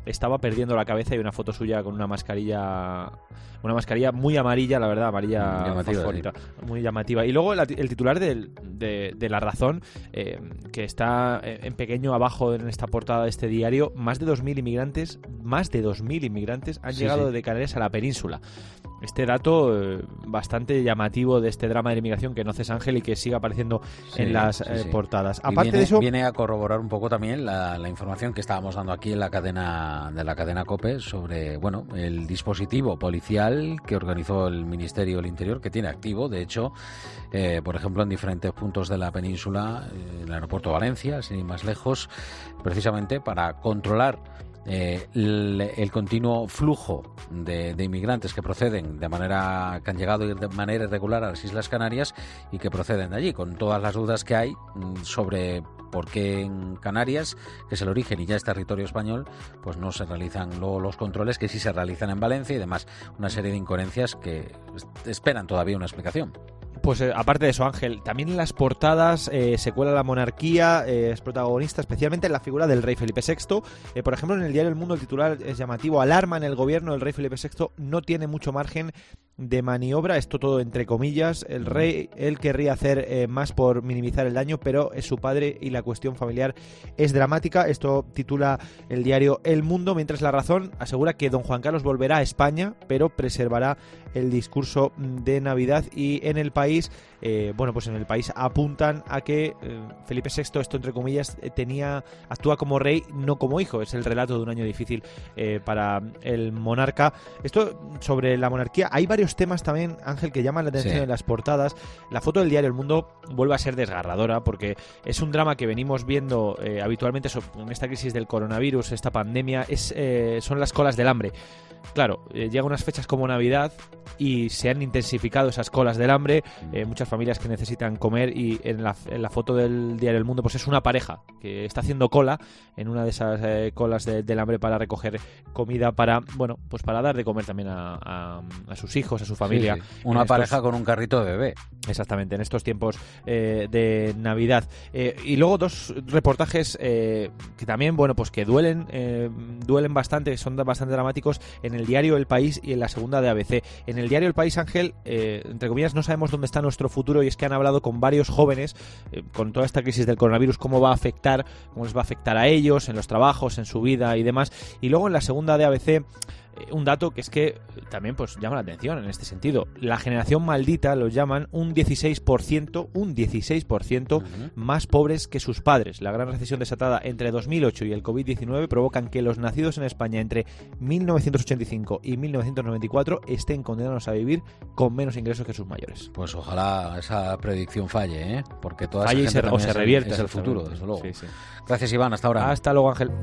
estaba perdiendo la cabeza, y una foto suya con una mascarilla una mascarilla muy amarilla, la verdad, amarilla llamativa, fosforita, sí. Muy llamativa. Y luego la, el titular del, de, de La Razón, eh, que está en pequeño abajo en esta portada de este diario: más de dos mil inmigrantes, más de dos mil inmigrantes han sí, llegado sí. de Canarias a la península. Este dato eh, bastante llamativo de este drama de la inmigración que no cesa, Ángel, y que sigue apareciendo sí, en las sí, eh, sí. portadas. Y Aparte viene, de eso, viene a corroborar un poco también la, la información que estábamos dando aquí en la cadena de la cadena COPE sobre, bueno, el dispositivo policial que organizó el Ministerio del Interior, que tiene activo, de hecho, eh, por ejemplo, en diferentes puntos de la península, eh, el aeropuerto de Valencia, sin ir más lejos, precisamente para controlar Eh, el, el continuo flujo de, de inmigrantes que proceden de manera que han llegado de manera irregular a las Islas Canarias y que proceden de allí, con todas las dudas que hay sobre por qué en Canarias, que es el origen y ya es territorio español, pues no se realizan luego los controles que sí se realizan en Valencia y demás. Una serie de incoherencias que esperan todavía una explicación. Pues eh, aparte de eso, Ángel, también en las portadas eh, se cuela la monarquía, eh, es protagonista especialmente en la figura del rey Felipe sexto. Eh, por ejemplo, en el diario El Mundo el titular es llamativo: alarma en el gobierno, el rey Felipe sexto no tiene mucho margen de maniobra, esto todo entre comillas. El rey, él querría hacer eh, más por minimizar el daño, pero es su padre y la cuestión familiar es dramática. Esto titula el diario El Mundo, mientras La Razón asegura que don Juan Carlos volverá a España, pero preservará el discurso de Navidad. Y en el país, eh, bueno, pues en el país apuntan a que eh, Felipe sexto, esto entre comillas, tenía actúa como rey, no como hijo. Es el relato de un año difícil eh, para el monarca. Esto sobre la monarquía. Hay varios temas también, Ángel, que llaman la atención sí. en las portadas. La foto del diario El Mundo vuelve a ser desgarradora porque es un drama que venimos viendo eh, habitualmente en esta crisis del coronavirus, esta pandemia. Es, eh, son las colas del hambre. Claro, eh, llegan unas fechas como Navidad y se han intensificado esas colas del hambre, eh, muchas familias que necesitan comer, y en la, en la foto del diario El Mundo pues es una pareja que está haciendo cola en una de esas eh, colas de, del hambre para recoger comida para, bueno, pues para dar de comer también a, a, a sus hijos, a su familia. Sí, sí. Una pareja estos, con un carrito de bebé. Exactamente, en estos tiempos eh, de Navidad. Eh, y luego dos reportajes eh, que también, bueno, pues que duelen, eh, duelen bastante, son bastante dramáticos, en el diario El País y en la segunda de A B C. En el diario El País, Ángel, eh, entre comillas, no sabemos dónde está nuestro futuro, y es que han hablado con varios jóvenes eh, con toda esta crisis del coronavirus, cómo va a afectar, cómo les va a afectar a ellos, en los trabajos, en su vida y demás. Y luego en la segunda de A B C, un dato que es que también pues llama la atención en este sentido. La generación maldita los llaman un dieciséis por ciento, un dieciséis por ciento uh-huh. más pobres que sus padres. La gran recesión desatada entre dos mil ocho y el covid diecinueve provocan que los nacidos en España entre mil novecientos ochenta y cinco y mil novecientos noventa y cuatro estén condenados a vivir con menos ingresos que sus mayores. Pues ojalá esa predicción falle, ¿eh? Porque toda falle esa gente se, o se revierta. Es el futuro, desde luego. Sí, sí. Gracias, Iván. Hasta ahora. Hasta luego, Ángel.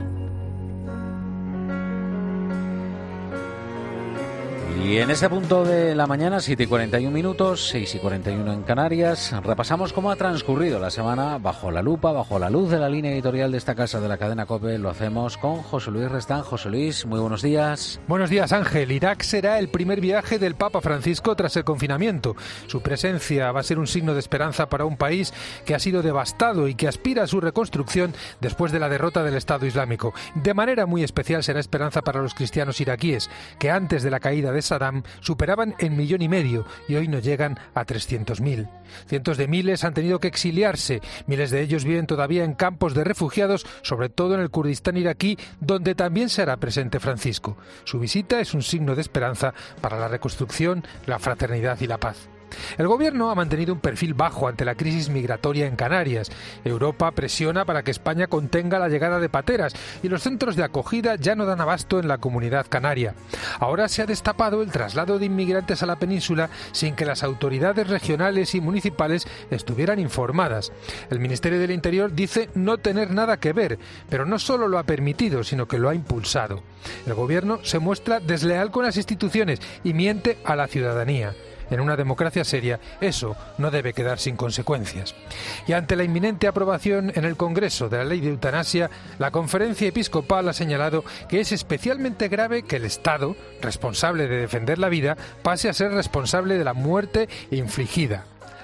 Y en ese punto de la mañana, siete y cuarenta y un minutos, seis y cuarenta y uno en Canarias, repasamos cómo ha transcurrido la semana bajo la lupa, bajo la luz de la línea editorial de esta casa de la cadena COPE. Lo hacemos con José Luis Restán. José Luis, muy buenos días. Buenos días, Ángel. Irak será el primer viaje del Papa Francisco tras el confinamiento. Su presencia va a ser un signo de esperanza para un país que ha sido devastado y que aspira a su reconstrucción después de la derrota del Estado Islámico. De manera muy especial será esperanza para los cristianos iraquíes, que antes de la caída de Saddam superaban el millón y medio y hoy no llegan a trescientos mil. Cientos de miles han tenido que exiliarse. Miles de ellos viven todavía en campos de refugiados, sobre todo en el Kurdistán iraquí, donde también se hará presente Francisco. Su visita es un signo de esperanza para la reconstrucción, la fraternidad y la paz. El gobierno ha mantenido un perfil bajo ante la crisis migratoria en Canarias. Europa presiona para que España contenga la llegada de pateras y los centros de acogida ya no dan abasto en la comunidad canaria. Ahora se ha destapado el traslado de inmigrantes a la península sin que las autoridades regionales y municipales estuvieran informadas. El Ministerio del Interior dice no tener nada que ver, pero no solo lo ha permitido, sino que lo ha impulsado. El gobierno se muestra desleal con las instituciones y miente a la ciudadanía. En una democracia seria, eso no debe quedar sin consecuencias. Y ante la inminente aprobación en el Congreso de la ley de eutanasia, la Conferencia Episcopal ha señalado que es especialmente grave que el Estado, responsable de defender la vida, pase a ser responsable de la muerte infligida.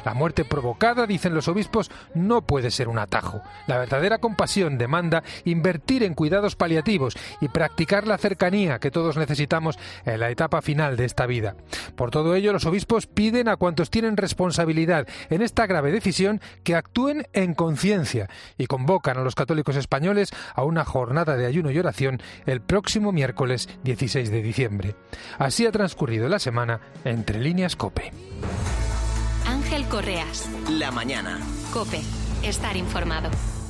La muerte provocada, dicen los obispos, no puede ser un atajo. La verdadera compasión demanda invertir en cuidados paliativos y practicar la cercanía que todos necesitamos en la etapa final de esta vida. Por todo ello, los obispos piden a cuantos tienen responsabilidad en esta grave decisión que actúen en conciencia y convocan a los católicos españoles a una jornada de ayuno y oración el próximo miércoles dieciséis de diciembre. Así ha transcurrido la semana entre líneas COPE. Ángel Correas. La mañana. COPE. Estar informado.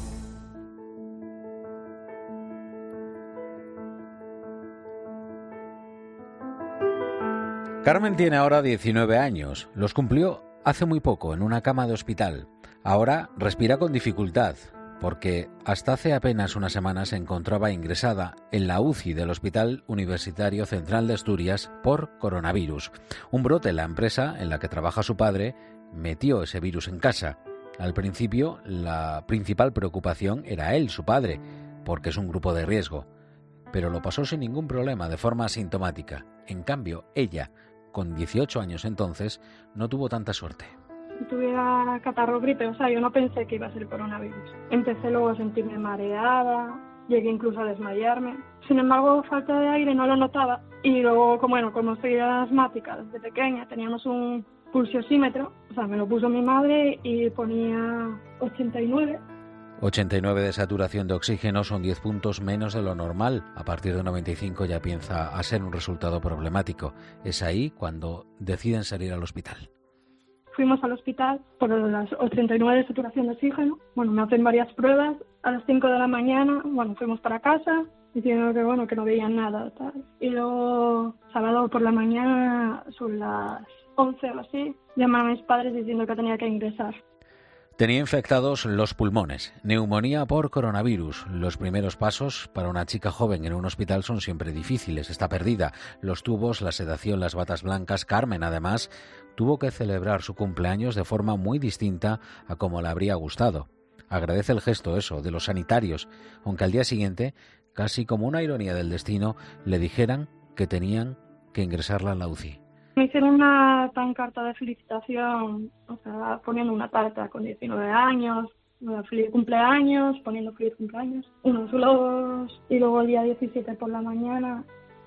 Carmen tiene ahora diecinueve años. Los cumplió hace muy poco en una cama de hospital. Ahora respira con dificultad porque hasta hace apenas una semana se encontraba ingresada en la U C I del Hospital Universitario Central de Asturias por coronavirus. Un brote en la empresa en la que trabaja su padre metió ese virus en casa. Al principio, la principal preocupación era él, su padre, porque es un grupo de riesgo. Pero lo pasó sin ningún problema, de forma asintomática. En cambio, ella, con dieciocho años entonces, no tuvo tanta suerte. Si tuviera catarro, gripe, o sea, yo no pensé que iba a ser coronavirus. Empecé luego a sentirme mareada, llegué incluso a desmayarme. Sin embargo, falta de aire no lo notaba. Y luego, como, bueno, como soy asmática desde pequeña, teníamos un pulsiosímetro, o sea, me lo puso mi madre y ponía ochenta y nueve. ochenta y nueve de saturación de oxígeno son diez puntos menos de lo normal. A partir de noventa y cinco ya empieza a ser un resultado problemático. Es ahí cuando deciden salir al hospital. Fuimos al hospital por las ochenta y nueve de saturación de oxígeno. Bueno, me hacen varias pruebas. A las cinco de la mañana, bueno, fuimos para casa diciendo que, bueno, que no veían nada, tal. Y luego, sábado por la mañana, sobre las once o así, llamaron a mis padres diciendo que tenía que ingresar. Tenía infectados los pulmones, neumonía por coronavirus. Los primeros pasos para una chica joven en un hospital son siempre difíciles. Está perdida. Los tubos, la sedación, las batas blancas. Carmen, además, tuvo que celebrar su cumpleaños de forma muy distinta a como le habría gustado. Agradece el gesto, eso, de los sanitarios, aunque al día siguiente, casi como una ironía del destino, le dijeran que tenían que ingresarla en la U C I. Me hicieron una pancarta de felicitación, o sea, poniendo una tarta con diecinueve años, feliz cumpleaños, poniendo feliz cumpleaños, unos globos, y luego el día diecisiete por la mañana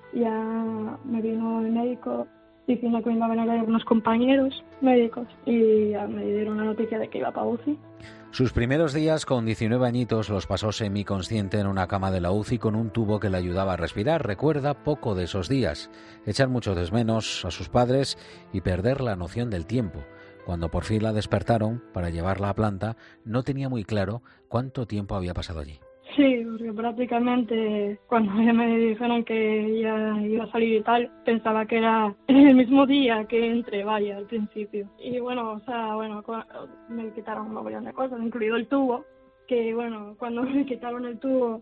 ya me vino el médico diciendo que me iban a venir unos compañeros médicos y ya me dieron la noticia de que iba para U C I. Sus primeros días con diecinueve añitos los pasó semiconsciente en una cama de la U C I con un tubo que le ayudaba a respirar. Recuerda poco de esos días, echar mucho de menos a sus padres y perder la noción del tiempo. Cuando por fin la despertaron para llevarla a planta, no tenía muy claro cuánto tiempo había pasado allí. Sí, porque prácticamente cuando me dijeron que ya iba a salir y tal, pensaba que era el mismo día que entré, vaya, al principio. Y bueno, o sea, bueno, me quitaron un montón de cosas, incluido el tubo, que bueno, cuando me quitaron el tubo,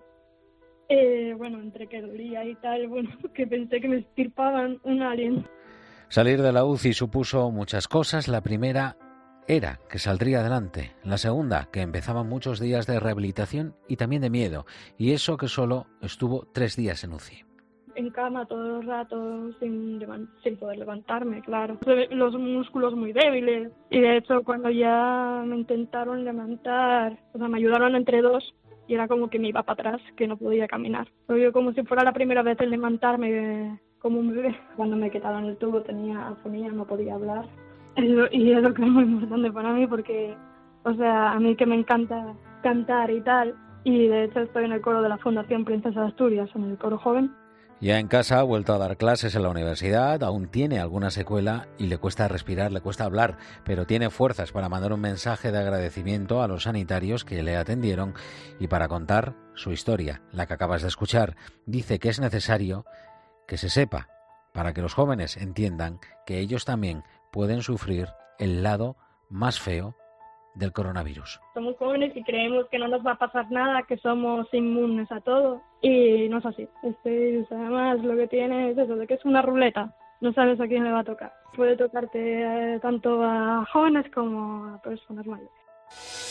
eh, bueno, entre que dolía y tal, bueno, que pensé que me estirpaban un alien. Salir de la U C I supuso muchas cosas. La primera era que saldría adelante. La segunda, que empezaban muchos días de rehabilitación y también de miedo. Y eso que solo estuvo tres días en U C I. En cama todo el rato, sin, sin poder levantarme, claro. Los músculos muy débiles. Y de hecho, cuando ya me intentaron levantar, o sea, me ayudaron entre dos, y era como que me iba para atrás, que no podía caminar. Pero yo como si fuera la primera vez en levantarme como un bebé. Cuando me quitaron el tubo tenía afonía, no podía hablar. Y es lo que es muy importante para mí porque, o sea, a mí que me encanta cantar y tal, y de hecho estoy en el coro de la Fundación Princesa de Asturias, en el coro joven. Ya en casa ha vuelto a dar clases en la universidad, aún tiene alguna secuela y le cuesta respirar, le cuesta hablar, pero tiene fuerzas para mandar un mensaje de agradecimiento a los sanitarios que le atendieron y para contar su historia, la que acabas de escuchar. Dice que es necesario que se sepa, para que los jóvenes entiendan que ellos también pueden sufrir el lado más feo del coronavirus. Somos jóvenes y creemos que no nos va a pasar nada, que somos inmunes a todo, y no es así. Este virus además lo que tiene es eso, de que es una ruleta, no sabes a quién le va a tocar. Puede tocarte eh, tanto a jóvenes como a personas mayores.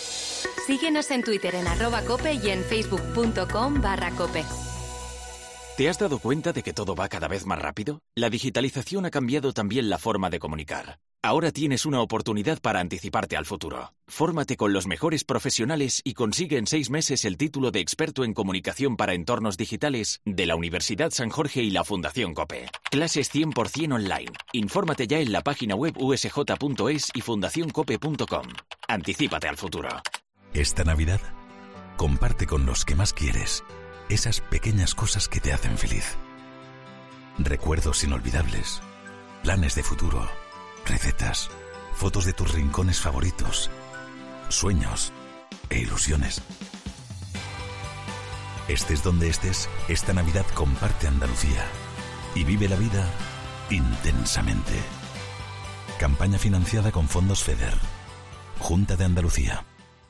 Síguenos en Twitter en arroba cope y en facebook punto com barra cope. ¿Te has dado cuenta de que todo va cada vez más rápido? La digitalización ha cambiado también la forma de comunicar. Ahora tienes una oportunidad para anticiparte al futuro. Fórmate con los mejores profesionales y consigue en seis meses el título de experto en comunicación para entornos digitales de la Universidad San Jorge y la Fundación COPE. Clases cien por ciento online. Infórmate ya en la página web u s j punto es y fundación cope punto com. Anticípate al futuro. Esta Navidad, comparte con los que más quieres esas pequeñas cosas que te hacen feliz. Recuerdos inolvidables, planes de futuro, recetas, fotos de tus rincones favoritos, sueños e ilusiones. Estés donde estés, esta Navidad comparte Andalucía y vive la vida intensamente. Campaña financiada con fondos FEDER, Junta de Andalucía.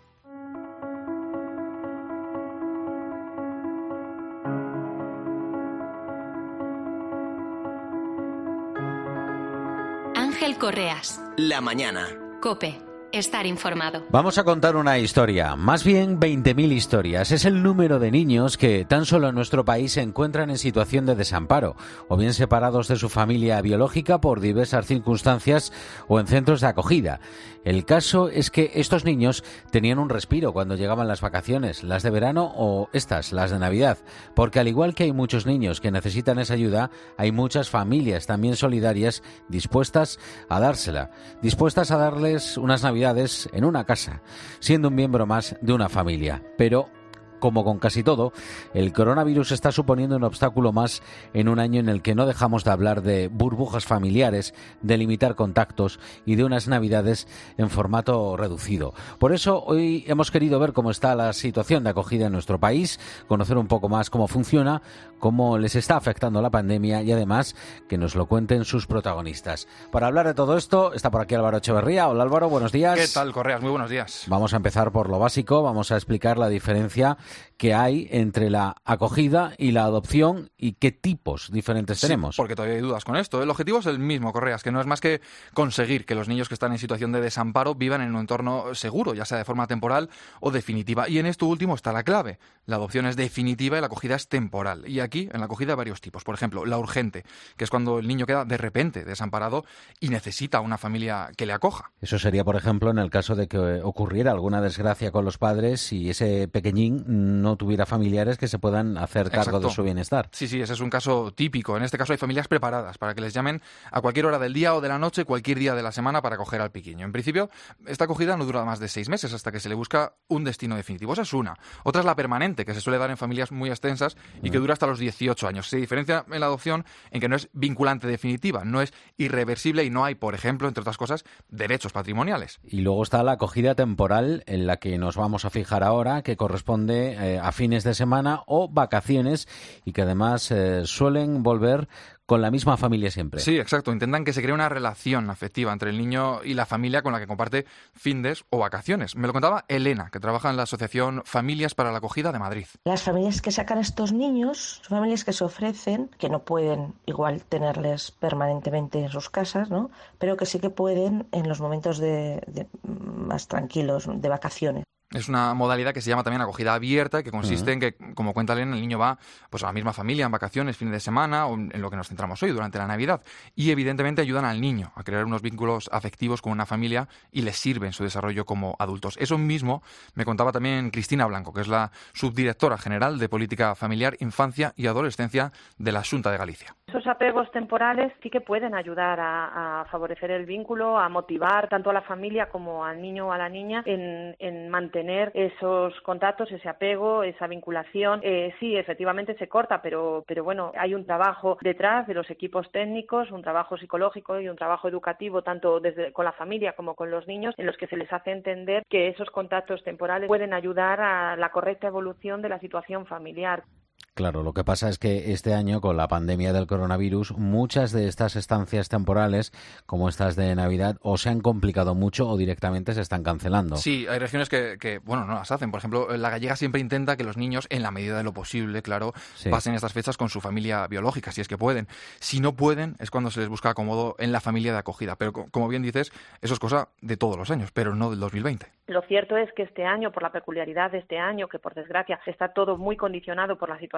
Ángel Correas. La mañana. COPE. Estar informado. Vamos a contar una historia, más bien veinte mil historias. Es el número de niños que tan solo en nuestro país se encuentran en situación de desamparo, o bien separados de su familia biológica por diversas circunstancias o en centros de acogida. El caso es que estos niños tenían un respiro cuando llegaban las vacaciones, las de verano o estas, las de Navidad, porque al igual que hay muchos niños que necesitan esa ayuda, hay muchas familias también solidarias dispuestas a dársela, dispuestas a darles unas Navidades en una casa, siendo un miembro más de una familia. Pero, como con casi todo, el coronavirus está suponiendo un obstáculo más en un año en el que no dejamos de hablar de burbujas familiares, de limitar contactos y de unas Navidades en formato reducido. Por eso hoy hemos querido ver cómo está la situación de acogida en nuestro país, conocer un poco más cómo funciona, cómo les está afectando la pandemia y además que nos lo cuenten sus protagonistas. Para hablar de todo esto está por aquí Álvaro Echeverría. Hola Álvaro, buenos días. ¿Qué tal, Correas? Muy buenos días. Vamos a empezar por lo básico, vamos a explicar la diferencia que hay entre la acogida y la adopción y qué tipos diferentes Sí, tenemos. porque todavía hay dudas con esto. El objetivo es el mismo, Correas, que no es más que conseguir que los niños que están en situación de desamparo vivan en un entorno seguro, ya sea de forma temporal o definitiva. Y en esto último está la clave. La adopción es definitiva y la acogida es temporal. Y aquí, en la acogida, hay varios tipos. Por ejemplo, la urgente, que es cuando el niño queda de repente desamparado y necesita una familia que le acoja. Eso sería, por ejemplo, en el caso de que ocurriera alguna desgracia con los padres y ese pequeñín no tuviera familiares que se puedan hacer cargo Exacto. de su bienestar. Sí, sí, ese es un caso típico. En este caso hay familias preparadas para que les llamen a cualquier hora del día o de la noche, cualquier día de la semana para acoger al pequeño. En principio, esta acogida no dura más de seis meses hasta que se le busca un destino definitivo. Esa es una. Otra es la permanente, que se suele dar en familias muy extensas y que dura hasta los dieciocho años. Se diferencia en la adopción en que no es vinculante definitiva, no es irreversible y no hay, por ejemplo, entre otras cosas, derechos patrimoniales. Y luego está la acogida temporal, en la que nos vamos a fijar ahora, que corresponde eh, a fines de semana o vacaciones y que además eh, suelen volver con la misma familia siempre. Sí, exacto. Intentan que se cree una relación afectiva entre el niño y la familia con la que comparte findes o vacaciones. Me lo contaba Elena, que trabaja en la Asociación Familias para la Acogida de Madrid. Las familias que sacan a estos niños son familias que se ofrecen, que no pueden igual tenerles permanentemente en sus casas, ¿no? Pero que sí que pueden en los momentos de, de más tranquilos, de vacaciones. Es una modalidad que se llama también acogida abierta, que consiste uh-huh. en que, como cuenta Elena, el niño va pues a la misma familia en vacaciones, fines de semana o en lo que nos centramos hoy, durante la Navidad. Y evidentemente ayudan al niño a crear unos vínculos afectivos con una familia y les sirve en su desarrollo como adultos. Eso mismo me contaba también Cristina Blanco, que es la subdirectora general de Política Familiar, Infancia y Adolescencia de la Xunta de Galicia. Esos apegos temporales sí que pueden ayudar a, a favorecer el vínculo, a motivar tanto a la familia como al niño o a la niña en, en mantener esos contactos, ese apego, esa vinculación. Eh, sí, efectivamente se corta, pero, pero bueno, hay un trabajo detrás de los equipos técnicos, un trabajo psicológico y un trabajo educativo, tanto desde con la familia como con los niños, en los que se les hace entender que esos contactos temporales pueden ayudar a la correcta evolución de la situación familiar. Claro, lo que pasa es que este año, con la pandemia del coronavirus, muchas de estas estancias temporales, como estas de Navidad, o se han complicado mucho o directamente se están cancelando. Sí, hay regiones que, que bueno, no las hacen. Por ejemplo, la gallega siempre intenta que los niños, en la medida de lo posible, claro, sí. pasen estas fechas con su familia biológica, si es que pueden. Si no pueden, es cuando se les busca acomodo en la familia de acogida. Pero, como bien dices, eso es cosa de todos los años, pero no del dos mil veinte. Lo cierto es que este año, por la peculiaridad de este año, que por desgracia está todo muy condicionado por la situación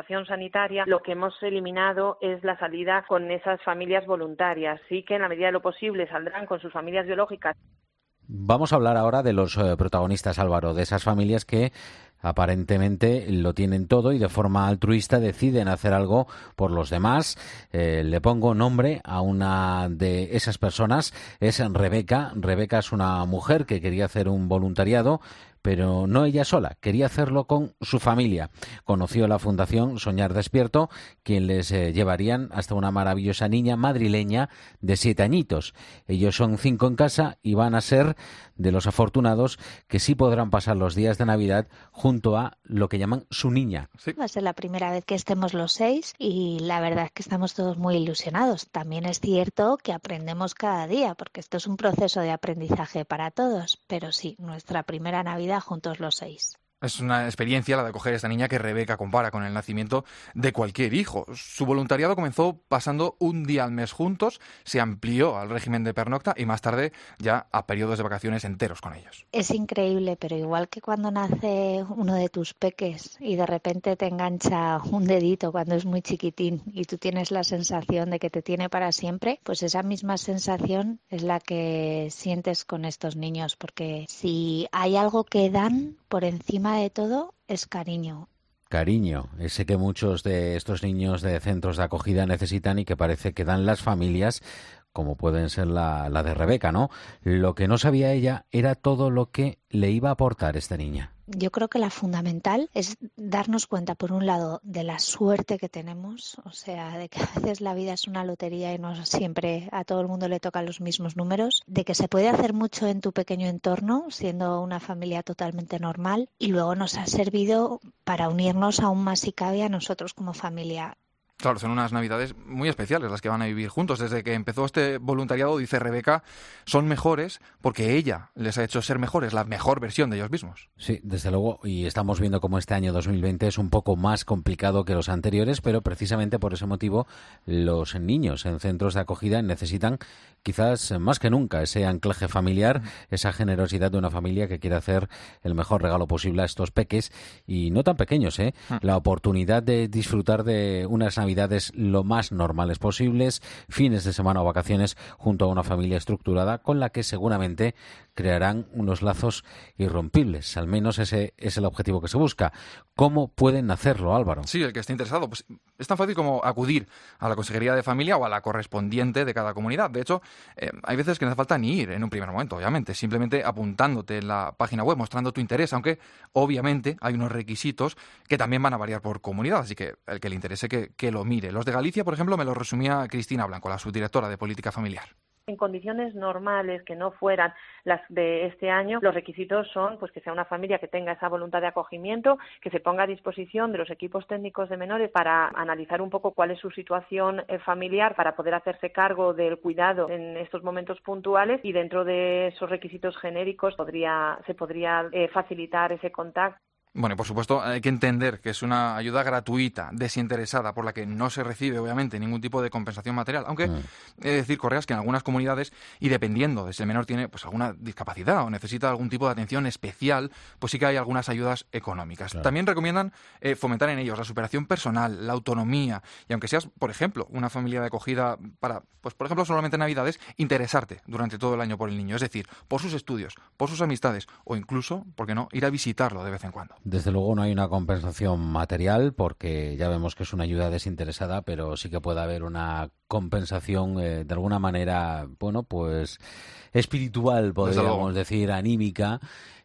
autorización sanitaria, lo que hemos eliminado es la salida con esas familias voluntarias. Sí que en la medida de lo posible saldrán con sus familias biológicas. Vamos a hablar ahora de los eh, protagonistas, Álvaro, de esas familias que aparentemente lo tienen todo y de forma altruista deciden hacer algo por los demás. Eh, le pongo nombre a una de esas personas, es Rebeca. Rebeca es una mujer que quería hacer un voluntariado, pero no ella sola, quería hacerlo con su familia. Conoció la Fundación Soñar Despierto, quien les eh, llevarían hasta una maravillosa niña madrileña de siete añitos. Ellos son cinco en casa y van a ser de los afortunados que sí podrán pasar los días de Navidad junto a lo que llaman su niña. Sí. Va a ser la primera vez que estemos los seis y la verdad es que estamos todos muy ilusionados. También es cierto que aprendemos cada día, porque esto es un proceso de aprendizaje para todos, pero sí, nuestra primera Navidad juntos los seis. Es una experiencia la de acoger a esta niña que Rebeca compara con el nacimiento de cualquier hijo. Su voluntariado comenzó pasando un día al mes juntos, se amplió al régimen de pernocta y más tarde ya a periodos de vacaciones enteros con ellos. Es increíble, pero igual que cuando nace uno de tus peques y de repente te engancha un dedito cuando es muy chiquitín y tú tienes la sensación de que te tiene para siempre, pues esa misma sensación es la que sientes con estos niños, porque si hay algo que dan por encima de todo es cariño. Cariño, ese que muchos de estos niños de centros de acogida necesitan y que parece que dan las familias, como pueden ser la, la de Rebeca, ¿no? Lo que no sabía ella era todo lo que le iba a aportar esta niña. Yo creo que la fundamental es darnos cuenta, por un lado, de la suerte que tenemos, o sea, de que a veces la vida es una lotería y no siempre a todo el mundo le tocan los mismos números, de que se puede hacer mucho en tu pequeño entorno, siendo una familia totalmente normal, y luego nos ha servido para unirnos aún más si cabe a nosotros como familia. Claro, son unas navidades muy especiales las que van a vivir juntos. Desde que empezó este voluntariado, dice Rebeca, son mejores porque ella les ha hecho ser mejores, la mejor versión de ellos mismos. Sí, desde luego, y estamos viendo cómo este año dos mil veinte es un poco más complicado que los anteriores, pero precisamente por ese motivo los niños en centros de acogida necesitan quizás más que nunca ese anclaje familiar, esa generosidad de una familia que quiere hacer el mejor regalo posible a estos peques, y no tan pequeños, ¿eh? La oportunidad de disfrutar de unas navidades lo más normales posibles, fines de semana o vacaciones junto a una familia estructurada con la que seguramente crearán unos lazos irrompibles. Al menos ese es el objetivo que se busca. ¿Cómo pueden hacerlo, Álvaro? Sí, el que esté interesado, pues es tan fácil como acudir a la Consejería de Familia o a la correspondiente de cada comunidad. De hecho, eh, hay veces que no hace falta ni ir en un primer momento, obviamente, simplemente apuntándote en la página web, mostrando tu interés, aunque obviamente hay unos requisitos que también van a variar por comunidad, así que el que le interese que, que lo mire. Los de Galicia, por ejemplo, me lo resumía Cristina Blanco, la subdirectora de Política Familiar. En condiciones normales que no fueran las de este año, los requisitos son pues que sea una familia que tenga esa voluntad de acogimiento, que se ponga a disposición de los equipos técnicos de menores para analizar un poco cuál es su situación familiar, para poder hacerse cargo del cuidado en estos momentos puntuales, y dentro de esos requisitos genéricos podría, se podría eh, facilitar ese contacto. Bueno, y por supuesto hay que entender que es una ayuda gratuita, desinteresada, por la que no se recibe obviamente ningún tipo de compensación material, aunque mm. he de decir, Correas, que en algunas comunidades, y dependiendo de si el menor tiene pues alguna discapacidad o necesita algún tipo de atención especial, pues sí que hay algunas ayudas económicas. Claro. También recomiendan eh, fomentar en ellos la superación personal, la autonomía, y aunque seas, por ejemplo, una familia de acogida para, pues por ejemplo, solamente Navidades, interesarte durante todo el año por el niño, es decir, por sus estudios, por sus amistades, o incluso, ¿por qué no?, ir a visitarlo de vez en cuando. Desde luego no hay una compensación material porque ya vemos que es una ayuda desinteresada, pero sí que puede haber una compensación eh, de alguna manera, bueno, pues espiritual, podríamos decir, anímica,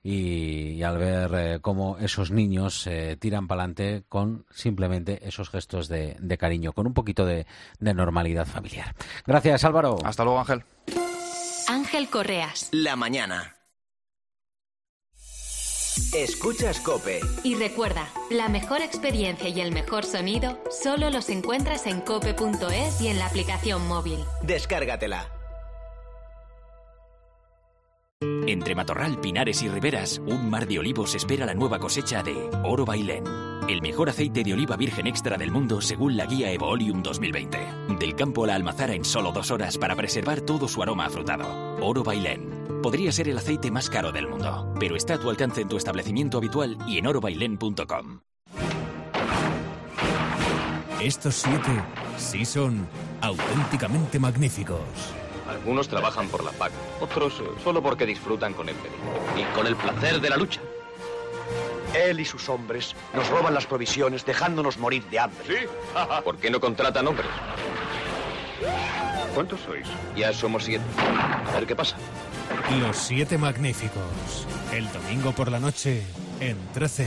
y, y al ver eh, cómo esos niños eh, tiran para adelante con simplemente esos gestos de, de cariño, con un poquito de, de normalidad familiar. Gracias, Álvaro. Hasta luego, Ángel. Ángel Correas. La mañana. Escuchas COPE. Y recuerda, la mejor experiencia y el mejor sonido solo los encuentras en cope punto es y en la aplicación móvil. Descárgatela. Entre Matorral, Pinares y Riberas, un mar de olivos espera la nueva cosecha de Oro Bailén, el mejor aceite de oliva virgen extra del mundo según la guía Evoolium dos mil veinte. Del campo a la almazara en solo dos horas para preservar todo su aroma afrutado. Oro Bailén. Podría ser el aceite más caro del mundo, pero está a tu alcance en tu establecimiento habitual y en oro bailén punto com. Estos siete sí son auténticamente magníficos. Algunos trabajan por la paga, otros eh, solo porque disfrutan con el peligro y con el placer de la lucha. Él y sus hombres nos roban las provisiones dejándonos morir de hambre. ¿Sí? ¿Por qué no contratan hombres? ¿Cuántos sois? Ya somos siete. A ver qué pasa. Los siete magníficos. El domingo por la noche en trece.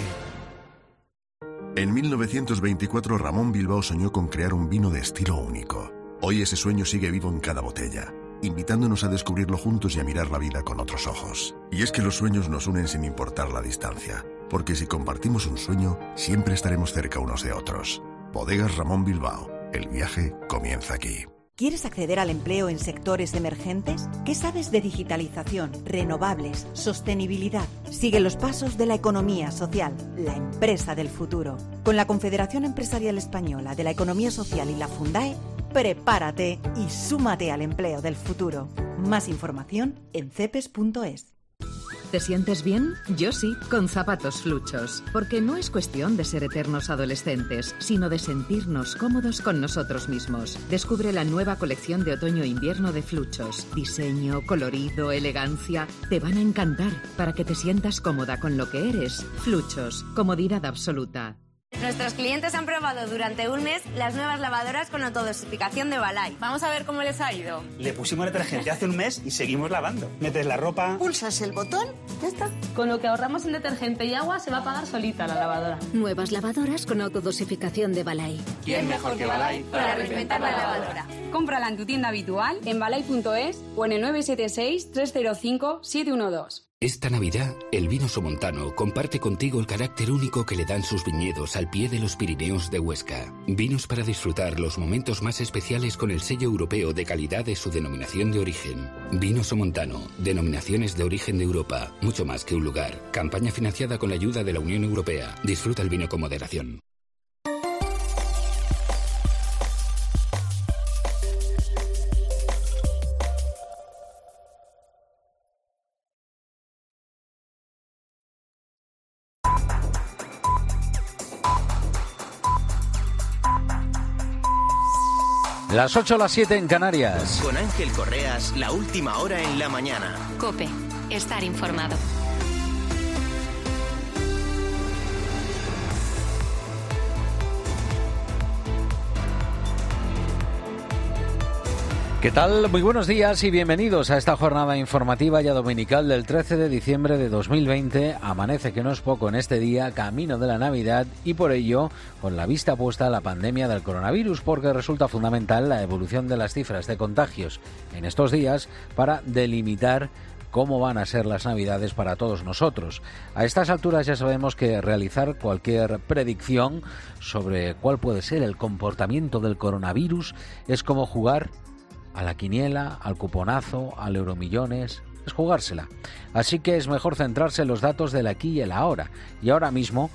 En mil novecientos veinticuatro, Ramón Bilbao soñó con crear un vino de estilo único. Hoy ese sueño sigue vivo en cada botella, invitándonos a descubrirlo juntos y a mirar la vida con otros ojos. Y es que los sueños nos unen sin importar la distancia, porque si compartimos un sueño, siempre estaremos cerca unos de otros. Bodegas Ramón Bilbao. El viaje comienza aquí. ¿Quieres acceder al empleo en sectores emergentes? ¿Qué sabes de digitalización, renovables, sostenibilidad? Sigue los pasos de la economía social, la empresa del futuro. Con la Confederación Empresarial Española de la Economía Social y la Fundae, prepárate y súmate al empleo del futuro. Más información en cepes punto es. ¿Te sientes bien? Yo sí, con zapatos Fluchos. Porque no es cuestión de ser eternos adolescentes, sino de sentirnos cómodos con nosotros mismos. Descubre la nueva colección de otoño-invierno de Fluchos. Diseño, colorido, elegancia. Te van a encantar para que te sientas cómoda con lo que eres. Fluchos, comodidad absoluta. Nuestros clientes han probado durante un mes las nuevas lavadoras con autodosificación de Balay. Vamos a ver cómo les ha ido. Le pusimos detergente hace un mes y seguimos lavando. Metes la ropa, pulsas el botón, ya está. Con lo que ahorramos en detergente y agua se va a pagar solita la lavadora. Nuevas lavadoras con autodosificación de Balay. ¿Quién mejor que Balay para reinventar la lavadora? Cómprala en tu tienda habitual, en balay punto es o en el nueve siete seis, tres cero cinco, siete uno dos. Esta Navidad, el vino somontano comparte contigo el carácter único que le dan sus viñedos al pie de los Pirineos de Huesca. Vinos para disfrutar los momentos más especiales con el sello europeo de calidad de su denominación de origen. Vino somontano, denominaciones de origen de Europa, mucho más que un lugar. Campaña financiada con la ayuda de la Unión Europea. Disfruta el vino con moderación. Las ocho, las siete en Canarias. Con Ángel Correas, la última hora en la mañana. COPE. Estar informado. ¿Qué tal? Muy buenos días y bienvenidos a esta jornada informativa ya dominical del trece de diciembre de dos mil veinte. Amanece, que no es poco, en este día, camino de la Navidad, y por ello con la vista puesta a la pandemia del coronavirus, porque resulta fundamental la evolución de las cifras de contagios en estos días para delimitar cómo van a ser las Navidades para todos nosotros. A estas alturas ya sabemos que realizar cualquier predicción sobre cuál puede ser el comportamiento del coronavirus es como jugar a la quiniela, al cuponazo, al euromillones, es jugársela. Así que es mejor centrarse en los datos del aquí y el ahora. Y ahora mismo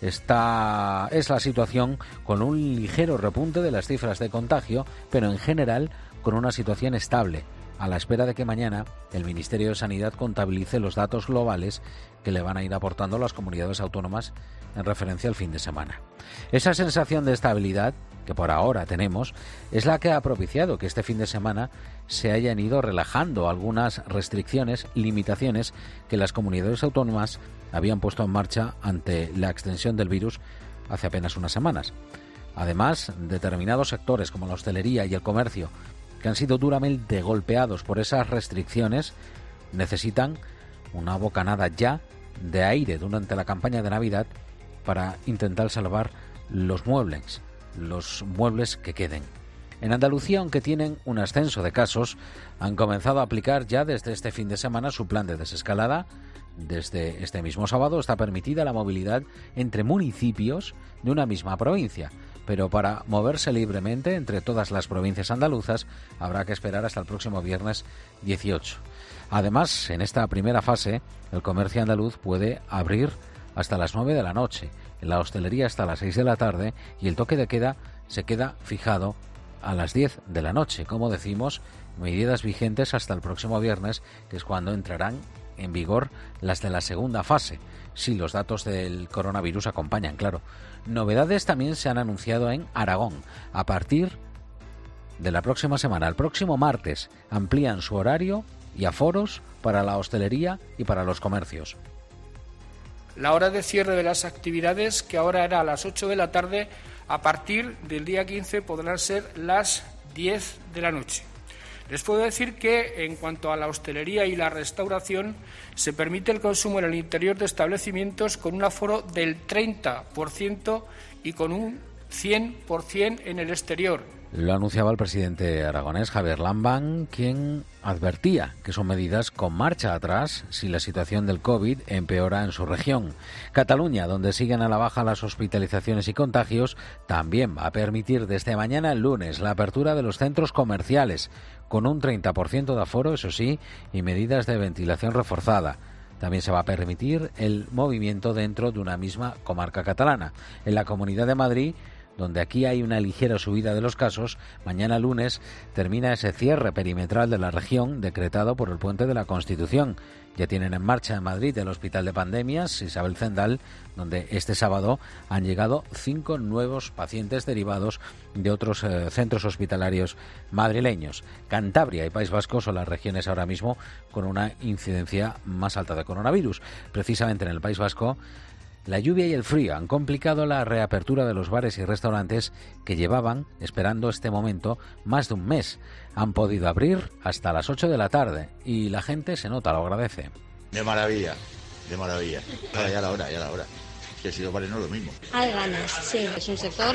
esta es la situación con un ligero repunte de las cifras de contagio, pero en general con una situación estable, a la espera de que mañana el Ministerio de Sanidad contabilice los datos globales que le van a ir aportando las comunidades autónomas en referencia al fin de semana. Esa sensación de estabilidad que por ahora tenemos es la que ha propiciado que este fin de semana se hayan ido relajando algunas restricciones, limitaciones que las comunidades autónomas habían puesto en marcha ante la extensión del virus hace apenas unas semanas. Además, determinados sectores como la hostelería y el comercio, que han sido duramente golpeados por esas restricciones, necesitan una bocanada ya de aire durante la campaña de Navidad para intentar salvar los muebles, los muebles que queden. En Andalucía, aunque tienen un ascenso de casos, han comenzado a aplicar ya desde este fin de semana su plan de desescalada. Desde este mismo sábado está permitida la movilidad entre municipios de una misma provincia, pero para moverse libremente entre todas las provincias andaluzas habrá que esperar hasta el próximo viernes dieciocho. Además, en esta primera fase, el comercio andaluz puede abrir hasta las nueve de la noche, en la hostelería hasta las seis de la tarde, y el toque de queda se queda fijado a las diez de la noche. Como decimos, medidas vigentes hasta el próximo viernes, que es cuando entrarán en vigor las de la segunda fase, si los datos del coronavirus acompañan, claro. Novedades también se han anunciado en Aragón. A partir de la próxima semana, el próximo martes, amplían su horario y aforos para la hostelería y para los comercios. La hora de cierre de las actividades, que ahora era a las ocho de la tarde, a partir del día quince podrán ser las diez de la noche. Les puedo decir que, en cuanto a la hostelería y la restauración, se permite el consumo en el interior de establecimientos con un aforo del treinta por ciento y con un cien por ciento en el exterior. Lo anunciaba el presidente aragonés, Javier Lambán, quien advertía que son medidas con marcha atrás si la situación del COVID empeora en su región. Cataluña, donde siguen a la baja las hospitalizaciones y contagios, también va a permitir desde mañana el lunes la apertura de los centros comerciales, con un treinta por ciento de aforo, eso sí, y medidas de ventilación reforzada. También se va a permitir el movimiento dentro de una misma comarca catalana. En la Comunidad de Madrid, donde aquí hay una ligera subida de los casos, mañana lunes termina ese cierre perimetral de la región decretado por el Puente de la Constitución. Ya tienen en marcha en Madrid el Hospital de Pandemias Isabel Zendal, donde este sábado han llegado cinco nuevos pacientes derivados de otros eh, centros hospitalarios madrileños. Cantabria y País Vasco son las regiones ahora mismo con una incidencia más alta de coronavirus. Precisamente en el País Vasco, la lluvia y el frío han complicado la reapertura de los bares y restaurantes que llevaban esperando este momento más de un mes. Han podido abrir hasta las ocho de la tarde y la gente se nota, lo agradece. De maravilla, de maravilla. Ahora ya la hora, ya la hora. Que si los bares no es lo mismo. Hay ganas, sí. Es un sector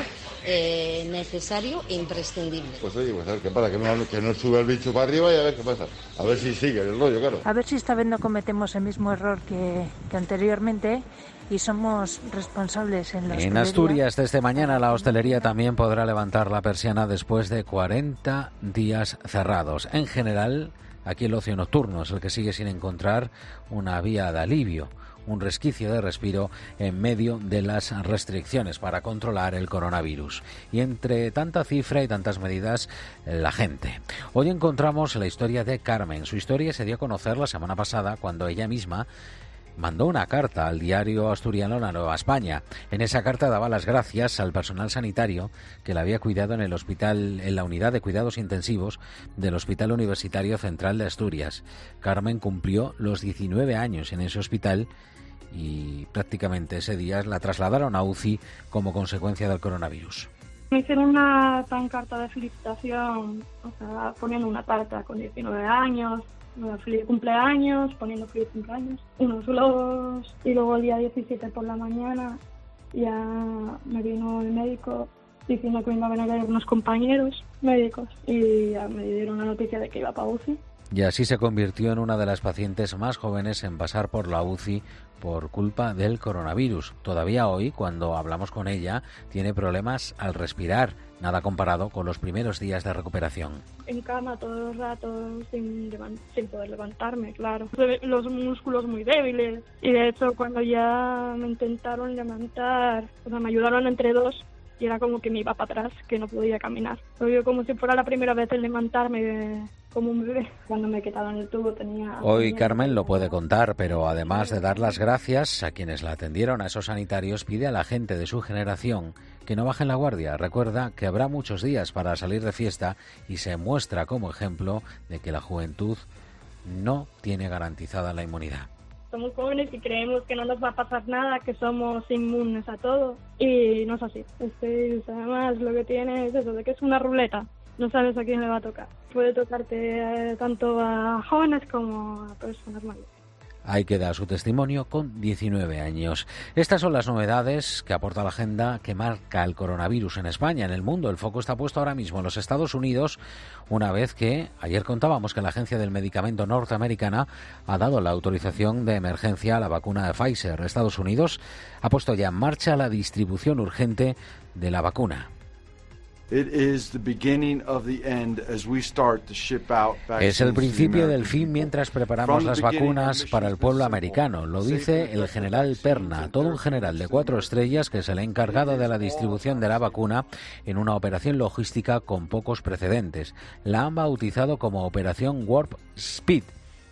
eh, necesario e imprescindible. Pues oye, pues a ver qué pasa, que no, que no sube el bicho para arriba y a ver qué pasa. A ver si sigue el rollo, claro. A ver si esta vez no cometemos el mismo error que, que anteriormente y somos responsables en la hostelería. En Asturias, desde mañana, la hostelería también podrá levantar la persiana después de cuarenta días cerrados. En general, aquí el ocio nocturno es el que sigue sin encontrar una vía de alivio, un resquicio de respiro en medio de las restricciones para controlar el coronavirus. Y entre tanta cifra y tantas medidas, la gente. Hoy encontramos la historia de Carmen. Su historia se dio a conocer la semana pasada cuando ella misma mandó una carta al diario asturiano La Nueva España. En esa carta daba las gracias al personal sanitario que la había cuidado en el hospital, en la unidad de cuidados intensivos del Hospital Universitario Central de Asturias. Carmen cumplió los diecinueve años en ese hospital y prácticamente ese día la trasladaron a U C I como consecuencia del coronavirus. Me hicieron una pancarta de felicitación, o sea, poniendo una tarta con diecinueve años, feliz cumpleaños, poniendo feliz cumpleaños, unos globos, y luego el día diecisiete por la mañana ya me vino el médico diciendo que me iban a venir unos compañeros médicos y ya me dieron la noticia de que iba para U C I. Y así se convirtió en una de las pacientes más jóvenes en pasar por la U C I por culpa del coronavirus. Todavía hoy, cuando hablamos con ella, tiene problemas al respirar, nada comparado con los primeros días de recuperación. En cama todo el rato sin, sin poder levantarme, claro. Los músculos muy débiles y de hecho cuando ya me intentaron levantar, o sea, me ayudaron entre dos y era como que me iba para atrás, que no podía caminar. Pero yo como si fuera la primera vez en levantarme de, como un bebé. Cuando me he quedado en el tubo tenía... Hoy Carmen lo puede contar, pero además de dar las gracias a quienes la atendieron, a esos sanitarios, pide a la gente de su generación que no bajen la guardia. Recuerda que habrá muchos días para salir de fiesta y se muestra como ejemplo de que la juventud no tiene garantizada la inmunidad. Somos jóvenes y creemos que no nos va a pasar nada, que somos inmunes a todo y no es así. Este, además lo que tiene es eso, de que es una ruleta, no sabes a quién le va a tocar. Puede tocarte eh, tanto a jóvenes como a personas mayores. Ahí queda su testimonio con diecinueve años. Estas son las novedades que aporta la agenda que marca el coronavirus en España, en el mundo. El foco está puesto ahora mismo en los Estados Unidos, una vez que ayer contábamos que la Agencia del Medicamento norteamericana ha dado la autorización de emergencia a la vacuna de Pfizer. Estados Unidos ha puesto ya en marcha la distribución urgente de la vacuna. Es el principio del fin mientras preparamos las vacunas para el pueblo americano, lo dice el general Perna, todo un general de cuatro estrellas que se le ha encargado de la distribución de la vacuna en una operación logística con pocos precedentes. La han bautizado como Operación Warp Speed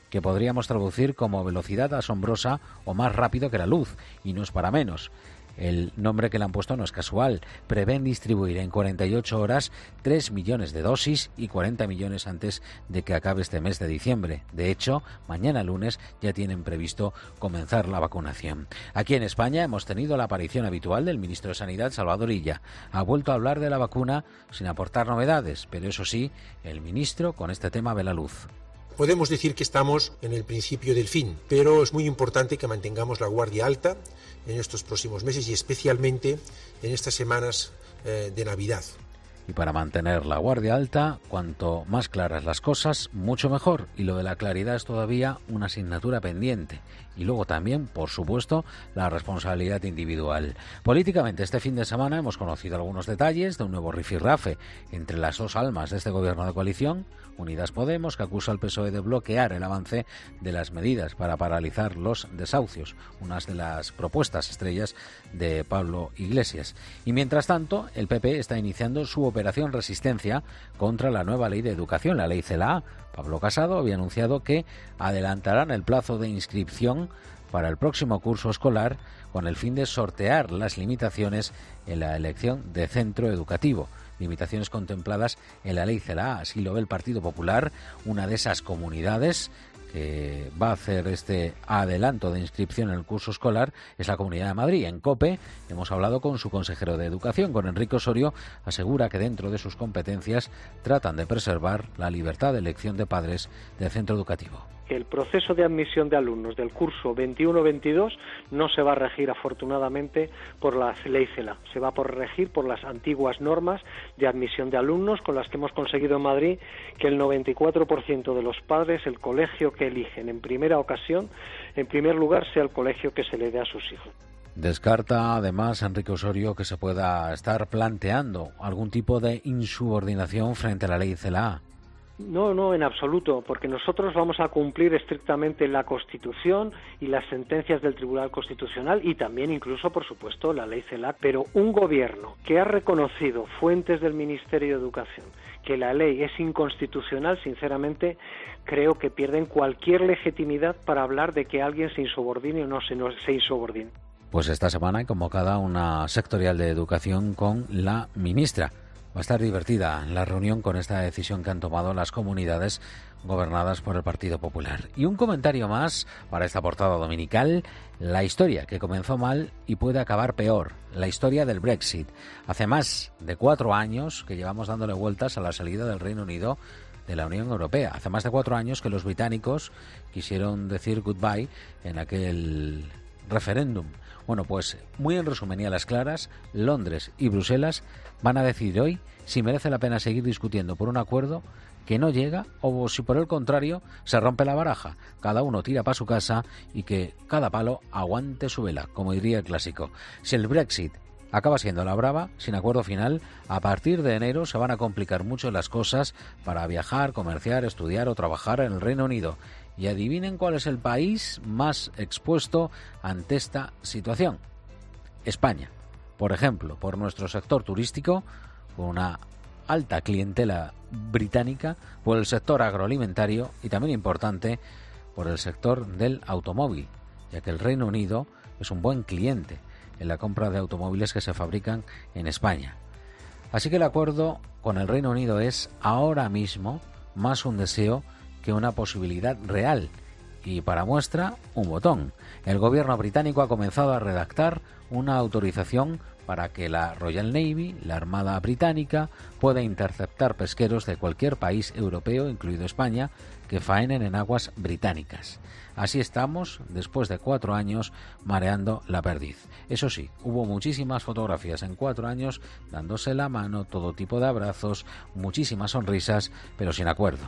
que podríamos traducir como velocidad asombrosa o más rápido que la luz, y no es para menos. El nombre que le han puesto no es casual. Prevén distribuir en cuarenta y ocho horas tres millones de dosis y cuarenta millones antes de que acabe este mes de diciembre. De hecho, mañana lunes ya tienen previsto comenzar la vacunación. Aquí en España hemos tenido la aparición habitual del ministro de Sanidad, Salvador Illa. Ha vuelto a hablar de la vacuna sin aportar novedades, pero eso sí, el ministro con este tema ve la luz. Podemos decir que estamos en el principio del fin, pero es muy importante que mantengamos la guardia alta en estos próximos meses y especialmente en estas semanas eh, de Navidad. Y para mantener la guardia alta, cuanto más claras las cosas, mucho mejor. Y lo de la claridad es todavía una asignatura pendiente. Y luego también, por supuesto, la responsabilidad individual. Políticamente, este fin de semana hemos conocido algunos detalles de un nuevo rifirrafe entre las dos almas de este gobierno de coalición, Unidas Podemos, que acusa al P S O E de bloquear el avance de las medidas para paralizar los desahucios, unas de las propuestas estrellas de Pablo Iglesias. Y mientras tanto, el P P está iniciando su operación resistencia contra la nueva ley de educación, la ley CELA. Pablo Casado había anunciado que adelantarán el plazo de inscripción para el próximo curso escolar con el fin de sortear las limitaciones en la elección de centro educativo. Limitaciones contempladas en la ley CELA, así lo ve el Partido Popular, una de esas comunidades que va a hacer este adelanto de inscripción en el curso escolar es la Comunidad de Madrid. En COPE hemos hablado con su consejero de Educación, con Enrique Osorio. Asegura que dentro de sus competencias tratan de preservar la libertad de elección de padres del centro educativo. El proceso de admisión de alumnos del curso veintiuno veintidós no se va a regir afortunadamente por la ley CELA, se va a regir por las antiguas normas de admisión de alumnos con las que hemos conseguido en Madrid que el noventa y cuatro por ciento de los padres, el colegio que eligen en primera ocasión, en primer lugar sea el colegio que se le dé a sus hijos. Descarta además Enrique Osorio que se pueda estar planteando algún tipo de insubordinación frente a la ley CELA. No, no, en absoluto, porque nosotros vamos a cumplir estrictamente la Constitución y las sentencias del Tribunal Constitucional y también incluso, por supuesto, la ley CELA. Pero un gobierno que ha reconocido fuentes del Ministerio de Educación que la ley es inconstitucional, sinceramente, creo que pierden cualquier legitimidad para hablar de que alguien se insubordine o no se, no, se insubordine. Pues esta semana hay convocada una sectorial de educación con la ministra. Va a estar divertida la reunión con esta decisión que han tomado las comunidades gobernadas por el Partido Popular. Y un comentario más para esta portada dominical, la historia que comenzó mal y puede acabar peor, la historia del Brexit. Hace más de cuatro años que llevamos dándole vueltas a la salida del Reino Unido de la Unión Europea. Hace más de cuatro años que los británicos quisieron decir goodbye en aquel referéndum. Bueno, pues muy en resumen y a las claras, Londres y Bruselas van a decidir hoy si merece la pena seguir discutiendo por un acuerdo que no llega o si por el contrario se rompe la baraja. Cada uno tira para su casa y que cada palo aguante su vela, como diría el clásico. Si el Brexit acaba siendo la brava, sin acuerdo final, a partir de enero se van a complicar mucho las cosas para viajar, comerciar, estudiar o trabajar en el Reino Unido. Y adivinen cuál es el país más expuesto ante esta situación. España. Por ejemplo, por nuestro sector turístico, con una alta clientela británica, por el sector agroalimentario y también importante por el sector del automóvil, ya que el Reino Unido es un buen cliente en la compra de automóviles que se fabrican en España. Así que el acuerdo con el Reino Unido es ahora mismo más un deseo que una posibilidad real. Y para muestra, un botón. El gobierno británico ha comenzado a redactar una autorización para que la Royal Navy, la Armada Británica, pueda interceptar pesqueros de cualquier país europeo, incluido España, que faenen en aguas británicas. Así estamos, después de cuatro años, mareando la perdiz. Eso sí, hubo muchísimas fotografías en cuatro años, dándose la mano, todo tipo de abrazos, muchísimas sonrisas, pero sin acuerdo.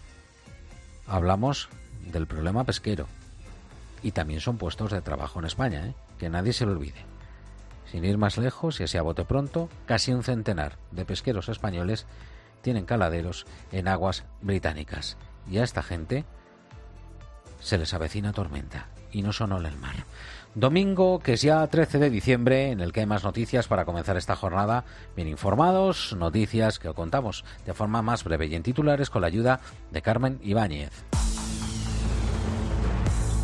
Hablamos del problema pesquero y también son puestos de trabajo en España, ¿eh? Que nadie se lo olvide. Sin ir más lejos, y así a bote pronto, casi un centenar de pesqueros españoles tienen caladeros en aguas británicas. Y a esta gente se les avecina tormenta y no son ola el mar. Domingo, que es ya trece de diciembre, en el que hay más noticias para comenzar esta jornada. Bien informados, noticias que os contamos de forma más breve y en titulares con la ayuda de Carmen Ibáñez.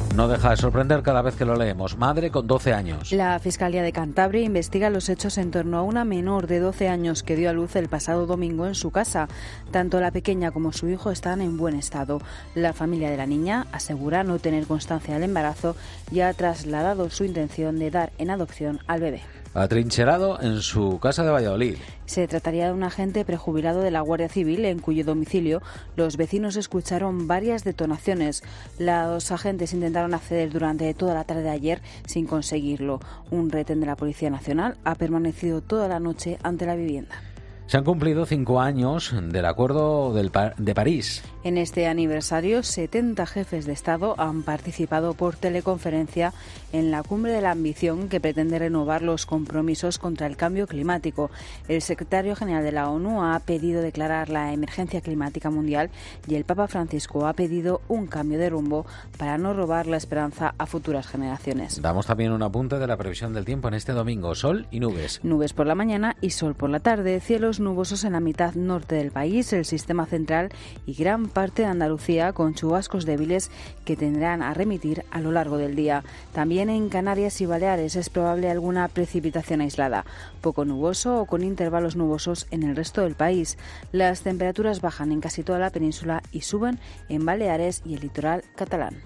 no deja de sorprender cada vez que lo leemos. Madre con doce años. La Fiscalía de Cantabria investiga los hechos en torno a una menor de doce años que dio a luz el pasado domingo en su casa. Tanto la pequeña como su hijo están en buen estado. La familia de la niña asegura no tener constancia del embarazo y ha trasladado su intención de dar en adopción al bebé. Atrincherado en su casa de Valladolid. Se trataría de un agente prejubilado de la Guardia Civil en cuyo domicilio los vecinos escucharon varias detonaciones. Los agentes intentaron acceder durante toda la tarde de ayer sin conseguirlo. Un retén de la Policía Nacional ha permanecido toda la noche ante la vivienda. Se han cumplido cinco años del Acuerdo del pa- de París. En este aniversario, setenta jefes de Estado han participado por teleconferencia en la Cumbre de la Ambición que pretende renovar los compromisos contra el cambio climático. El secretario general de la ONU ha pedido declarar la emergencia climática mundial y el Papa Francisco ha pedido un cambio de rumbo para no robar la esperanza a futuras generaciones. Damos también un apunte de la previsión del tiempo en este domingo. Sol y nubes. Nubes por la mañana y sol por la tarde. Cielos nubosos en la mitad norte del país, el sistema central y gran parte de Andalucía con chubascos débiles que tendrán a remitir a lo largo del día. También en Canarias y Baleares es probable alguna precipitación aislada, poco nuboso o con intervalos nubosos en el resto del país. Las temperaturas bajan en casi toda la península y suben en Baleares y el litoral catalán.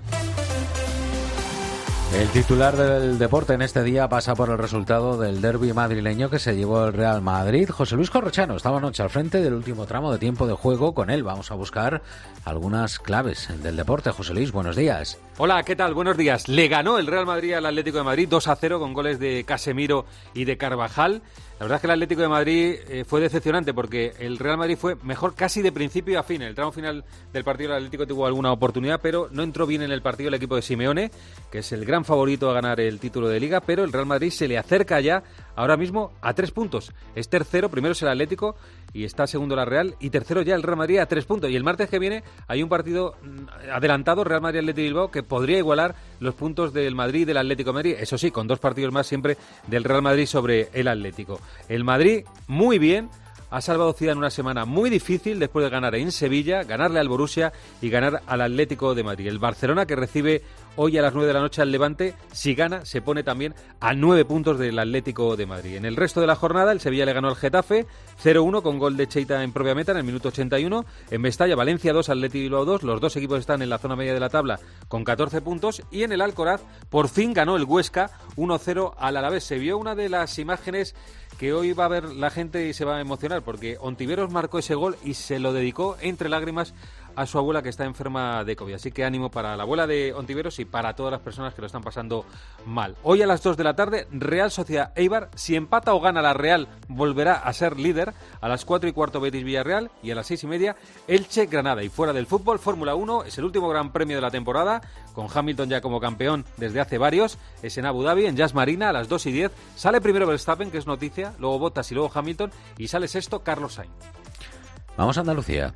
El titular del deporte en este día pasa por el resultado del derbi madrileño que se llevó el Real Madrid. José Luis Corrochano estaba anoche al frente del último tramo de tiempo de juego. Con él vamos a buscar algunas claves del deporte. José Luis, buenos días. Hola, ¿qué tal? Buenos días. Le ganó el Real Madrid al Atlético de Madrid dos a cero con goles de Casemiro y de Carvajal. La verdad es que el Atlético de Madrid eh, fue decepcionante porque el Real Madrid fue mejor casi de principio a fin. En el tramo final del partido el Atlético tuvo alguna oportunidad, pero no entró bien en el partido el equipo de Simeone, que es el gran favorito a ganar el título de Liga, pero el Real Madrid se le acerca ya ahora mismo a tres puntos. Es tercero, primero es el Atlético y está segundo la Real, y tercero ya el Real Madrid a tres puntos. Y el martes que viene hay un partido adelantado, Real Madrid-Atlético Bilbao, que podría igualar los puntos del Madrid y del Atlético de Madrid. Eso sí, con dos partidos más siempre del Real Madrid sobre el Atlético. El Madrid, muy bien, ha salvado Zidane una semana muy difícil después de ganar en Sevilla, ganarle al Borussia y ganar al Atlético de Madrid. El Barcelona, que recibe hoy a las nueve de la noche al Levante, si gana se pone también a nueve puntos del Atlético de Madrid. En el resto de la jornada el Sevilla le ganó al Getafe cero uno con gol de Cheita en propia meta en el minuto ochenta y uno. En Mestalla, Valencia dos, Athletic Bilbao dos. Los dos equipos están en la zona media de la tabla con catorce puntos. Y en el Alcoraz por fin ganó el Huesca uno cero al Alavés. Se vio una de las imágenes que hoy va a ver la gente y se va a emocionar, porque Ontiveros marcó ese gol y se lo dedicó entre lágrimas a su abuela, que está enferma de COVID. Así que ánimo para la abuela de Ontiveros y para todas las personas que lo están pasando mal. Hoy a las dos de la tarde, Real Sociedad Eibar. Si empata o gana la Real, volverá a ser líder. A las cuatro y cuarto, Betis Villarreal. Y a las seis y media, Elche Granada. Y fuera del fútbol, Fórmula uno. Es el último gran premio de la temporada, con Hamilton ya como campeón desde hace varios. Es en Abu Dhabi, en Jazz Marina, a las dos y diez. Sale primero Verstappen, que es noticia, luego Bottas y luego Hamilton. Y sale sexto Carlos Sainz. Vamos a Andalucía.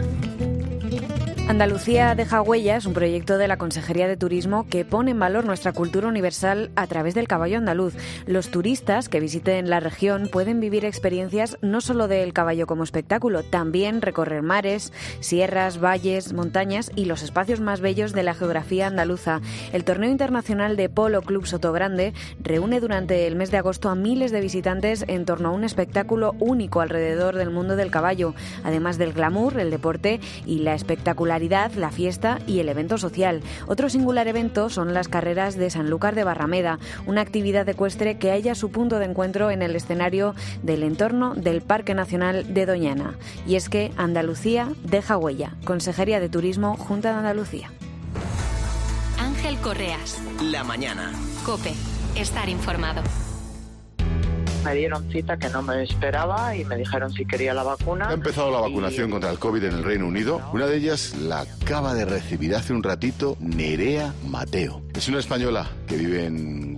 Andalucía deja huellas, un proyecto de la Consejería de Turismo que pone en valor nuestra cultura universal a través del caballo andaluz. Los turistas que visiten la región pueden vivir experiencias no solo del caballo como espectáculo, también recorrer mares, sierras, valles, montañas y los espacios más bellos de la geografía andaluza. El Torneo Internacional de Polo Club Sotogrande reúne durante el mes de agosto a miles de visitantes en torno a un espectáculo único alrededor del mundo del caballo, además del glamour, el deporte y la espectacularidad, la fiesta y el evento social. Otro singular evento son las carreras de Sanlúcar de Barrameda, una actividad ecuestre que halla su punto de encuentro en el escenario del entorno del Parque Nacional de Doñana. Y es que Andalucía deja huella. Consejería de Turismo, Junta de Andalucía. Ángel Correas. La mañana. COPE. Estar informado. Me dieron cita que no me esperaba y me dijeron si quería la vacuna. Ha empezado la vacunación y... contra el COVID en el Reino Unido. Una de ellas la acaba de recibir hace un ratito Nerea Mateo. Es una española que vive en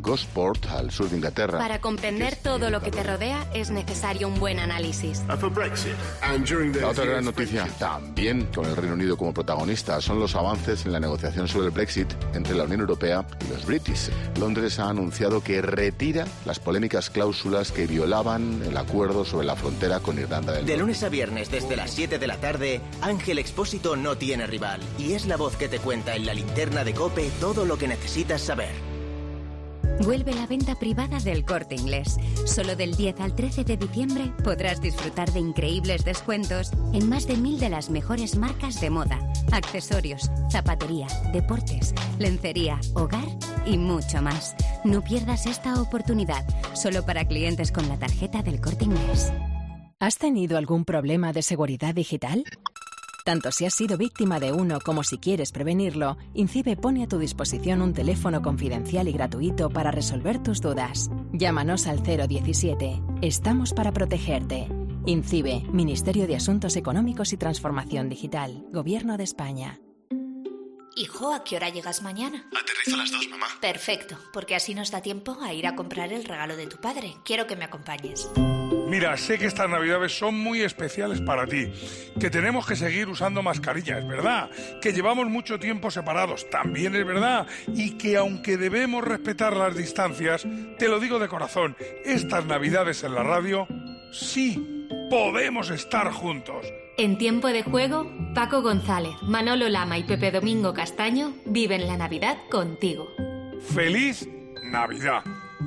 Gosport, al sur de Inglaterra. Para comprender todo lo que te rodea es necesario un buen análisis. La otra gran noticia, también con el Reino Unido como protagonista, son los avances en la negociación sobre el Brexit entre la Unión Europea y los British. Londres ha anunciado que retira las polémicas cláusulas que violaban el acuerdo sobre la frontera con Irlanda del Norte. De lunes a viernes desde las siete de la tarde, Ángel Expósito no tiene rival y es la voz que te cuenta en la linterna de COPE todo lo que necesitas saber. Vuelve la venta privada del Corte Inglés. Solo del diez al trece de diciembre podrás disfrutar de increíbles descuentos en más de mil de las mejores marcas de moda, accesorios, zapatería, deportes, lencería, hogar y mucho más. No pierdas esta oportunidad, solo para clientes con la tarjeta del Corte Inglés. ¿Has tenido algún problema de seguridad digital? Tanto si has sido víctima de uno como si quieres prevenirlo, INCIBE pone a tu disposición un teléfono confidencial y gratuito para resolver tus dudas. Llámanos al cero diecisiete. Estamos para protegerte. INCIBE, Ministerio de Asuntos Económicos y Transformación Digital, Gobierno de España. Hijo, ¿a qué hora llegas mañana? Aterrizo a las dos, mamá. Perfecto, porque así nos da tiempo a ir a comprar el regalo de tu padre. Quiero que me acompañes. Mira, sé que estas navidades son muy especiales para ti, que tenemos que seguir usando mascarilla, es verdad, que llevamos mucho tiempo separados, también es verdad, y que aunque debemos respetar las distancias, te lo digo de corazón, estas navidades en la radio, sí, podemos estar juntos. En Tiempo de Juego, Paco González, Manolo Lama y Pepe Domingo Castaño viven la Navidad contigo. ¡Feliz Navidad!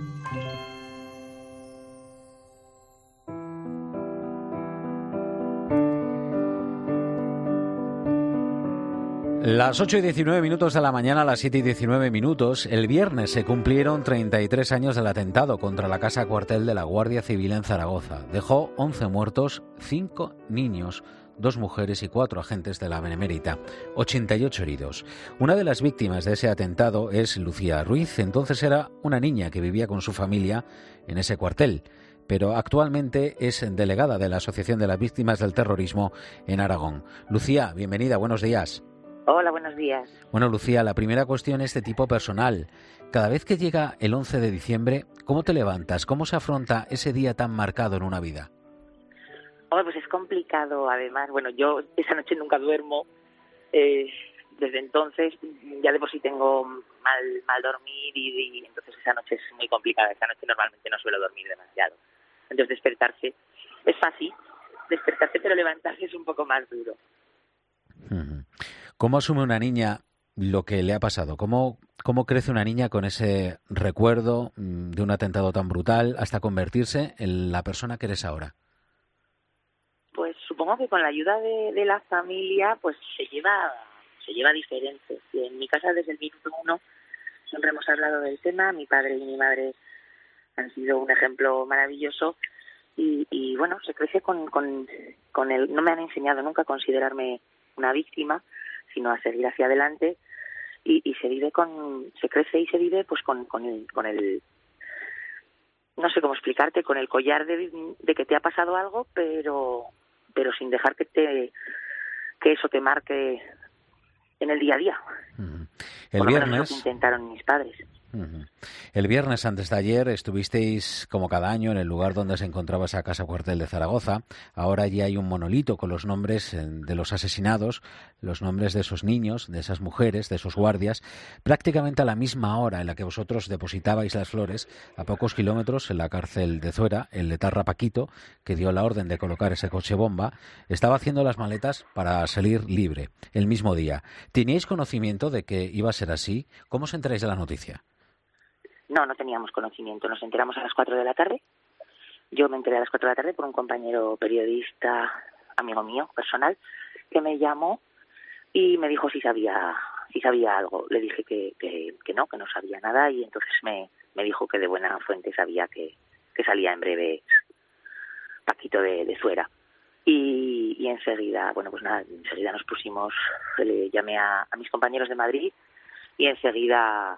Las ocho y diecinueve minutos de la mañana, a las siete y diecinueve minutos, el viernes se cumplieron treinta y tres años del atentado contra la casa cuartel de la Guardia Civil en Zaragoza. Dejó once muertos, cinco niños, dos mujeres y cuatro agentes de la Benemérita, ochenta y ocho heridos. Una de las víctimas de ese atentado es Lucía Ruiz. Entonces era una niña que vivía con su familia en ese cuartel, pero actualmente es delegada de la Asociación de las Víctimas del Terrorismo en Aragón. Lucía, bienvenida, buenos días. Hola, buenos días. Bueno, Lucía, la primera cuestión es de tipo personal. Cada vez que llega el once de diciembre, ¿cómo te levantas? ¿Cómo se afronta ese día tan marcado en una vida? Oh, pues es complicado, además. Bueno, yo esa noche nunca duermo. Eh, desde entonces ya de por sí tengo mal, mal dormir y, y entonces esa noche es muy complicada. Esa noche normalmente no suelo dormir demasiado. Entonces despertarse es fácil, despertarse, pero levantarse es un poco más duro. ¿Cómo asume una niña lo que le ha pasado? ¿Cómo, cómo crece una niña con ese recuerdo de un atentado tan brutal hasta convertirse en la persona que eres ahora? Pues supongo que con la ayuda de, de la familia pues se lleva se lleva diferente. Y en mi casa desde el minuto uno siempre hemos hablado del tema. Mi padre y mi madre han sido un ejemplo maravilloso y, y bueno, se crece con, con, con el... No me han enseñado nunca a considerarme una víctima, sino a seguir hacia adelante y, y se vive con, se crece y se vive pues con, con el, con el, no sé cómo explicarte, con el collar de, de que te ha pasado algo, pero, pero sin dejar que te, que eso te marque en el día a día. Uh-huh. El Por lo viernes. menos lo que intentaron mis padres. Uh-huh. El viernes antes de ayer estuvisteis, como cada año, en el lugar donde se encontraba esa casa cuartel de Zaragoza. Ahora allí hay un monolito con los nombres de los asesinados, los nombres de esos niños, de esas mujeres, de esos guardias, prácticamente a la misma hora en la que vosotros depositabais las flores, a pocos kilómetros, en la cárcel de Zuera, el letarra Paquito, que dio la orden de colocar ese coche bomba, estaba haciendo las maletas para salir libre el mismo día. ¿Teníais conocimiento de que iba a ser así? ¿Cómo os enteráis de la noticia? No, no teníamos conocimiento. Nos enteramos a las cuatro de la tarde. Yo me enteré a las cuatro de la tarde por un compañero periodista, amigo mío, personal, que me llamó y me dijo si sabía si sabía algo. Le dije que, que, que no, que no sabía nada y entonces me, me dijo que de buena fuente sabía que, que salía en breve Paquito de, de Zuera. Y, y enseguida, bueno, pues nada, enseguida nos pusimos, le llamé a, a mis compañeros de Madrid y enseguida...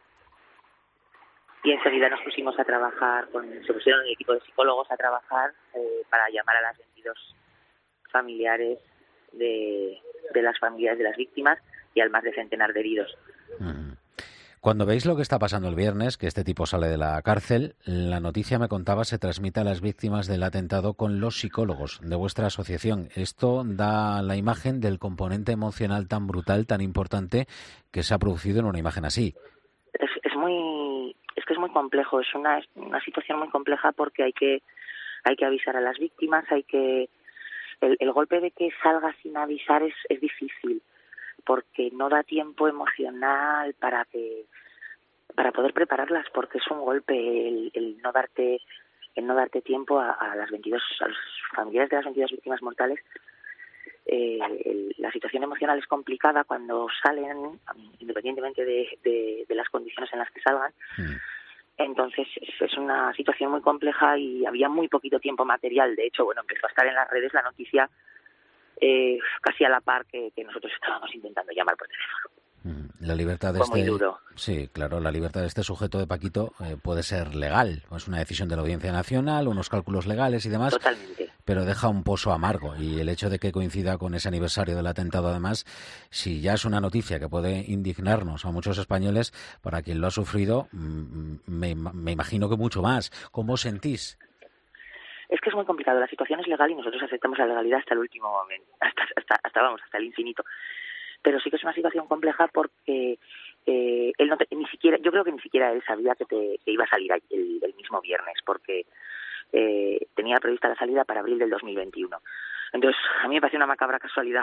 Y enseguida nos pusimos a trabajar, con, se pusieron el equipo de psicólogos a trabajar eh, para llamar a las veintidós familiares de, de las familias de las víctimas y al más de centenar de heridos. Cuando veis lo que está pasando el viernes, que este tipo sale de la cárcel, la noticia, me contaba, se transmite a las víctimas del atentado con los psicólogos de vuestra asociación. Esto da la imagen del componente emocional tan brutal, tan importante, que se ha producido en una imagen así. Es, es muy, es que es muy complejo, es una, una situación muy compleja porque hay que, hay que avisar a las víctimas, hay que, el, el golpe de que salga sin avisar es, es difícil, porque no da tiempo emocional para que, para poder prepararlas, porque es un golpe el, el no darte, el no darte tiempo a, a las veintidós, a los familiares de las veintidós víctimas mortales. Eh, el, la situación emocional es complicada cuando salen, independientemente de, de, de las condiciones en las que salgan. Mm. Entonces es, es una situación muy compleja y había muy poquito tiempo material. De hecho, bueno, empezó a estar en las redes la noticia eh, casi a la par que, que nosotros estábamos intentando llamar por teléfono. La libertad de Fue este, muy duro. Sí, claro, la libertad de este sujeto de Paquito eh, puede ser legal, es una decisión de la Audiencia Nacional, unos cálculos legales y demás. Totalmente. Pero deja un pozo amargo, y el hecho de que coincida con ese aniversario del atentado, además, si ya es una noticia que puede indignarnos a muchos españoles, para quien lo ha sufrido, me, me imagino que mucho más. ¿Cómo os sentís? Es que es muy complicado, la situación es legal y nosotros aceptamos la legalidad hasta el último momento, hasta, hasta, hasta vamos, hasta el infinito. Pero sí que es una situación compleja porque eh, él no te, ni siquiera, yo creo que ni siquiera él sabía que te que iba a salir el, el mismo viernes, porque eh, tenía prevista la salida para abril del dos mil veintiuno. Entonces, a mí me parece una macabra casualidad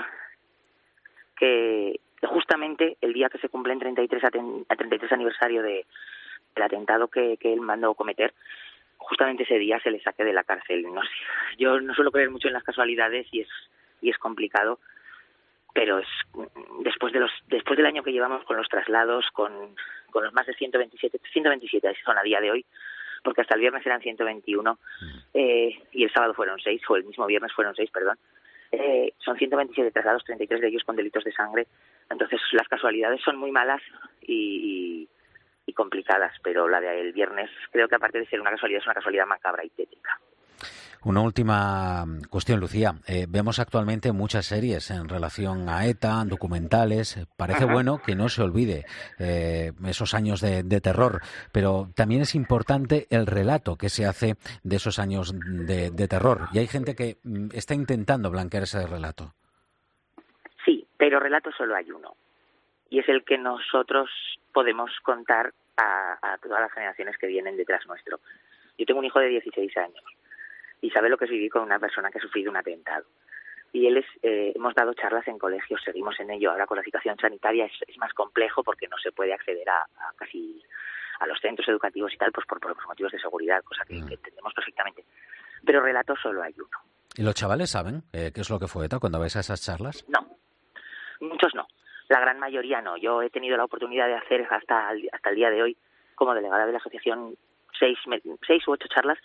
que, que justamente el día que se cumple el treinta y tres, aten, treinta y tres aniversario de, del atentado que, que él mandó cometer, justamente ese día se le saque de la cárcel. No sé, yo no suelo creer mucho en las casualidades y es y es complicado. Pero es después de los después del año que llevamos con los traslados, con, con los más de ciento veintisiete, ciento veintisiete son a día de hoy, porque hasta el viernes eran ciento veintiuno eh, y el sábado fueron seis, o el mismo viernes fueron seis, perdón. Eh, son ciento veintisiete traslados, treinta y tres de ellos con delitos de sangre. Entonces las casualidades son muy malas y, y, y complicadas, pero la del viernes creo que aparte de ser una casualidad es una casualidad macabra y tétrica. Una última cuestión, Lucía. Eh, vemos actualmente muchas series en relación a ETA, documentales. Parece Ajá. bueno que no se olvide eh, esos años de, de terror, pero también es importante el relato que se hace de esos años de, de terror. Y hay gente que mm, está intentando blanquear ese relato. Sí, pero relato solo hay uno. Y es el que nosotros podemos contar a, a todas las generaciones que vienen detrás nuestro. Yo tengo un hijo de dieciséis años. Y sabe lo que es vivir con una persona que ha sufrido un atentado. Y él es, eh, hemos dado charlas en colegios, seguimos en ello. Ahora con la situación sanitaria es, es más complejo porque no se puede acceder a, a casi a los centros educativos y tal, pues por, por motivos de seguridad, cosa que, mm. que entendemos perfectamente. Pero relato solo hay uno. ¿Y los chavales saben eh, qué es lo que fue ETA cuando vais a esas charlas? No, muchos no. La gran mayoría no. Yo he tenido la oportunidad de hacer hasta el, hasta el día de hoy, como delegada de la asociación, seis, seis u ocho charlas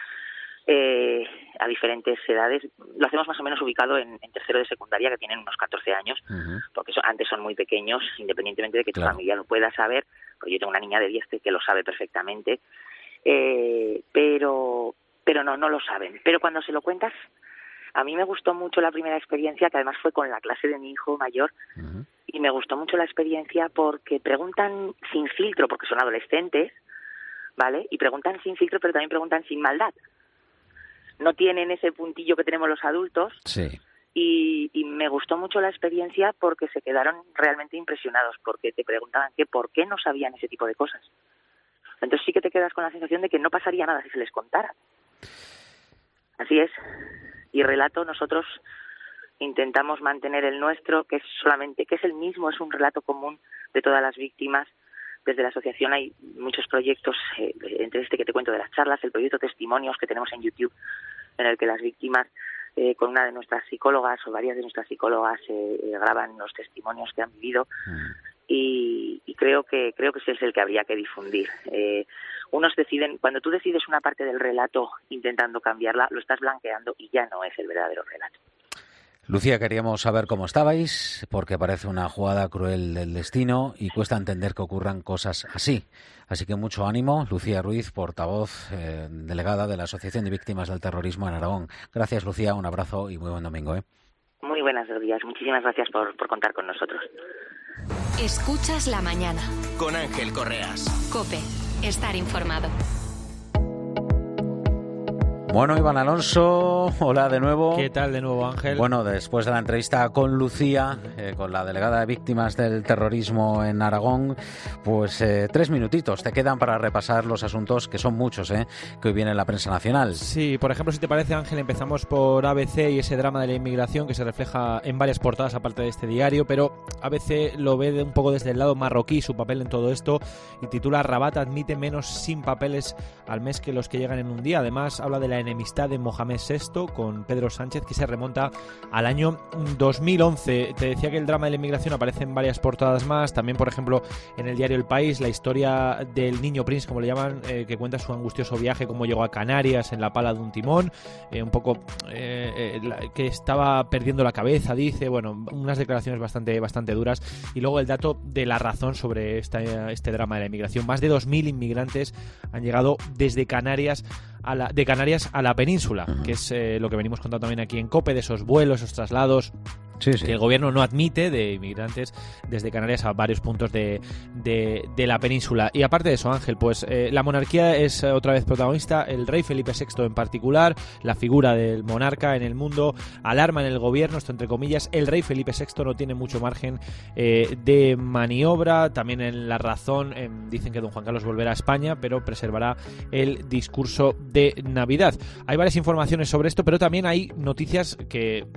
Eh, a diferentes edades. Lo hacemos más o menos ubicado en, en tercero de secundaria, que tienen unos catorce años, uh-huh. porque so, antes son muy pequeños, independientemente de que claro. tu familia lo pueda saber, porque yo tengo una niña de diez que lo sabe perfectamente, eh, pero pero no, no lo saben. Pero cuando se lo cuentas, a mí me gustó mucho la primera experiencia, que además fue con la clase de mi hijo mayor, uh-huh. y me gustó mucho la experiencia porque preguntan sin filtro, porque son adolescentes, ¿vale? Y preguntan sin filtro, pero también preguntan sin maldad. No tienen ese puntillo que tenemos los adultos. Sí. Y, y me gustó mucho la experiencia porque se quedaron realmente impresionados, porque te preguntaban que por qué no sabían ese tipo de cosas. Entonces sí que te quedas con la sensación de que no pasaría nada si se les contara. Así es. Y relato, nosotros intentamos mantener el nuestro, que es solamente, que es el mismo, es un relato común de todas las víctimas. Desde la asociación hay muchos proyectos, eh, entre este que te cuento de las charlas, el proyecto Testimonios que tenemos en YouTube, en el que las víctimas, eh, con una de nuestras psicólogas o varias de nuestras psicólogas, eh, eh, graban los testimonios que han vivido, mm. y, y creo que creo que ese es el que habría que difundir. Eh, unos deciden, cuando tú decides una parte del relato intentando cambiarla, lo estás blanqueando y ya no es el verdadero relato. Lucía, queríamos saber cómo estabais, porque parece una jugada cruel del destino y cuesta entender que ocurran cosas así. Así que mucho ánimo. Lucía Ruiz, portavoz, eh, delegada de la Asociación de Víctimas del Terrorismo en Aragón. Gracias, Lucía, un abrazo y muy buen domingo. ¿eh? Muy buenos días. Muchísimas gracias por, por contar con nosotros. Escuchas la mañana. Con Ángel Correas. COPE. Estar informado. Bueno, Iván Alonso, hola de nuevo. ¿Qué tal de nuevo, Ángel? Bueno, después de la entrevista con Lucía, eh, con la delegada de víctimas del terrorismo en Aragón, pues eh, tres minutitos te quedan para repasar los asuntos, que son muchos, eh, que hoy viene en la prensa nacional. Sí, por ejemplo, si te parece, Ángel, empezamos por A B C y ese drama de la inmigración que se refleja en varias portadas aparte de este diario, pero A B C lo ve de un poco desde el lado marroquí, su papel en todo esto, y titula Rabat admite menos sin papeles al mes que los que llegan en un día. Además, habla de la enemistad de Mohamed sexto con Pedro Sánchez, que se remonta al año dos mil once. Te decía que el drama de la inmigración aparece en varias portadas más, también por ejemplo en el diario El País, la historia del niño Prince, como le llaman, eh, que cuenta su angustioso viaje, cómo llegó a Canarias en la pala de un timón, eh, un poco eh, eh, la, que estaba perdiendo la cabeza, dice, bueno, unas declaraciones bastante, bastante duras. Y luego el dato de La Razón sobre esta, este drama de la inmigración. Más de dos mil inmigrantes han llegado desde Canarias a la, de Canarias a la península, que es eh, lo que venimos contando también aquí en COPE, de esos vuelos, esos traslados. Sí, sí. Que el gobierno no admite de inmigrantes desde Canarias a varios puntos de, de, de la península. Y aparte de eso, Ángel, pues eh, la monarquía es eh, otra vez protagonista, el rey Felipe sexto en particular, la figura del monarca en el mundo, alarma en el gobierno, esto entre comillas, el rey Felipe sexto no tiene mucho margen eh, de maniobra. También en La Razón eh, dicen que don Juan Carlos volverá a España, pero preservará el discurso de Navidad. Hay varias informaciones sobre esto, pero también hay noticias que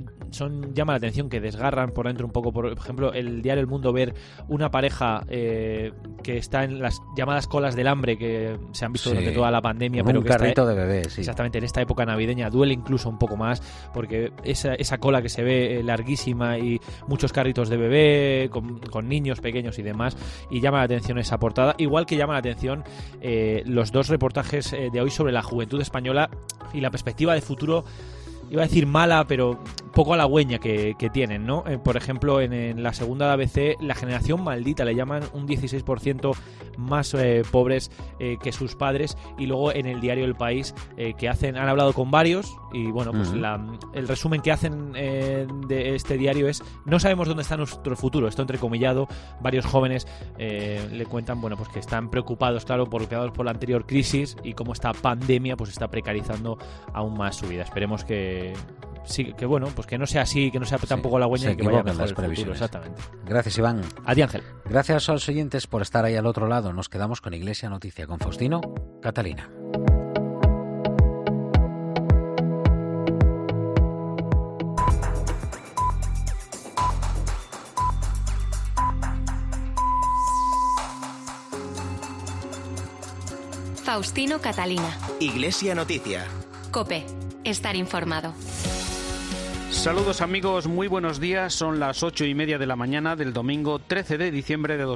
son llama la atención, que desgarran por dentro un poco. Por ejemplo, el diario El Mundo, ver una pareja eh, que está en las llamadas colas del hambre que se han visto sí, durante toda la pandemia, con pero un que carrito está, de bebé, sí. Exactamente, en esta época navideña duele incluso un poco más, porque esa, esa cola que se ve eh, larguísima y muchos carritos de bebé con, con niños pequeños y demás, y llama la atención esa portada, igual que llama la atención eh, los dos reportajes eh, de hoy sobre la juventud española y la perspectiva de futuro. Iba a decir mala, pero poco halagüeña que, que tienen, ¿no? Eh, por ejemplo, en, en la segunda de A B C, la generación maldita, le llaman un dieciséis por ciento más eh, pobres eh, que sus padres. Y luego en el diario El País, eh, que hacen, han hablado con varios, y bueno, pues uh-huh. la, el resumen que hacen eh, de este diario es: no sabemos dónde está nuestro futuro. Esto entrecomillado. Varios jóvenes eh, le cuentan, bueno, pues que están preocupados, claro, por, por la anterior crisis y cómo esta pandemia pues está precarizando aún más su vida. Esperemos que sí, que bueno, pues que no sea así, que no sea tampoco la hueña y que vaya mejor las el previsiones. Futuro, exactamente. Gracias, Iván. A ti, Ángel. Gracias a los oyentes por estar ahí al otro lado. Nos quedamos con Iglesia Noticia, con Faustino Catalina. Faustino Catalina. Iglesia Noticia. COPE. Estar informado. Saludos amigos, muy buenos días. Son las ocho y media de la mañana del domingo trece de diciembre de dos mil veinte.